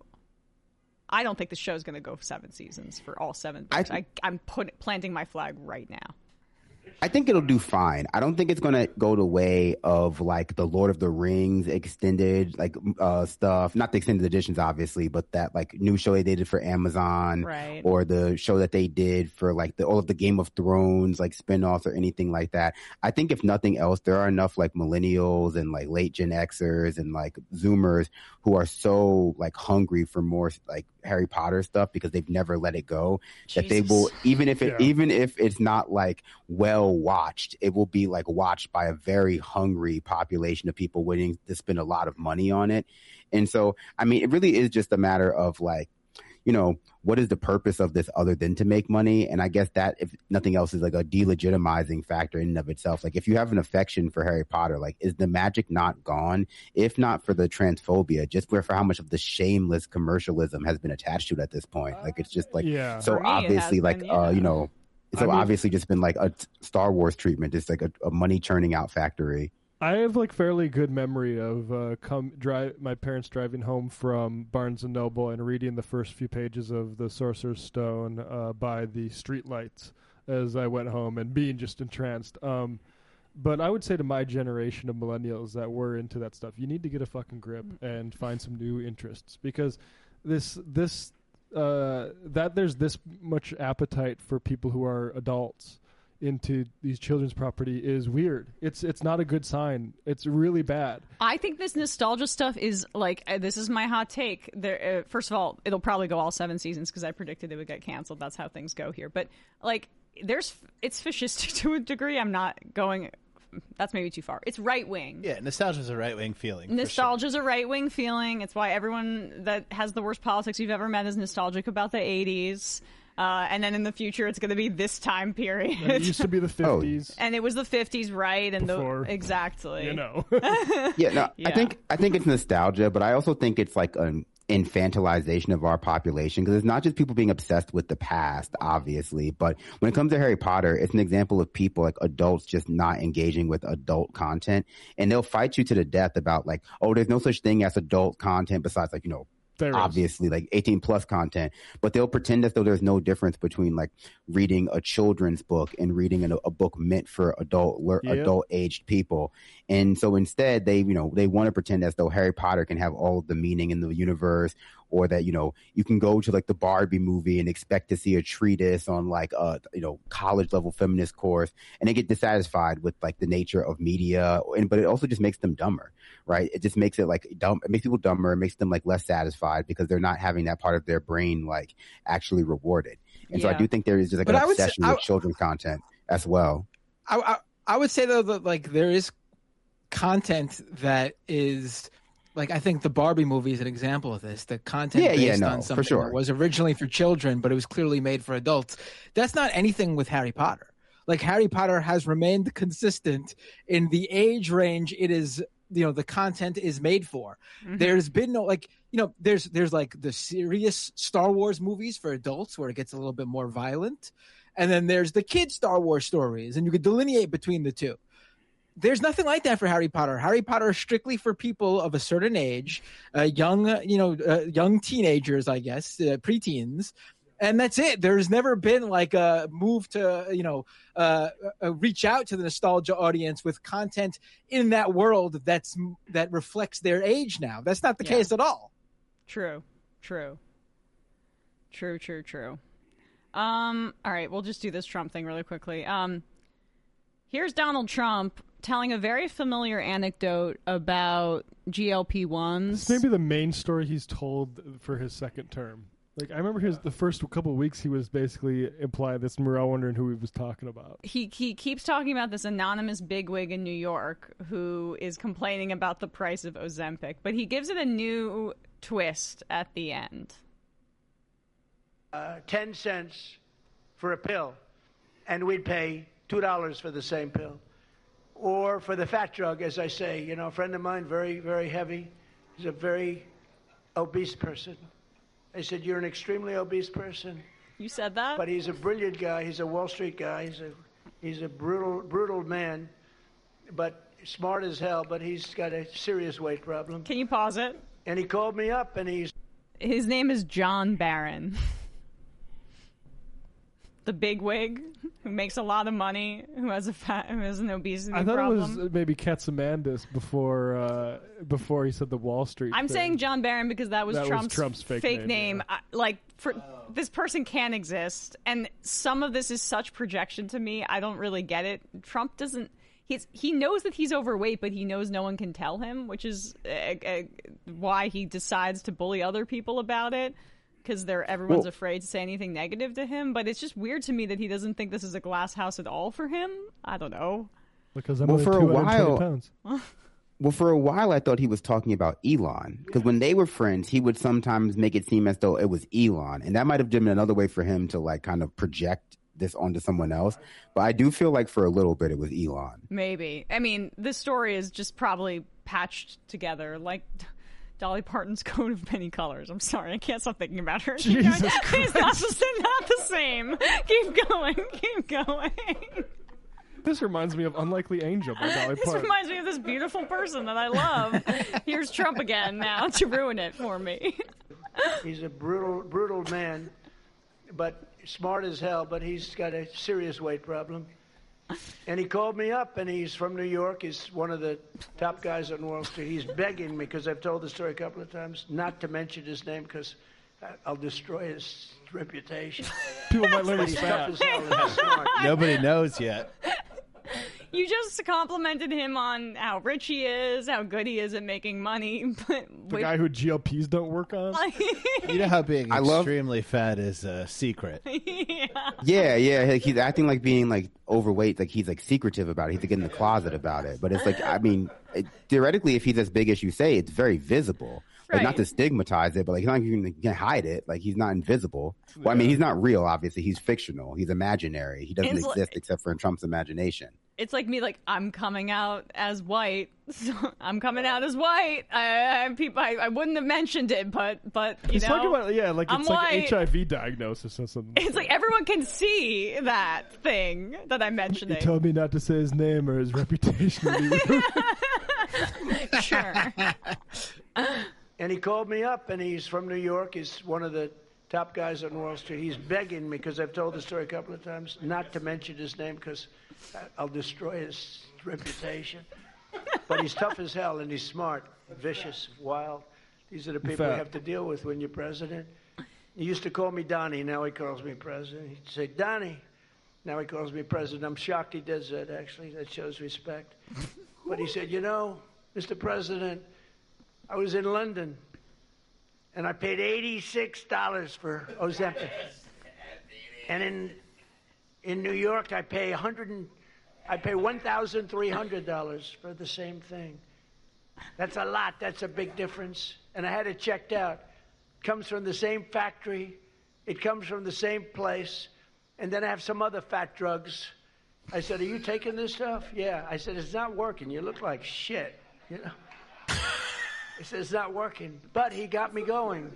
I don't think the show's going to go 7 seasons for all 7 books. I'm planting my flag right now. I think it'll do fine. I don't think it's going to go the way of like the Lord of the Rings extended like stuff. Not the extended editions, obviously, but that like new show they did for Amazon, right, or the show that they did for like all of the Game of Thrones like spinoffs or anything like that. I think if nothing else, there are enough like millennials and like late Gen Xers and like Zoomers who are so like hungry for more like Harry Potter stuff because they've never let it go. That they will, even if it's not like well watched, it will be like watched by a very hungry population of people willing to spend a lot of money on it. And so, I mean, it really is just a matter of like, you know, what is the purpose of this other than to make money? And I guess that, if nothing else, is like a delegitimizing factor in and of itself. Like, if you have an affection for Harry Potter, like, is the magic not gone? If not for the transphobia, just for how much of the shameless commercialism has been attached to it at this point. Like, it's just like so obviously like, you know, it's obviously just been like a Star Wars treatment. It's like a money churning out factory. I have like fairly good memory of my parents driving home from Barnes and Noble and reading the first few pages of The Sorcerer's Stone by the streetlights as I went home and being just entranced. But I would say to my generation of millennials that were into that stuff, you need to get a fucking grip and find some new interests, because there's this much appetite for people who are adults into these children's property is weird. It's not a good sign. It's really bad. I think this nostalgia stuff is like, this is my hot take. There, first of all, it'll probably go all 7 seasons because I predicted it would get canceled. That's how things go here. But like, it's fascistic to a degree. I'm not going. That's maybe too far. It's right wing. Yeah, nostalgia is a right wing feeling. Nostalgia is a right wing feeling. It's why everyone that has the worst politics you've ever met is nostalgic about the 80s. And then in the future, it's going to be this time period. And it used to be the 50s. And it was the 50s, right? And before, exactly. You know. Yeah, I think it's nostalgia, but I also think it's like an infantilization of our population, because it's not just people being obsessed with the past, obviously, but when it comes to Harry Potter, it's an example of people, like adults, just not engaging with adult content, and they'll fight you to the death about like, oh, there's no such thing as adult content besides like, you know, obviously like 18 plus content, but they'll pretend as though there's no difference between like reading a children's book and reading a book meant for adult aged people. And so instead they want to pretend as though Harry Potter can have all of the meaning in the universe, or that, you know, you can go to like the Barbie movie and expect to see a treatise on like a, you know, college level feminist course, and they get dissatisfied with like the nature of media, but it also just makes them dumber, right? It just makes it like dumb. It makes people dumber. It makes them like less satisfied because they're not having that part of their brain like actually rewarded. And so I do think there is just like an obsession with children's content as well. I would say though that like there is content that is, like, I think the Barbie movie is an example of this. The content based on something that was originally for children, but it was clearly made for adults. That's not anything with Harry Potter. Like, Harry Potter has remained consistent in the age range it is, you know, the content is made for. Mm-hmm. There's been no, like, you know, there's like the serious Star Wars movies for adults where it gets a little bit more violent. And then there's the kid Star Wars stories, and you could delineate between the two. There's nothing like that for Harry Potter. Harry Potter is strictly for people of a certain age, young teenagers, I guess, preteens, and that's it. There's never been like a move to, you know, reach out to the nostalgia audience with content in that world that reflects their age now. That's not the case at all. True. All right, we'll just do this Trump thing really quickly. Here's Donald Trump telling a very familiar anecdote about GLP-1s. It's maybe the main story he's told for his second term. Like, I remember the first couple of weeks he was basically implying this, and we were all wondering who he was talking about. He keeps talking about this anonymous bigwig in New York who is complaining about the price of Ozempic, but he gives it a new twist at the end. 10 cents for a pill, and we'd pay $2 for the same pill. Or for the fat drug, as I say, you know, a friend of mine, very, very heavy, he's a very obese person. I said, you're an extremely obese person. You said that? But he's a brilliant guy. He's a Wall Street guy. He's a brutal man, but smart as hell, but he's got a serious weight problem. Can you pause it? And he called me up, and his name is John Barron. The bigwig who makes a lot of money, who has an obesity problem. I thought it was maybe Katsimandis before he said the Wall Street I'm thing. saying John Barron because that was Trump's fake name. Yeah. This person can exist, and some of this is such projection to me. I don't really get it. Trump doesn't. He knows that he's overweight, but he knows no one can tell him, which is why he decides to bully other people about it. because everyone's afraid to say anything negative to him. But it's just weird to me that he doesn't think this is a glass house at all for him. I don't know. Because I'm only 220 pounds. Well, for a while, I thought he was talking about Elon, because when they were friends, he would sometimes make it seem as though it was Elon, and that might have been another way for him to like kind of project this onto someone else. But I do feel like for a little bit it was Elon. Maybe. I mean, this story is just probably patched together like Dolly Parton's coat of many colors. I'm sorry, I can't stop thinking about her. Jesus It's not the same. Keep going. This reminds me of Unlikely Angel by Dolly Parton. This reminds me of this beautiful person that I love. Here's Trump again now to ruin it for me. He's a brutal man, but smart as hell, but he's got a serious weight problem. And he called me up, and he's from New York. He's one of the top guys on Wall Street. He's begging me, because I've told the story a couple of times, not to mention his name, because I'll destroy his reputation. People might learn he's tough as hell and he's smart. Nobody knows yet. You just complimented him on how rich he is, how good he is at making money. But the guy who GLPs don't work on. You know how being extremely fat is a secret. Yeah. Like he's acting like being like overweight, like he's like secretive about it. He's like in the closet about it. But it's like, I mean, theoretically, if he's as big as you say, it's very visible. Like, not to stigmatize it, but like, not you can hide it. Like, he's not invisible. Well, I mean, he's not real, obviously. He's fictional. He's imaginary. He doesn't exist except for in Trump's imagination. It's like me, like, I'm coming out as white. So I'm coming out as white. I wouldn't have mentioned it, but he's know. Talking about, like, I'm it's like white. HIV diagnosis or something. It's like everyone can see that thing that I'm mentioning. He told me not to say his name or his reputation would be ruined. Sure. And he called me up, and he's from New York. He's one of the top guys on Wall Street. He's begging me, because I've told the story a couple of times, not to mention his name, because I'll destroy his reputation. But he's tough as hell, and he's smart, vicious, wild. These are the people you have to deal with when you're president. He used to call me Donnie. Now he calls me president. He'd say, Donnie. Now he calls me president. I'm shocked he does that, actually. That shows respect. But he said, you know, Mr. President, I was in London, and I paid $86 for Ozempic. And in New York, I pay $1,300 for the same thing. That's a lot. That's a big difference. And I had it checked out. It comes from the same factory. It comes from the same place. And then I have some other fat drugs. I said, are you taking this stuff? Yeah. I said, it's not working. You look like shit, you know. He said, it's not working, but he got me going.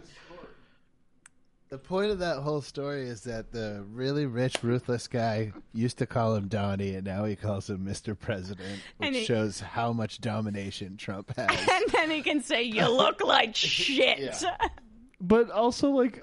The point of that whole story is that the really rich, ruthless guy used to call him Donnie, and now he calls him Mr. President, which shows how much domination Trump has. And then he can say, you look like shit. Yeah. But also, like,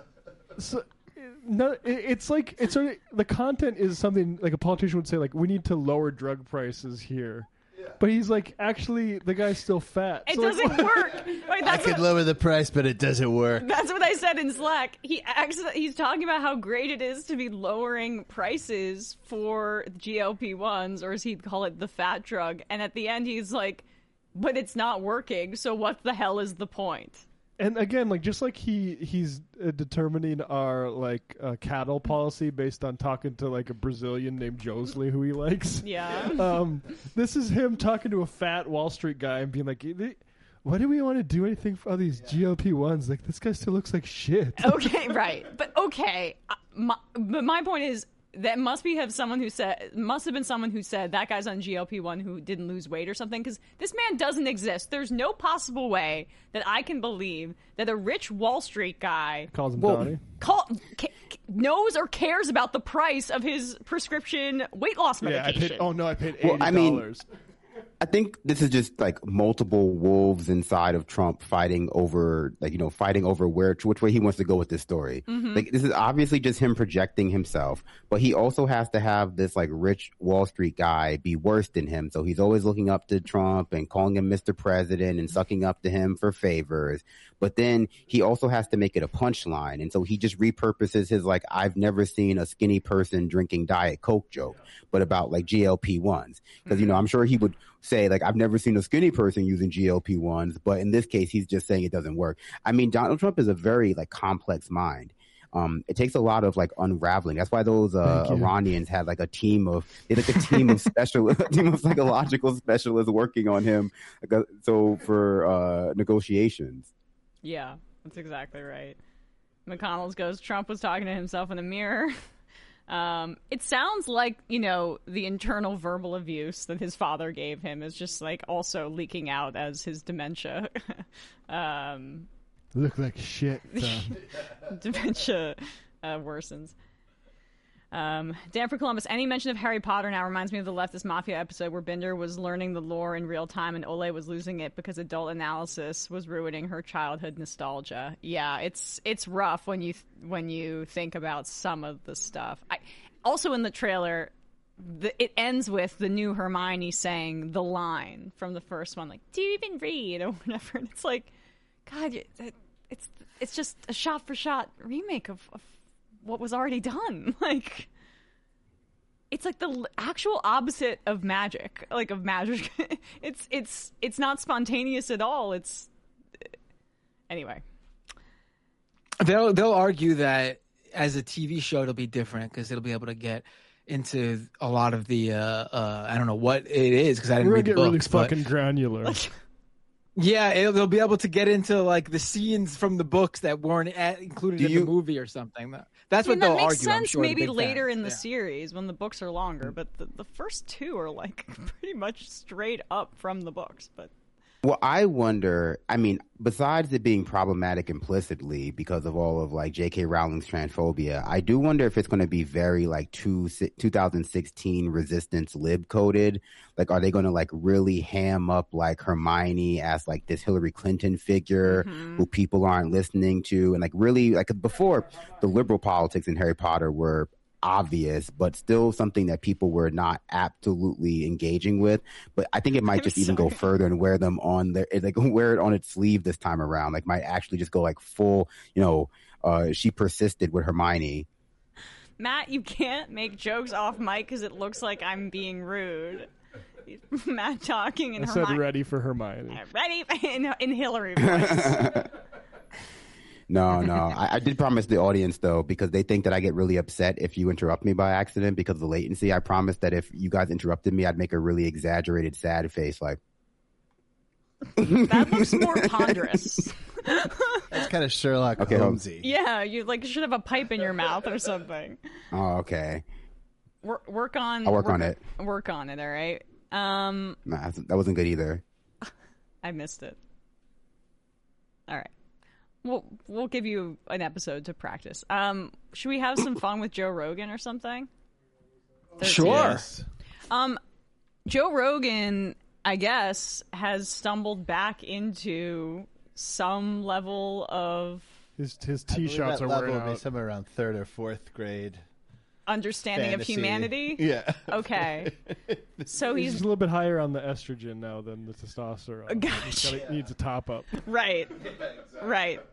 no, it's like, it's sort of, the content is something like a politician would say, like, we need to lower drug prices here. But he's like, actually, the guy's still fat. It doesn't work. Wait, I could lower the price, but it doesn't work. That's what I said in Slack. He's talking about how great it is to be lowering prices for GLP-1s, or as he'd call it, the fat drug. And at the end, he's like, but it's not working, so what the hell is the point? And again, like, just like he's determining our like cattle policy based on talking to like a Brazilian named Josley who he likes. Yeah. This is him talking to a fat Wall Street guy and being like, why do we want to do anything for all these GLP-1s? Like, this guy still looks like shit. Okay, right. But okay. But my point is, that must have been someone who said that guy's on GLP-1 who didn't lose weight or something, because this man doesn't exist. There's no possible way that I can believe that a rich Wall Street guy calls him Donnie knows or cares about the price of his prescription weight loss medication. I paid $80. I think this is just like multiple wolves inside of Trump fighting over, like, fighting over which way he wants to go with this story. Mm-hmm. Like, this is obviously just him projecting himself, but he also has to have this like rich Wall Street guy be worse than him. So he's always looking up to Trump and calling him Mr. President and sucking up to him for favors. But then he also has to make it a punchline. And so he just repurposes his, like, I've never seen a skinny person drinking Diet Coke joke, but about like GLP-1s. Because, I'm sure he would say, like, I've never seen a skinny person using GLP-1s, but in this case, he's just saying it doesn't work. I mean, Donald Trump is a very, like, complex mind. It takes a lot of like unraveling. That's why those Iranians had like a team of psychological specialists working on him. For negotiations. Yeah, that's exactly right. McConnell's goes, Trump was talking to himself in a mirror. It sounds like, the internal verbal abuse that his father gave him is just like also leaking out as his dementia. Look like shit. Dementia worsens. Dan for Columbus. Any mention of Harry Potter now reminds me of the Leftist Mafia episode where Binder was learning the lore in real time and Ole was losing it because adult analysis was ruining her childhood nostalgia. Yeah, it's rough when you think about some of the stuff. Also in the trailer, it ends with the new Hermione saying the line from the first one, like, "Do you even read?" or whatever. And it's like, God, it's just a shot-for-shot remake of what was already done. Like, it's like the actual opposite of magic. Like, of magic. It's not spontaneous at all. Anyway. They'll argue that as a TV show it'll be different because it'll be able to get into a lot of the I don't know what it is because I didn't read the books. We're gonna get really fucking granular. Yeah, they'll be able to get into like the scenes from the books that weren't included in the movie or something. That's what they'll argue. That makes sense. I'm sure, maybe later in the series when the books are longer, but the first two are like pretty much straight up from the books. But well, I wonder. I mean, besides it being problematic implicitly because of all of like J.K. Rowling's transphobia, I do wonder if it's going to be very like 2016 Resistance lib coded. Like, are they going to like really ham up like Hermione as like this Hillary Clinton figure who people aren't listening to, and like really like before the liberal politics in Harry Potter were obvious, but still something that people were not absolutely engaging with. But I think it might just even go further and wear them on their, like wear it on its sleeve this time around. Like might actually just go like full, she persisted with Hermione. Matt, you can't make jokes off mic because it looks like I'm being rude. Matt talking and Hermione. I said ready for Hermione. Ready in Hillary voice. No. I did promise the audience, though, because they think that I get really upset if you interrupt me by accident because of the latency. I promised that if you guys interrupted me, I'd make a really exaggerated, sad face, like. That looks more ponderous. That's kind of Sherlock Holmesy. Yeah, you should have a pipe in your mouth or something. Oh, okay. Work on. I'll work on it. Work on it. All right. Nah, that wasn't good either. I missed it. All right. We'll give you an episode to practice. Should we have some fun with Joe Rogan or something? Sure. Yes. Joe Rogan, I guess, has stumbled back into some level of his tee shots are wearing out. Somewhere around 3rd or 4th grade. Understanding fantasy. Of humanity? Yeah. Okay. So he's a little bit higher on the estrogen now than the testosterone. Gotcha. He needs a top up. Right. Right.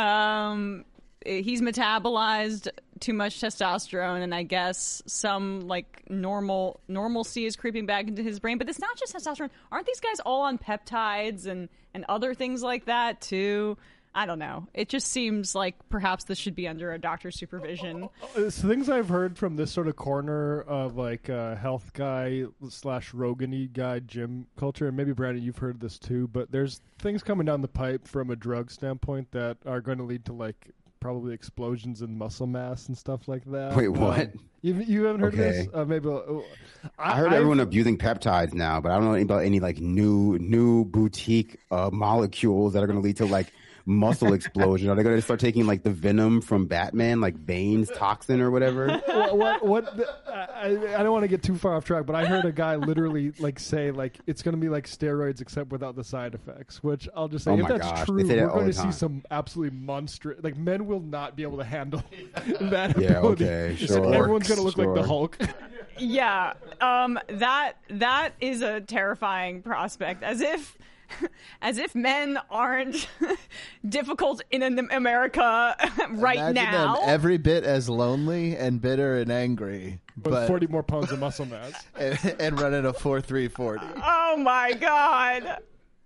He's metabolized too much testosterone, and I guess some like normalcy is creeping back into his brain. But it's not just testosterone. Aren't these guys all on peptides and other things like that too? I don't know. It just seems like perhaps this should be under a doctor's supervision. Things I've heard from this sort of corner of like health guy / Rogan-y guy gym culture, and maybe Brandon, you've heard this too, but there's things coming down the pipe from a drug standpoint that are going to lead to like probably explosions in muscle mass and stuff like that. Wait, what? You haven't heard of this? Maybe I heard everyone abusing peptides now, but I don't know about any like new boutique molecules that are going to lead to like muscle explosion. Are they going to start taking like the venom from Batman, like Bane's toxin or whatever? I don't want to get too far off track, but I heard a guy literally like say like it's going to be like steroids except without the side effects. Which I'll just say, if that's true, we're going to see some absolutely monstrous. Like men will not be able to handle that. Yeah, ability. okay, sure. Everyone's going to look like the Hulk. Yeah, that is a terrifying prospect. As if as if men aren't difficult in America right Imagine now. them every bit as lonely and bitter and angry, but 40 more pounds of muscle mass, and running a 4.340. Oh my God!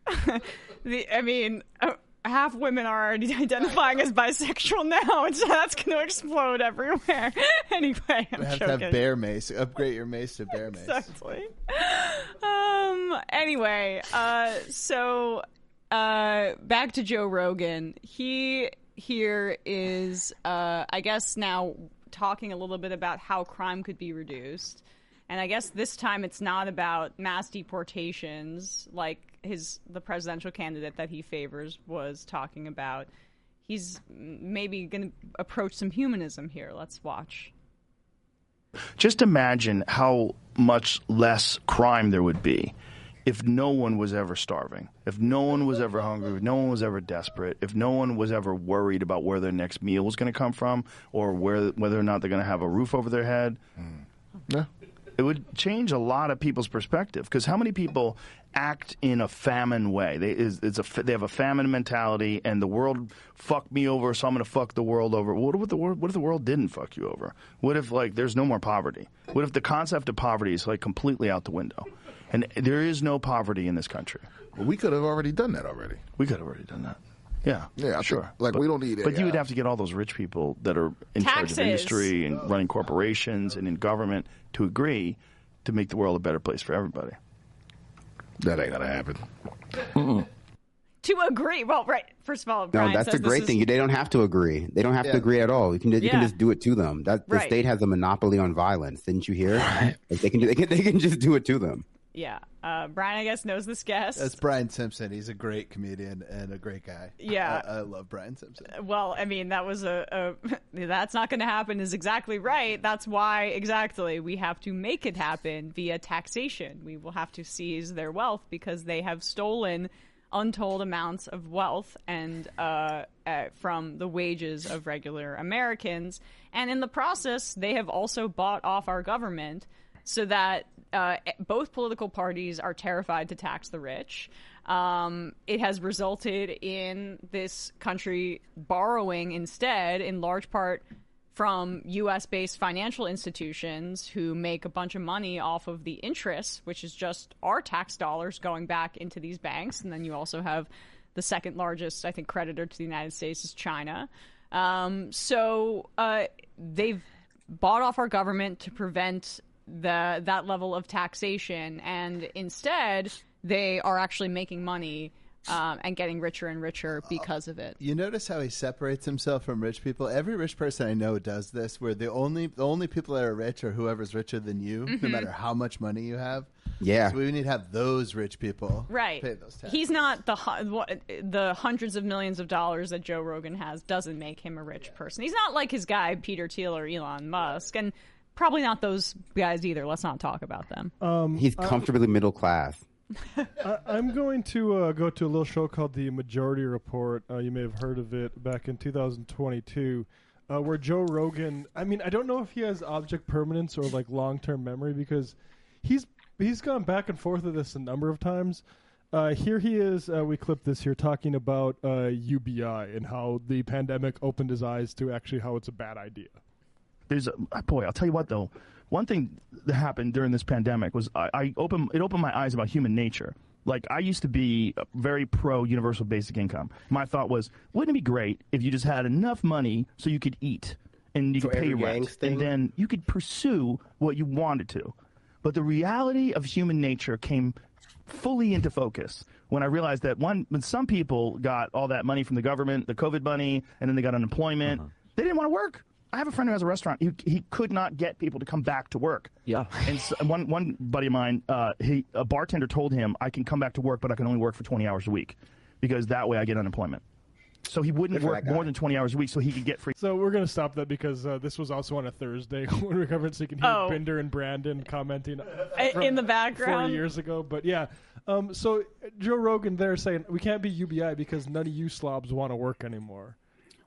Half women are already identifying as bisexual now, and so that's going to explode everywhere. Anyway, I'm have joking. to have bear mace. Upgrade your mace to bear mace. Exactly. Anyway, so back to Joe Rogan. He here is, I guess, now talking a little bit about how crime could be reduced. And I guess this time it's not about mass deportations like the presidential candidate that he favors was talking about. He's maybe going to approach some humanism here. Let's watch. Just imagine how much less crime there would be if no one was ever starving, if no one was ever hungry, if no one was ever desperate, if no one was ever worried about where their next meal was going to come from or whether or not they're going to have a roof over their head. Yeah. It would change a lot of people's perspective, because how many people act in a famine way? They have a famine mentality, and the world fucked me over, so I'm going to fuck the world over. What if the world didn't fuck you over? What if there's no more poverty? What if the concept of poverty is completely out the window, and there is no poverty in this country? Well, we could have already done that already. We could have already done that. Yeah, I sure. Think, we don't need it. But you would have to get all those rich people that are in charge of industry and running corporations and in government to agree to make the world a better place for everybody. That ain't gonna happen. To agree, well, right. First of all, Brian that's says the great thing. They don't have to agree. They don't have to agree at all. You can just do it to them. The state has a monopoly on violence. Didn't you hear? They can just do it to them. Yeah. Brian, I guess, knows this guest. That's Brian Simpson. He's a great comedian and a great guy. Yeah. I love Brian Simpson. Well, I mean, that was that's not going to happen is exactly right. That's why, exactly, we have to make it happen via taxation. We will have to seize their wealth because they have stolen untold amounts of wealth and from the wages of regular Americans. And in the process, they have also bought off our government so that both political parties are terrified to tax the rich. It has resulted in this country borrowing instead, in large part, from U.S.-based financial institutions who make a bunch of money off of the interest, which is just our tax dollars going back into these banks. And then you also have the second largest, I think, creditor to the United States is China. So they've bought off our government to prevent that level of taxation, and instead they are actually making money and getting richer and richer because of it. You notice how he separates himself from rich people? Every rich person I know does this, where the only people that are rich are whoever's richer than you, no matter how much money you have. Yeah. So we need to have those rich people right. pay those taxes. He's not the hundreds of millions of dollars that Joe Rogan has doesn't make him a rich person. He's not like his guy Peter Thiel or Elon Musk, and probably not those guys either. Let's not talk about them. He's comfortably middle class. I'm going to go to a little show called The Majority Report. You may have heard of it back in 2022, where Joe Rogan, I mean, I don't know if he has object permanence or long-term memory, because he's gone back and forth with this a number of times. Here he is, we clipped this here, talking about UBI and how the pandemic opened his eyes to actually how it's a bad idea. I'll tell you what, though. One thing that happened during this pandemic was it opened my eyes about human nature. I used to be very pro universal basic income. My thought was, wouldn't it be great if you just had enough money so you could eat and you could pay rent, and then you could pursue what you wanted to. But the reality of human nature came fully into focus when I realized that when some people got all that money from the government, the COVID money, and then they got unemployment, they didn't want to work. I have a friend who has a restaurant. He could not get people to come back to work. Yeah. And so one buddy of mine, a bartender told him, I can come back to work, but I can only work for 20 hours a week because that way I get unemployment. So he wouldn't work more than 20 hours a week so he could get free. So we're going to stop that because this was also on a Thursday when we covered, so you can hear Binder and Brandon commenting in the background 4 years ago. But yeah, so Joe Rogan there saying we can't be UBI because none of you slobs want to work anymore.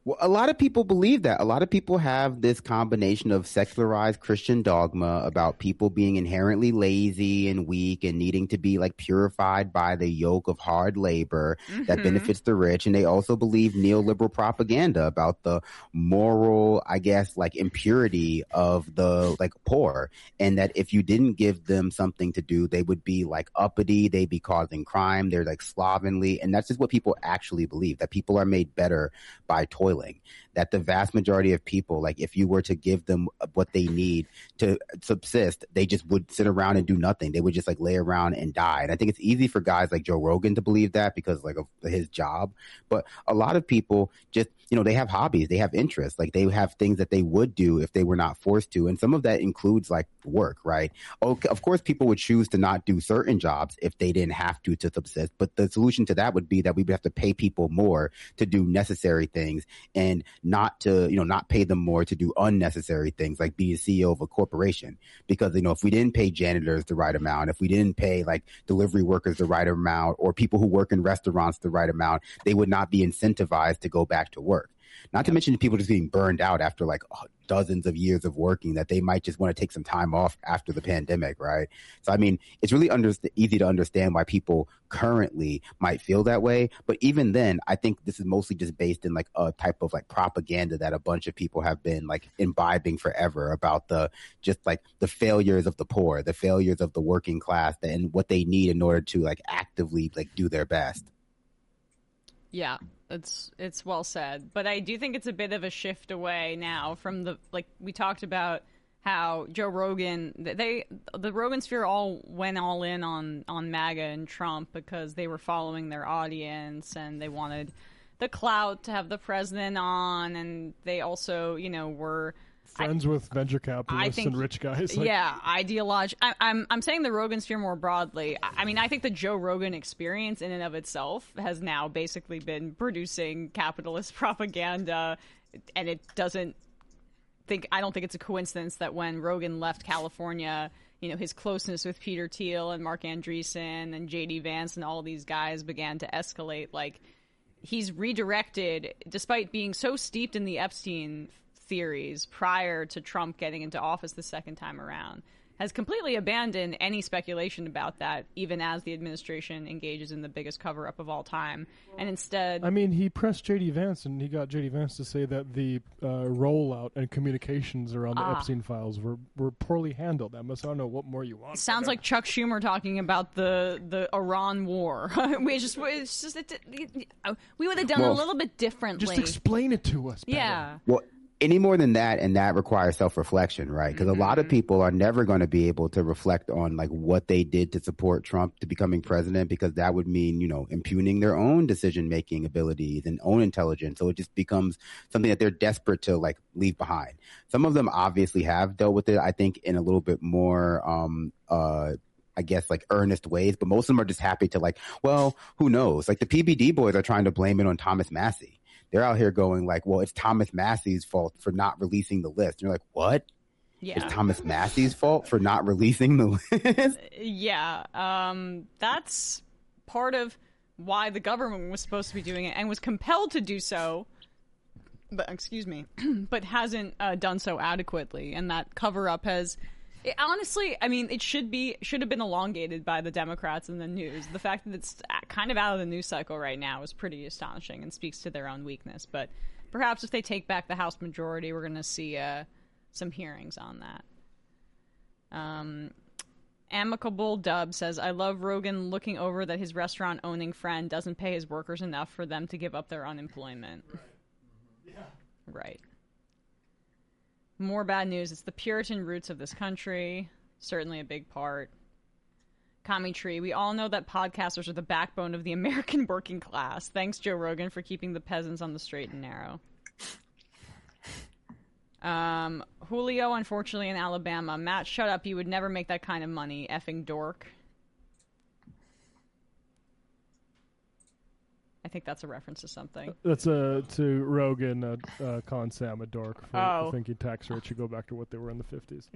Well, a lot of people believe that. A lot of people have this combination of secularized Christian dogma about people being inherently lazy and weak and needing to be like purified by the yoke of hard labor that benefits the rich. And they also believe neoliberal propaganda about the moral, I guess, like impurity of the like poor. And that if you didn't give them something to do, they would be like uppity. They'd be causing crime. They're like slovenly. And that's just what people actually believe, that people are made better by toiling. That the vast majority of people, like if you were to give them what they need to subsist, they just would sit around and do nothing. They would just like lay around and die. And I think it's easy for guys like Joe Rogan to believe that because like of his job. But a lot of people just, you know, they have hobbies, they have interests, like they have things that they would do if they were not forced to. And some of that includes like work, right? Okay, of course, people would choose to not do certain jobs if they didn't have to subsist. But the solution to that would be that we would have to pay people more to do necessary things and not to, you know, not pay them more to do unnecessary things like be a CEO of a corporation. Because, you know, if we didn't pay janitors the right amount, if we didn't pay like delivery workers the right amount or people who work in restaurants the right amount, they would not be incentivized to go back to work. Not to mention people just being burned out after like dozens of years of working, that they might just want to take some time off after the pandemic, right? So, I mean, it's really easy to understand why people currently might feel that way. But even then, I think this is mostly just based in like a type of like propaganda that a bunch of people have been like imbibing forever about the just like the failures of the poor, the failures of the working class, and what they need in order to like actively like do their best. Yeah, it's well said. But I do think it's a bit of a shift away now from the, like we talked about how Joe Rogan, the Rogan sphere all went all in on MAGA and Trump because they were following their audience and they wanted the clout to have the president on, and they also, you know, were friends with venture capitalists and rich guys. Like, yeah, I'm saying the Rogan sphere more broadly. I mean, I think the Joe Rogan experience in and of itself has now basically been producing capitalist propaganda, and I don't think it's a coincidence that when Rogan left California, you know, his closeness with Peter Thiel and Mark Andreessen and J.D. Vance and all these guys began to escalate. Like, he's redirected, despite being so steeped in the Epstein theories prior to Trump getting into office the second time around, has completely abandoned any speculation about that, even as the administration engages in the biggest cover-up of all time. And instead, I mean, he pressed J.D. Vance, and he got J.D. Vance to say that the rollout and communications around the Epstein files were poorly handled. Emma, so I don't know what more you want. Sounds like Chuck Schumer talking about the Iran war. we would have done a little bit differently. Just explain it to us better. Yeah. Well, any more than that, and that requires self-reflection, right? Because a lot of people are never going to be able to reflect on like what they did to support Trump to becoming president, because that would mean, you know, impugning their own decision-making abilities and own intelligence. So it just becomes something that they're desperate to like leave behind. Some of them obviously have dealt with it, I think, in a little bit more I guess like earnest ways, but most of them are just happy to like, well, who knows? Like the PBD boys are trying to blame it on Thomas Massie. They're out here going like, well, it's Thomas Massie's fault for not releasing the list. And you're like, what? Yeah. It's Thomas Massie's fault for not releasing the list? Yeah. That's part of why the government was supposed to be doing it and was compelled to do so, but but hasn't done so adequately. And that cover-up has... honestly, I mean, it should have been elongated by the Democrats in the news. The fact that it's kind of out of the news cycle right now is pretty astonishing and speaks to their own weakness. But perhaps if they take back the House majority, we're going to see some hearings on that. Amicable Dub says, I love Rogan looking over that his restaurant-owning friend doesn't pay his workers enough for them to give up their unemployment. Right. Yeah. Right. More bad news. It's the Puritan roots of this country. Certainly a big part. Kami Tree. We all know that podcasters are the backbone of the American working class. Thanks, Joe Rogan, for keeping the peasants on the straight and narrow. Julio, unfortunately, in Alabama. Matt, shut up. You would never make that kind of money. Effing dork. I think that's a reference to something. That's to Rogan, calling Sam a dork for thinking tax rates should go back to what they were in the 50s.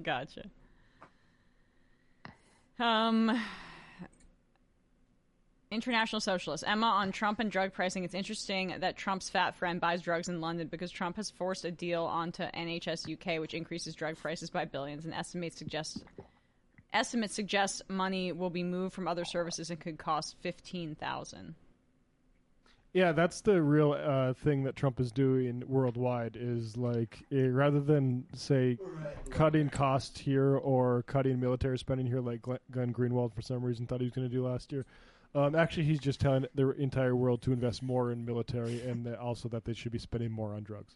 International Socialist. Emma, on Trump and drug pricing, it's interesting that Trump's fat friend buys drugs in London because Trump has forced a deal onto NHS UK, which increases drug prices by billions, and estimates suggest money will be moved from other services and could cost $15,000. Yeah, that's the real thing that Trump is doing worldwide is like rather than say cutting costs here or cutting military spending here like Glenn Greenwald for some reason thought he was going to do last year. Actually, he's just telling the entire world to invest more in military and also that they should be spending more on drugs.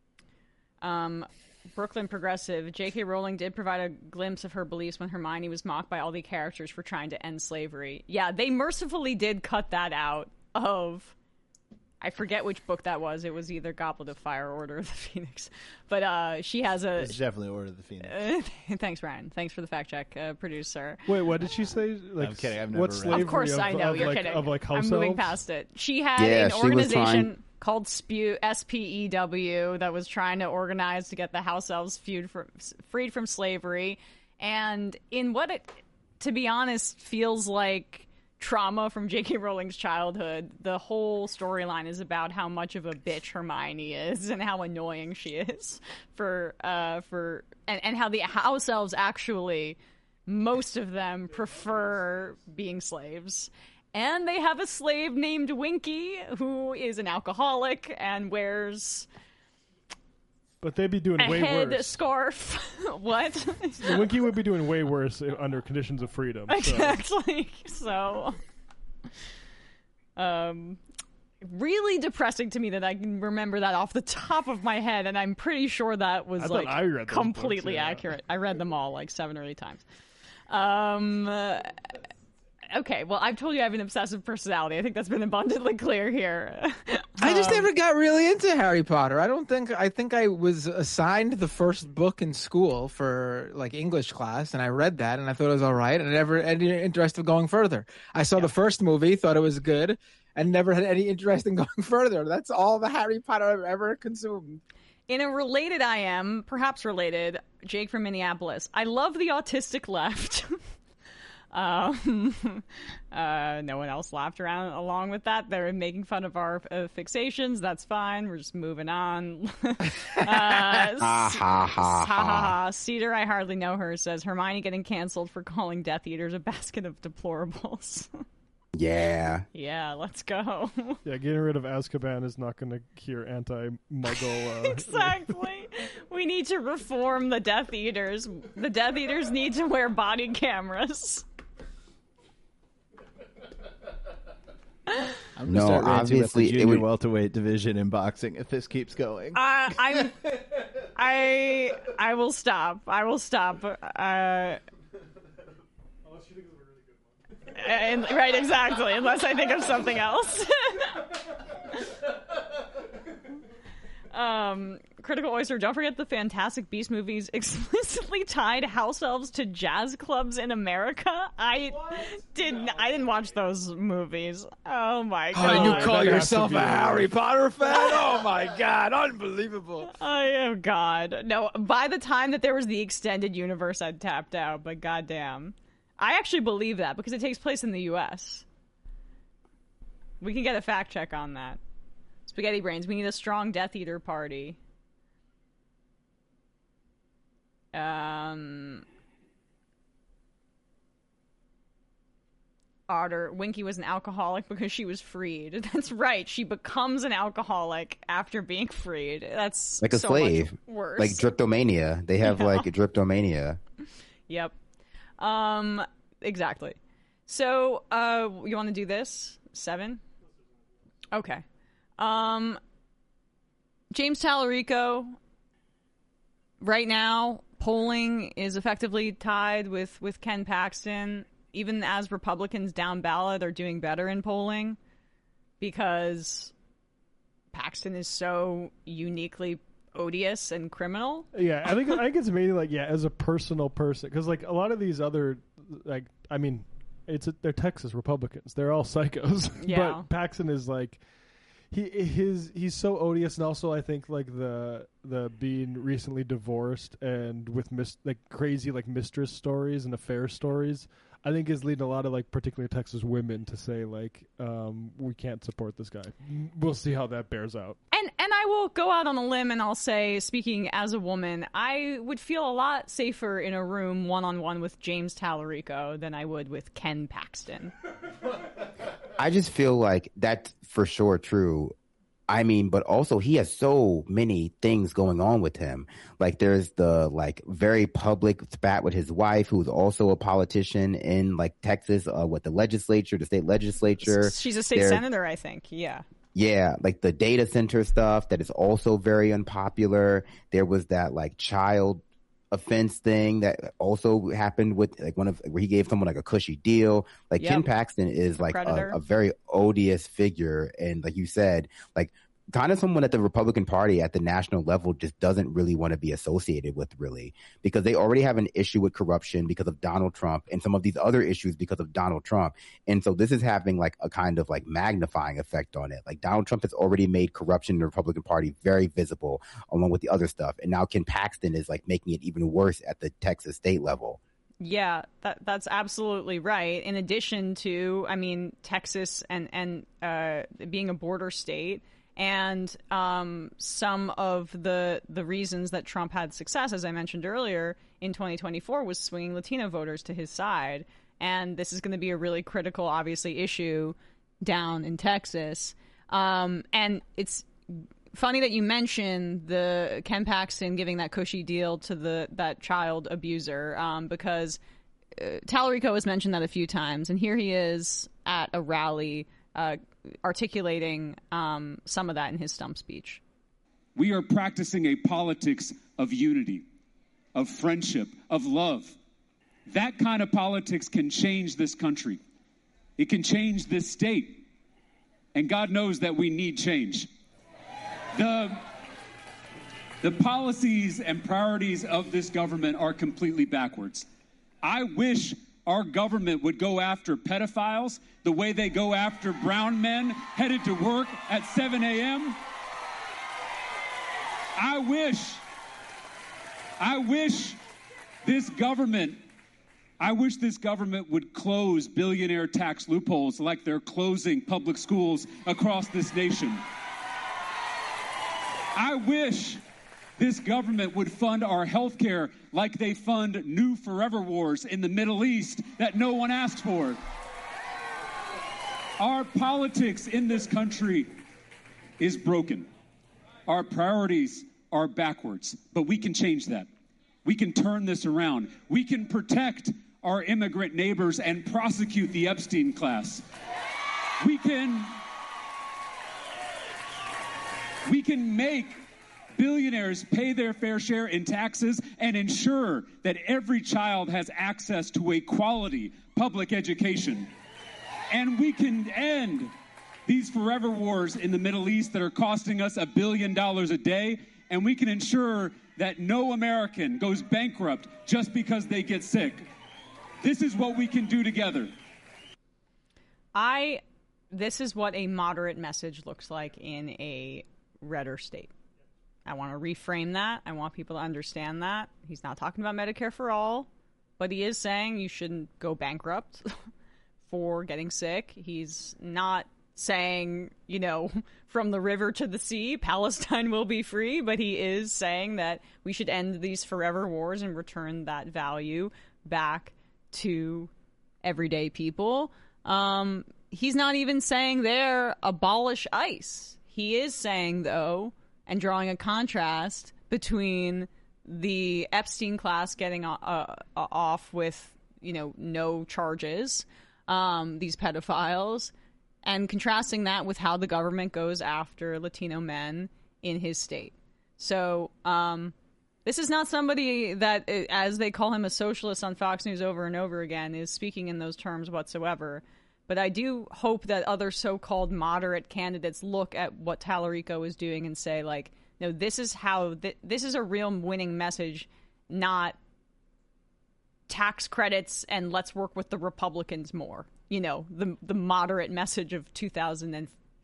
Brooklyn Progressive. J.K. Rowling did provide a glimpse of her beliefs when Hermione was mocked by all the characters for trying to end slavery. Yeah, they mercifully did cut that out of... I forget which book that was. It was either Goblet of Fire or Order of the Phoenix. But she has a... It's definitely Order of the Phoenix. Thanks, Ryan. Thanks for the fact check, producer. Wait, what did she say? Like, I'm kidding. I've never what read slavery Of course, I know. You're like, kidding. Of like house I'm moving elves? past it. She had an organization called SPEW that was trying to organize to get the house elves freed from slavery. And in what it, to be honest, feels like trauma from J.K. Rowling's childhood, the whole storyline is about how much of a bitch Hermione is and how annoying she is and how the house elves actually, most of them prefer being slaves. And they have a slave named Winky who is an alcoholic and wears... But they'd be doing way worse. Scarf. What? The Winky would be doing way worse under conditions of freedom. Exactly. So, really depressing to me that I can remember that off the top of my head, and I'm pretty sure that was completely accurate. I read them all like 7 or 8 times. Okay, well, I've told you I have an obsessive personality. I think that's been abundantly clear here. I just never got really into Harry Potter. I think I was assigned the first book in school for like English class, and I read that, and I thought it was all right, and I never had any interest of going further. I saw the first movie, thought it was good, and never had any interest in going further. That's all the Harry Potter I've ever consumed. In a related perhaps related, Jake from Minneapolis. I love the autistic left. No one else laughed along with that. They're making fun of our fixations. That's fine. We're just moving on. Cedar, I hardly know her, says Hermione getting canceled for calling Death Eaters a basket of deplorables. Yeah. Yeah, let's go. Yeah, getting rid of Azkaban is not going to cure anti-Muggle. Exactly. We need to reform the Death Eaters. The Death Eaters need to wear body cameras. I'm gonna start ranting about the junior welterweight division in boxing if this keeps going. I will stop. I will stop. Unless you think of a really good one. Right, exactly. Unless I think of something else. Critical Oyster, don't forget the Fantastic Beast movies explicitly tied house elves to jazz clubs in America. I didn't watch those movies. Oh my god. Oh, you call yourself a Harry Potter fan? Oh my god, unbelievable. Oh god. No, by the time that there was the extended universe, I'd tapped out, but goddamn. I actually believe that because it takes place in the US. We can get a fact check on that. Spaghetti Brains, we need a strong Death Eater party. Otter, Winky was an alcoholic because she was freed. That's right. She becomes an alcoholic after being freed. That's like a so slave. Much worse. Like Dryptomania. They have like a Dryptomania. Yep. Exactly. So, you want to do this? 7? Okay. James Tallarico, right now, polling is effectively tied with Ken Paxton, even as Republicans down ballot are doing better in polling because Paxton is so uniquely odious and criminal. Yeah, I think it's mainly like, as a personal person, because like a lot of these other, like, I mean, they're Texas Republicans. They're all psychos. Yeah. But Paxton is like, he's so odious, and also I think like the being recently divorced and with crazy like mistress stories and affair stories, I think is leading a lot of like particularly Texas women to say like we can't support this guy. We'll see how that bears out. And I will go out on a limb and I'll say, speaking as a woman, I would feel a lot safer in a room one-on-one with James Tallarico than I would with Ken Paxton. I just feel like that's for sure true. I mean, but also he has so many things going on with him. Like there's the like very public spat with his wife, who's also a politician in like Texas, with the legislature, the state legislature. She's a state senator, I think. Yeah. Yeah, like the data center stuff that is also very unpopular. There was that like child offense thing that also happened with like where he gave someone like a cushy deal. Like Ken Paxton is like a very odious figure, and like you said, like kind of someone that the Republican Party at the national level just doesn't really want to be associated with, really, because they already have an issue with corruption because of Donald Trump and some of these other issues because of Donald Trump. And so this is having like a kind of like magnifying effect on it. Like Donald Trump has already made corruption in the Republican Party very visible along with the other stuff. And now Ken Paxton is like making it even worse at the Texas state level. Yeah, that's absolutely right. In addition to, I mean, Texas and being a border state, and some of the reasons that Trump had success, as I mentioned earlier, in 2024 was swinging Latino voters to his side. And this is going to be a really critical, obviously, issue down in Texas. And it's funny that you mentioned the Ken Paxton giving that cushy deal to that child abuser, because Tallarico has mentioned that a few times. And here he is at a rally articulating some of that in his stump speech. We are practicing a politics of unity, of friendship, of love. That kind of politics can change this country. It can change this state. And God knows that we need change. The policies and priorities of this government are completely backwards. I wish our government would go after pedophiles the way they go after brown men headed to work at 7 a.m. I wish this government would close billionaire tax loopholes like they're closing public schools across this nation. I wish this government would fund our health care like they fund new forever wars in the Middle East that no one asked for. Our politics in this country is broken. Our priorities are backwards, but we can change that. We can turn this around. We can protect our immigrant neighbors and prosecute the Epstein class. We can make billionaires pay their fair share in taxes and ensure that every child has access to a quality public education. And we can end these forever wars in the Middle East that are costing us $1 billion a day, and we can ensure that no American goes bankrupt just because they get sick. This is what we can do together. This is what a moderate message looks like in a redder state. I want to reframe that. I want people to understand that. He's not talking about Medicare for all, but he is saying you shouldn't go bankrupt for getting sick. He's not saying, from the river to the sea, Palestine will be free, but he is saying that we should end these forever wars and return that value back to everyday people. He's not even saying there, abolish ICE. He is saying, though, and drawing a contrast between the Epstein class getting off with, no charges, these pedophiles, and contrasting that with how the government goes after Latino men in his state. So this is not somebody that, as they call him a socialist on Fox News over and over again, is speaking in those terms whatsoever. But I do hope that other so-called moderate candidates look at what Tallarico is doing and say, like, no, this is how this is a real winning message, not tax credits and let's work with the Republicans more. The moderate message of 2000 and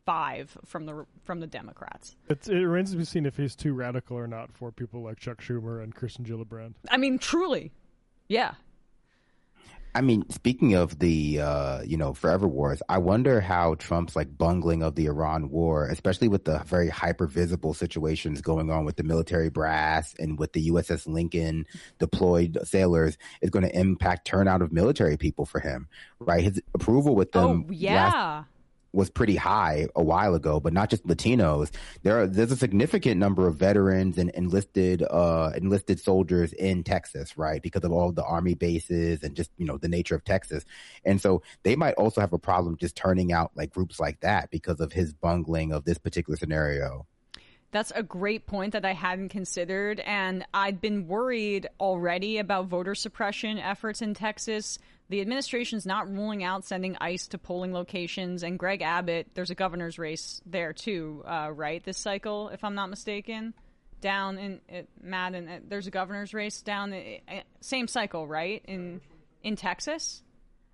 5 from the Democrats. It remains to be seen if he's too radical or not for people like Chuck Schumer and Kirsten Gillibrand. I mean, truly, yeah. I mean, speaking of the, forever wars, I wonder how Trump's like bungling of the Iran war, especially with the very hyper visible situations going on with the military brass and with the USS Lincoln deployed sailors, is going to impact turnout of military people for him, right? His approval with them was pretty high a while ago, but not just Latinos. There's a significant number of veterans and enlisted soldiers in Texas, right? Because of all the Army bases and just, the nature of Texas. And so they might also have a problem just turning out like groups like that because of his bungling of this particular scenario. That's a great point that I hadn't considered. And I'd been worried already about voter suppression efforts in Texas. The administration's not ruling out sending ICE to polling locations. And Greg Abbott, there's a governor's race there too, right? This cycle, if I'm not mistaken, down in Madden. There's a governor's race down, same cycle, right? In Texas.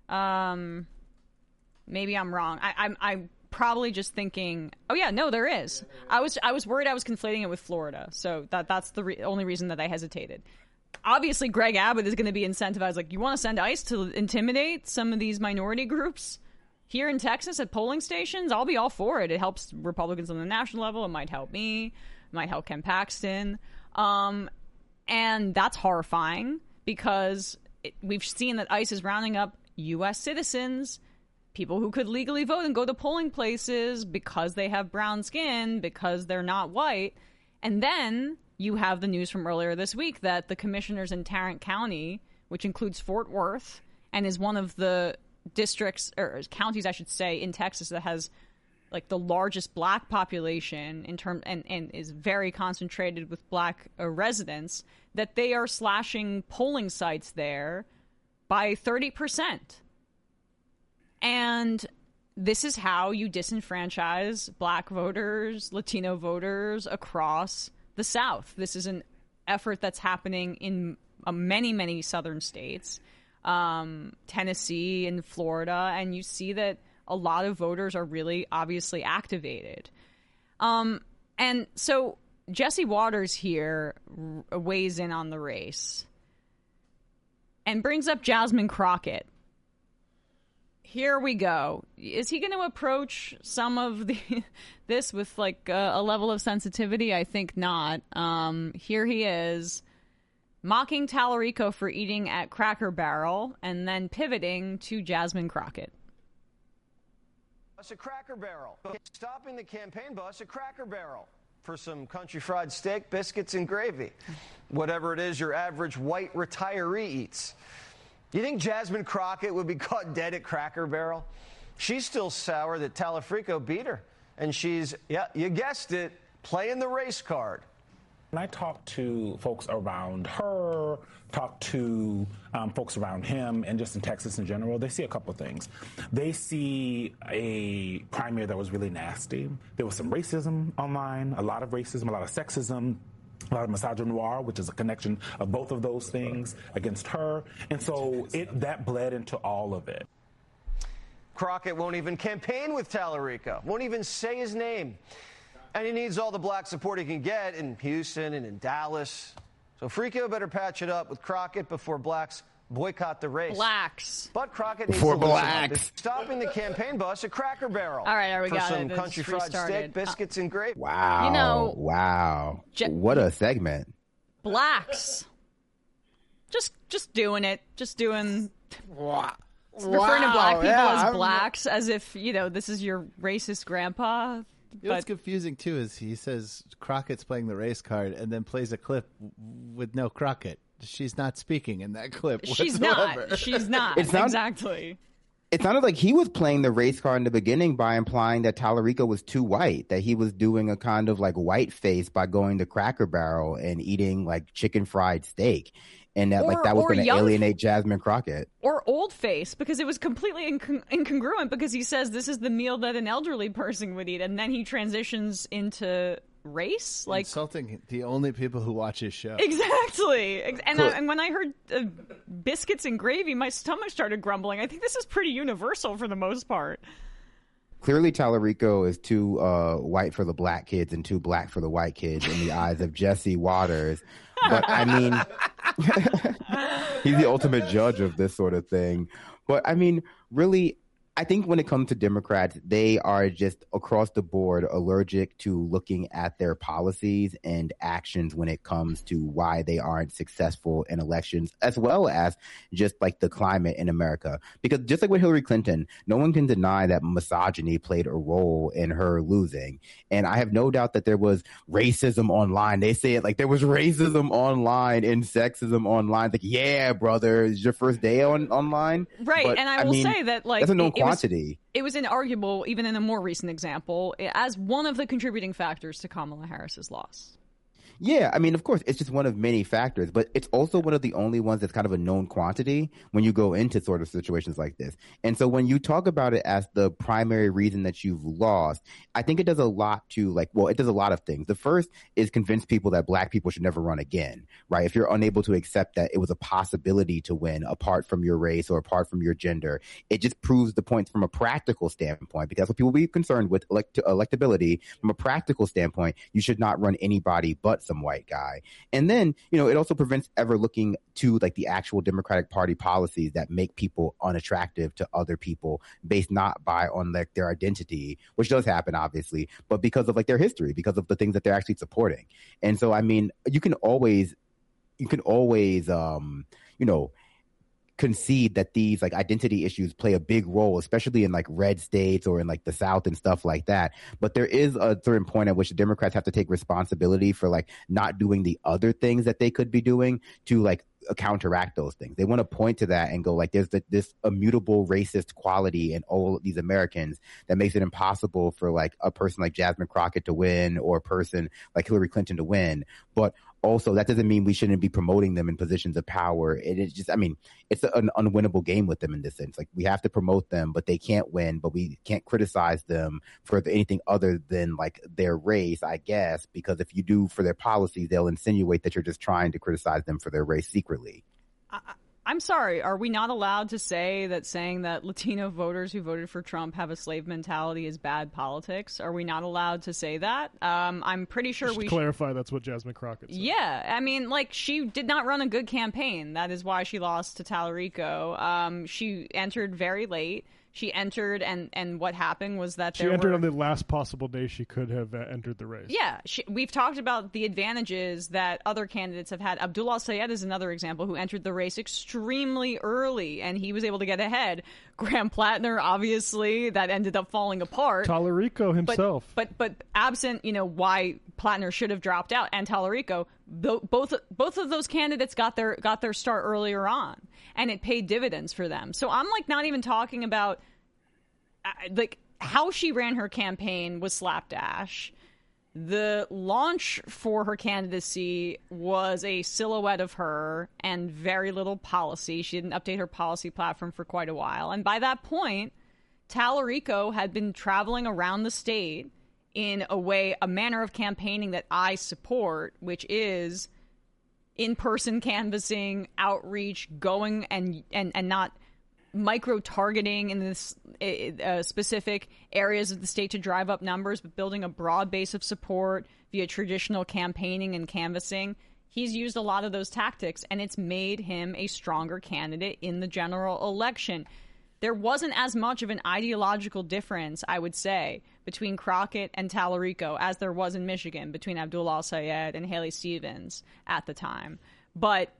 Maybe I'm wrong. I'm probably just thinking, oh yeah, no, there is. I was worried I was conflating it with Florida, so that's the only reason that I hesitated. Obviously, Greg Abbott is going to be incentivized. Like, you want to send ICE to intimidate some of these minority groups here in Texas at polling stations? I'll be all for it. It helps Republicans on the national level. It might help me. It might help Ken Paxton. And that's horrifying because we've seen that ICE is rounding up U.S. citizens, people who could legally vote and go to polling places because they have brown skin, because they're not white. And then you have the news from earlier this week that the commissioners in Tarrant County, which includes Fort Worth and is one of the districts or counties, I should say, in Texas that has like the largest black population in term and is very concentrated with black residents, that they are slashing polling sites there by 30%. And this is how you disenfranchise black voters, Latino voters across the South. This is an effort that's happening in many, many southern states, Tennessee and Florida, and you see that a lot of voters are really obviously activated. And so Jesse Waters here weighs in on the race and brings up Jasmine Crockett. Here we go. Is he going to approach some of this with like a level of sensitivity? I think not. Here he is mocking Tallarico for eating at Cracker Barrel and then pivoting to Jasmine Crockett. Bus at Cracker Barrel. Stopping the campaign bus at Cracker Barrel for some country fried steak, biscuits, and gravy. Whatever it is your average white retiree eats. You think Jasmine Crockett would be caught dead at Cracker Barrel? She's still sour that Tallarico beat her. And she's, yeah, you guessed it, playing the race card. When I talk to folks around her, talk to folks around him, and just in Texas in general, they see a couple things. They see a primary that was really nasty. There was some racism online, a lot of racism, a lot of sexism, a lot of misogynoir, which is a connection of both of those things against her. And so that bled into all of it. Crockett won't even campaign with Tallarico, won't even say his name. And he needs all the black support he can get in Houston and in Dallas. So Frico better patch it up with Crockett before blacks boycott the race. Blacks. But Crockett needs to listen up. Stopping the campaign bus at Cracker Barrel. All right, we for got some country fried steak, biscuits, and gravy. Wow. Wow. What a segment. Blacks. Just doing it. Just doing... Referring to black people as blacks as if, this is your racist grandpa. What's confusing, too, is he says Crockett's playing the race card and then plays a clip with no Crockett. She's not speaking in that clip whatsoever. She's not. Exactly. It sounded like he was playing the race card in the beginning by implying that Tallarico was too white, that he was doing a kind of like white face by going to Cracker Barrel and eating like chicken fried steak. And that that was going to alienate Jasmine Crockett. Or old face, because it was completely incongruent, because he says this is the meal that an elderly person would eat, and then he transitions into race, like insulting the only people who watch his show. Exactly. And when I heard biscuits and gravy, my stomach started grumbling. I think this is pretty universal for the most part. Clearly, Tallarico is too white for the black kids and too black for the white kids in the eyes of Jesse Waters. But I mean, he's the ultimate judge of this sort of thing. But I mean, really, I think when it comes to Democrats, they are just across the board allergic to looking at their policies and actions when it comes to why they aren't successful in elections, as well as just like the climate in America. Because just like with Hillary Clinton, no one can deny that misogyny played a role in her losing. And I have no doubt that there was racism online. They say it like there was racism online and sexism online. Like, yeah, brother, it's your first day online. Right. But, and I will say that, like, that's a known quantity. It was inarguable, even in a more recent example, as one of the contributing factors to Kamala Harris's loss. Yeah, I mean, of course, it's just one of many factors, but it's also one of the only ones that's kind of a known quantity when you go into sort of situations like this. And so when you talk about it as the primary reason that you've lost, I think it does a lot to it does a lot of things. The first is convince people that black people should never run again, right? If you're unable to accept that it was a possibility to win apart from your race or apart from your gender, it just proves the point from a practical standpoint, because that's what people be concerned with electability. From a practical standpoint, you should not run anybody but some white guy. And then, it also prevents ever looking to like the actual Democratic Party policies that make people unattractive to other people based not on like their identity, which does happen obviously, but because of like their history, because of the things that they're actually supporting. And so, I mean, you can always concede that these like identity issues play a big role, especially in like red states or in like the South and stuff like that. But there is a certain point at which the Democrats have to take responsibility for like not doing the other things that they could be doing to like counteract those things. They want to point to that and go like, there's this immutable racist quality in all these Americans that makes it impossible for like a person like Jasmine Crockett to win or a person like Hillary Clinton to win. But also, that doesn't mean we shouldn't be promoting them in positions of power. It is just, I mean, it's an unwinnable game with them in this sense. Like, we have to promote them, but they can't win, but we can't criticize them for anything other than like their race, I guess, because if you do for their policies, they'll insinuate that you're just trying to criticize them for their race secretly. I'm sorry, are we not allowed to say that saying that Latino voters who voted for Trump have a slave mentality is bad politics? Are we not allowed to say that? I'm pretty sure we should clarify that's what Jasmine Crockett said. Yeah, I mean, like, she did not run a good campaign. That is why she lost to Tallarico. She entered very late. She entered, and what happened was that she entered on the last possible day she could have entered the race. Yeah, we've talked about the advantages that other candidates have had. Abdullah Syed is another example who entered the race extremely early, and he was able to get ahead. Graham Plattner, obviously, that ended up falling apart. Tallarico himself. But absent, why Plattner should have dropped out, and Tallarico, both of those candidates got their start earlier on, and it paid dividends for them. So I'm like not even talking about like how she ran her campaign was slapdash. The launch for her candidacy was a silhouette of her and very little policy. She didn't update her policy platform for quite a while. And by that point, Tallarico had been traveling around the state in a manner of campaigning that I support, which is in-person canvassing, outreach, going and not micro-targeting in this specific areas of the state to drive up numbers, but building a broad base of support via traditional campaigning and canvassing. He's used a lot of those tactics, and it's made him a stronger candidate in the general election. There wasn't as much of an ideological difference, I would say, between Crockett and Tallarico as there was in Michigan between Abdullah Syed and Haley Stevens at the time. But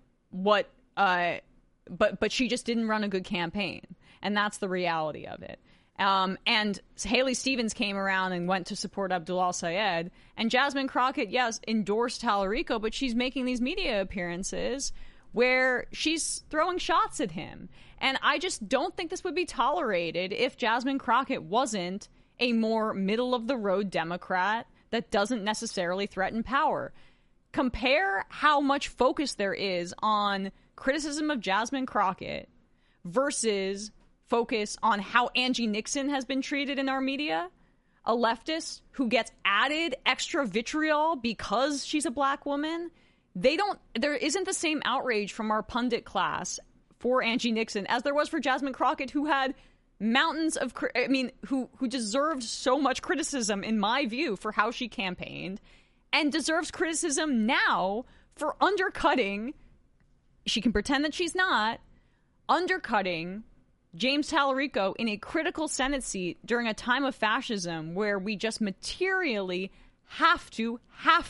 she just didn't run a good campaign, and that's the reality of it. And Haley Stevens came around and went to support Abdullah Syed, and Jasmine Crockett, yes, endorsed Tallarico, but she's making these media appearances where she's throwing shots at him. And I just don't think this would be tolerated if Jasmine Crockett wasn't a more middle-of-the-road Democrat that doesn't necessarily threaten power. Compare how much focus there is on criticism of Jasmine Crockett versus focus on how Angie Nixon has been treated in our media, a leftist who gets added extra vitriol because she's a black woman. There isn't the same outrage from our pundit class for Angie Nixon as there was for Jasmine Crockett, who had mountains of, who deserved so much criticism, in my view, for how she campaigned, and deserves criticism now for undercutting, she can pretend that she's not, undercutting James Tallarico in a critical Senate seat during a time of fascism where we just materially have to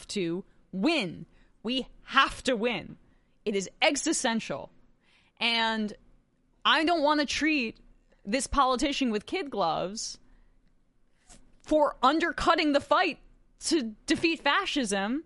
win. We have to win. It is existential. And I don't want to treat this politician with kid gloves for undercutting the fight to defeat fascism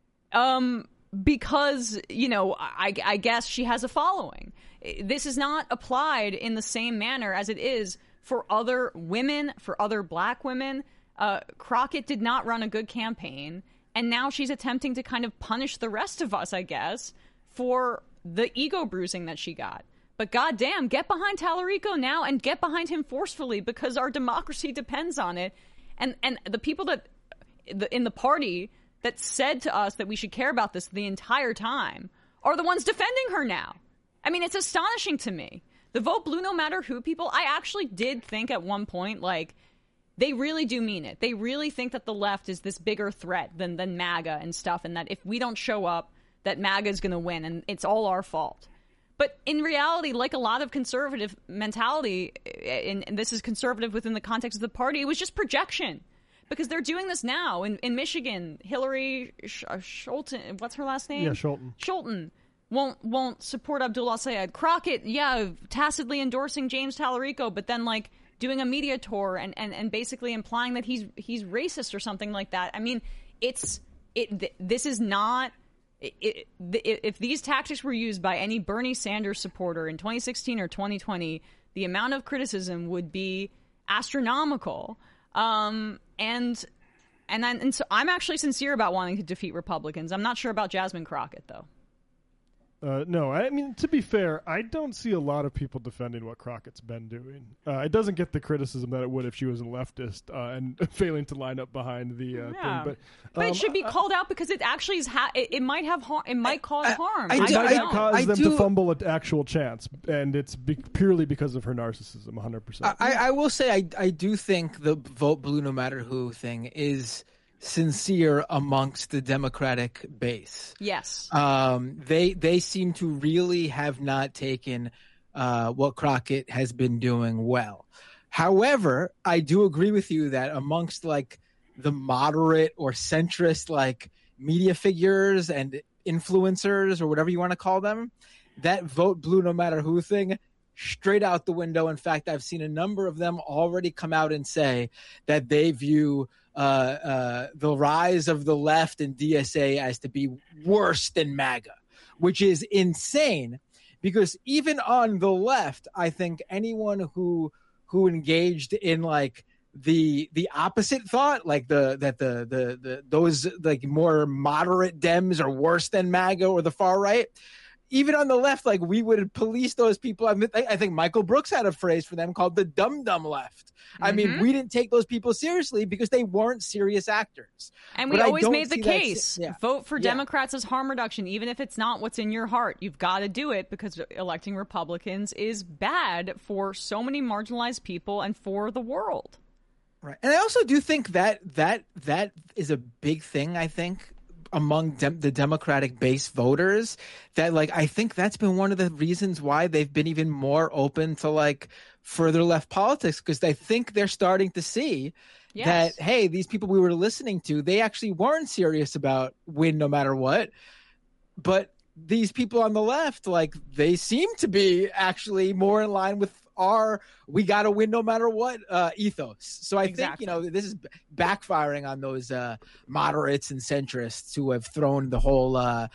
because, I guess she has a following. This is not applied in the same manner as it is for other women, for other black women. Crockett did not run a good campaign, and now she's attempting to kind of punish the rest of us, I guess, for the ego bruising that she got. But goddamn, get behind Tallarico now and get behind him forcefully, because our democracy depends on it. And the people that in the party that said to us that we should care about this the entire time are the ones defending her now. I mean, it's astonishing to me. The Vote Blue No Matter Who people, I actually did think at one point, like, they really do mean it. They really think that the left is this bigger threat than MAGA and stuff, and that if we don't show up, that MAGA is going to win, and it's all our fault. But in reality, like a lot of conservative mentality, and this is conservative within the context of the party, it was just projection. Because they're doing this now. In Michigan, Hillary Scholten, what's her last name? Yeah, Scholten. Scholten won't support Abdullah Syed. Crockett, tacitly endorsing James Tallarico, but then, like, doing a media tour and basically implying that he's racist or something like that. I mean, this is not... If these tactics were used by any Bernie Sanders supporter in 2016 or 2020, the amount of criticism would be astronomical. And so I'm actually sincere about wanting to defeat Republicans. I'm not sure about Jasmine Crockett, though. No, I mean, to be fair, I don't see a lot of people defending what Crockett's been doing. It doesn't get the criticism that it would if she was a leftist and failing to line up behind the thing. But it should be called out because it actually is. It might have harm. It might cause harm. It might cause them to fumble an actual chance, and it's purely because of her narcissism. 100%. I will say I do think the Vote Blue No Matter Who thing is sincere amongst the Democratic base. Yes. They seem to really have not taken what Crockett has been doing well. However, I do agree with you that amongst like the moderate or centrist like media figures and influencers or whatever you want to call them, that Vote Blue No Matter Who thing straight out the window. In fact, I've seen a number of them already come out and say that they view the rise of the left and DSA as to be worse than MAGA, which is insane because even on the left, I think anyone who engaged in like the opposite thought, like those like more moderate Dems are worse than MAGA or the far right. Even on the left, like we would police those people. I think Michael Brooks had a phrase for them called the dumb left. Mm-hmm. I mean, we didn't take those people seriously because they weren't serious actors. And we always made the case, vote for Democrats as harm reduction, even if it's not what's in your heart. You've got to do it because electing Republicans is bad for so many marginalized people and for the world. Right. And I also do think that is a big thing, I think, among the Democratic base voters, that like I think that's been one of the reasons why they've been even more open to like further left politics, because they think they're starting to see that, hey, these people we were listening to, they actually weren't serious about win no matter what. But these people on the left, like they seem to be actually more in line with our we got to win no matter what ethos. So I think, this is backfiring on those moderates and centrists who have thrown the whole,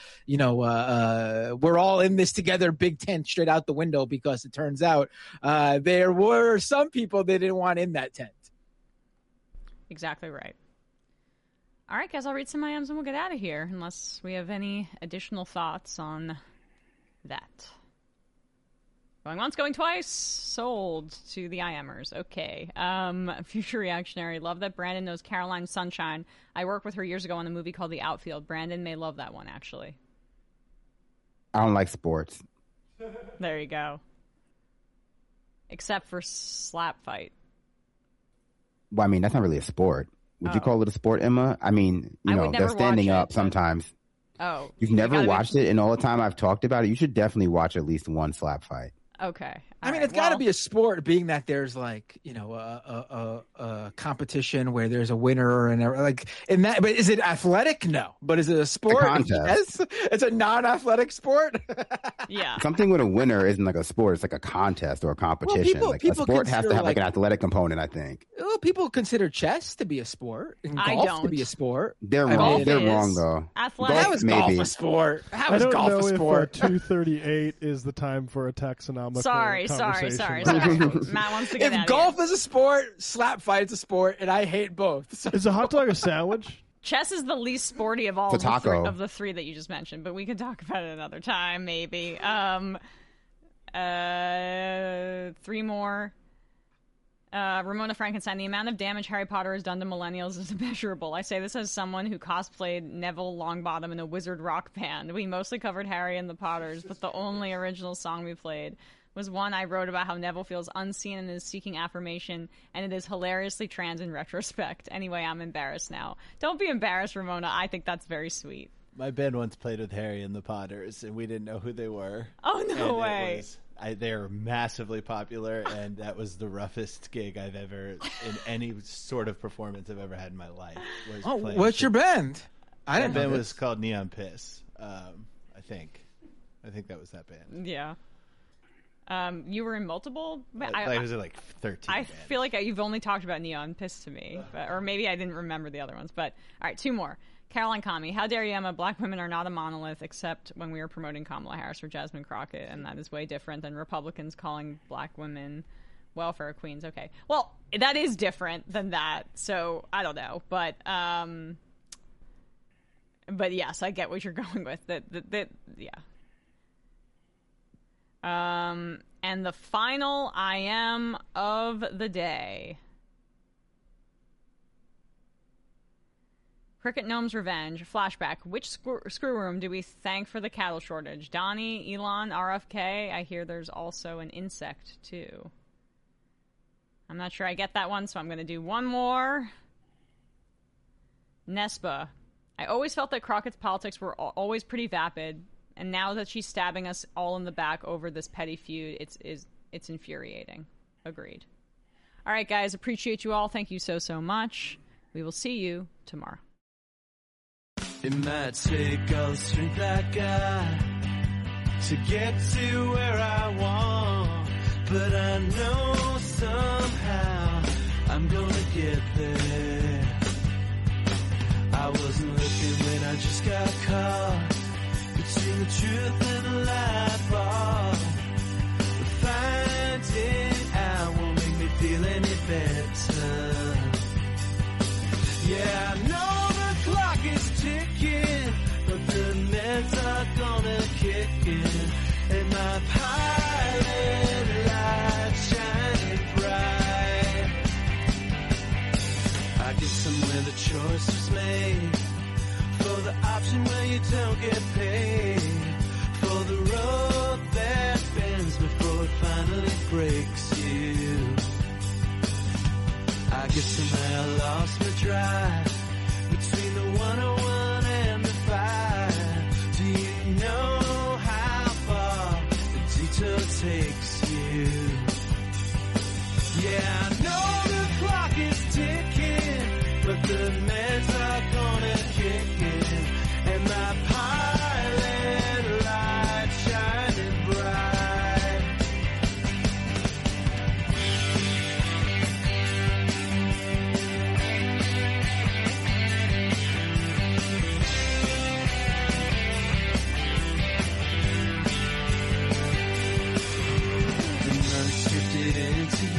we're all in this together big tent straight out the window, because it turns out there were some people they didn't want in that tent. Exactly right. All right, guys, I'll read some IMs and we'll get out of here unless we have any additional thoughts on that. Going once, going twice. Sold to the IMers. Okay. Future Reactionary. Love that Brandon knows Caroline Sunshine. I worked with her years ago on a movie called The Outfield. Brandon may love that one, actually. I don't like sports. There you go. except for slap fight. Well, I mean, that's not really a sport. Would you call it a sport, Emma? I mean, they're standing up sometimes. Oh. You've never watched it, and all the time I've talked about it, you should definitely watch at least one slap fight. Okay. I mean, it's got to be a sport, being that there's like, a competition where there's a winner and like in that. But is it athletic? No. But is it a sport? A contest. Yes. It's a non-athletic sport. Yeah. Something with a winner isn't like a sport. It's like a contest or a competition. Well, a sport has to have like an athletic component, I think. Well, people consider chess to be a sport and golf to be a sport. They're wrong. They're wrong, though. How is golf a sport? How is golf a sport? 2:38 is the time for a taxonomical Sorry. Matt wants to get If golf is a sport, slap fight is a sport, and I hate both. So. Is a hot dog a sandwich? Chess is the least sporty of all of the three that you just mentioned, but we can talk about it another time, maybe. 3 more. Ramona Frankenstein, the amount of damage Harry Potter has done to millennials is immeasurable. I say this as someone who cosplayed Neville Longbottom in a wizard rock band. We mostly covered Harry and the Potters, but the only original song we played was one I wrote about how Neville feels unseen and is seeking affirmation, and it is hilariously trans in retrospect. Anyway, I'm embarrassed now. Don't be embarrassed, Ramona. I think that's very sweet. My band once played with Harry and the Potters, and we didn't know who they were. Oh, no way. They're massively popular, and that was the roughest gig I've ever, in any sort of performance I've ever had in my life. What's your band? My band was called Neon Piss, I think. I think that was that band. Yeah. You were in multiple? I was in like 13 I bands. feel like you've only talked about Neon Piss to me, or maybe I didn't remember the other ones. But all right, 2 more. Caroline Kami, how dare you, Emma? Black women are not a monolith, except when we were promoting Kamala Harris for Jasmine Crockett, and that is way different than Republicans calling black women welfare queens. Okay, well, that is different than that, so I don't know, but yes, I get what you're going with. Yeah. And the final I am of the day. Cricket Gnome's Revenge. Flashback. Which screw room do we thank for the cattle shortage? Donnie, Elon, RFK? I hear there's also an insect, too. I'm not sure I get that one, so I'm going to do one more. Nespa. I always felt that Crockett's politics were always pretty vapid, and now that she's stabbing us all in the back over this petty feud, it's infuriating. Agreed. All right, guys. Appreciate you all. Thank you so much. We will see you tomorrow. It might take all the strength I got to get to where I want, but I know somehow I'm gonna get there. I wasn't looking when I just got caught between the truth and the lie bar, but finding out won't make me feel any better. Yeah, I know the clock is ticking, but the meds are gonna kick in, and my pilot light shining bright. I guess somewhere the choice was made for the option where you don't get paid, for the road that bends before it finally breaks you. I guess somehow I lost my drive between the 101 and the 5. Do you know how far the detour takes you? Yeah,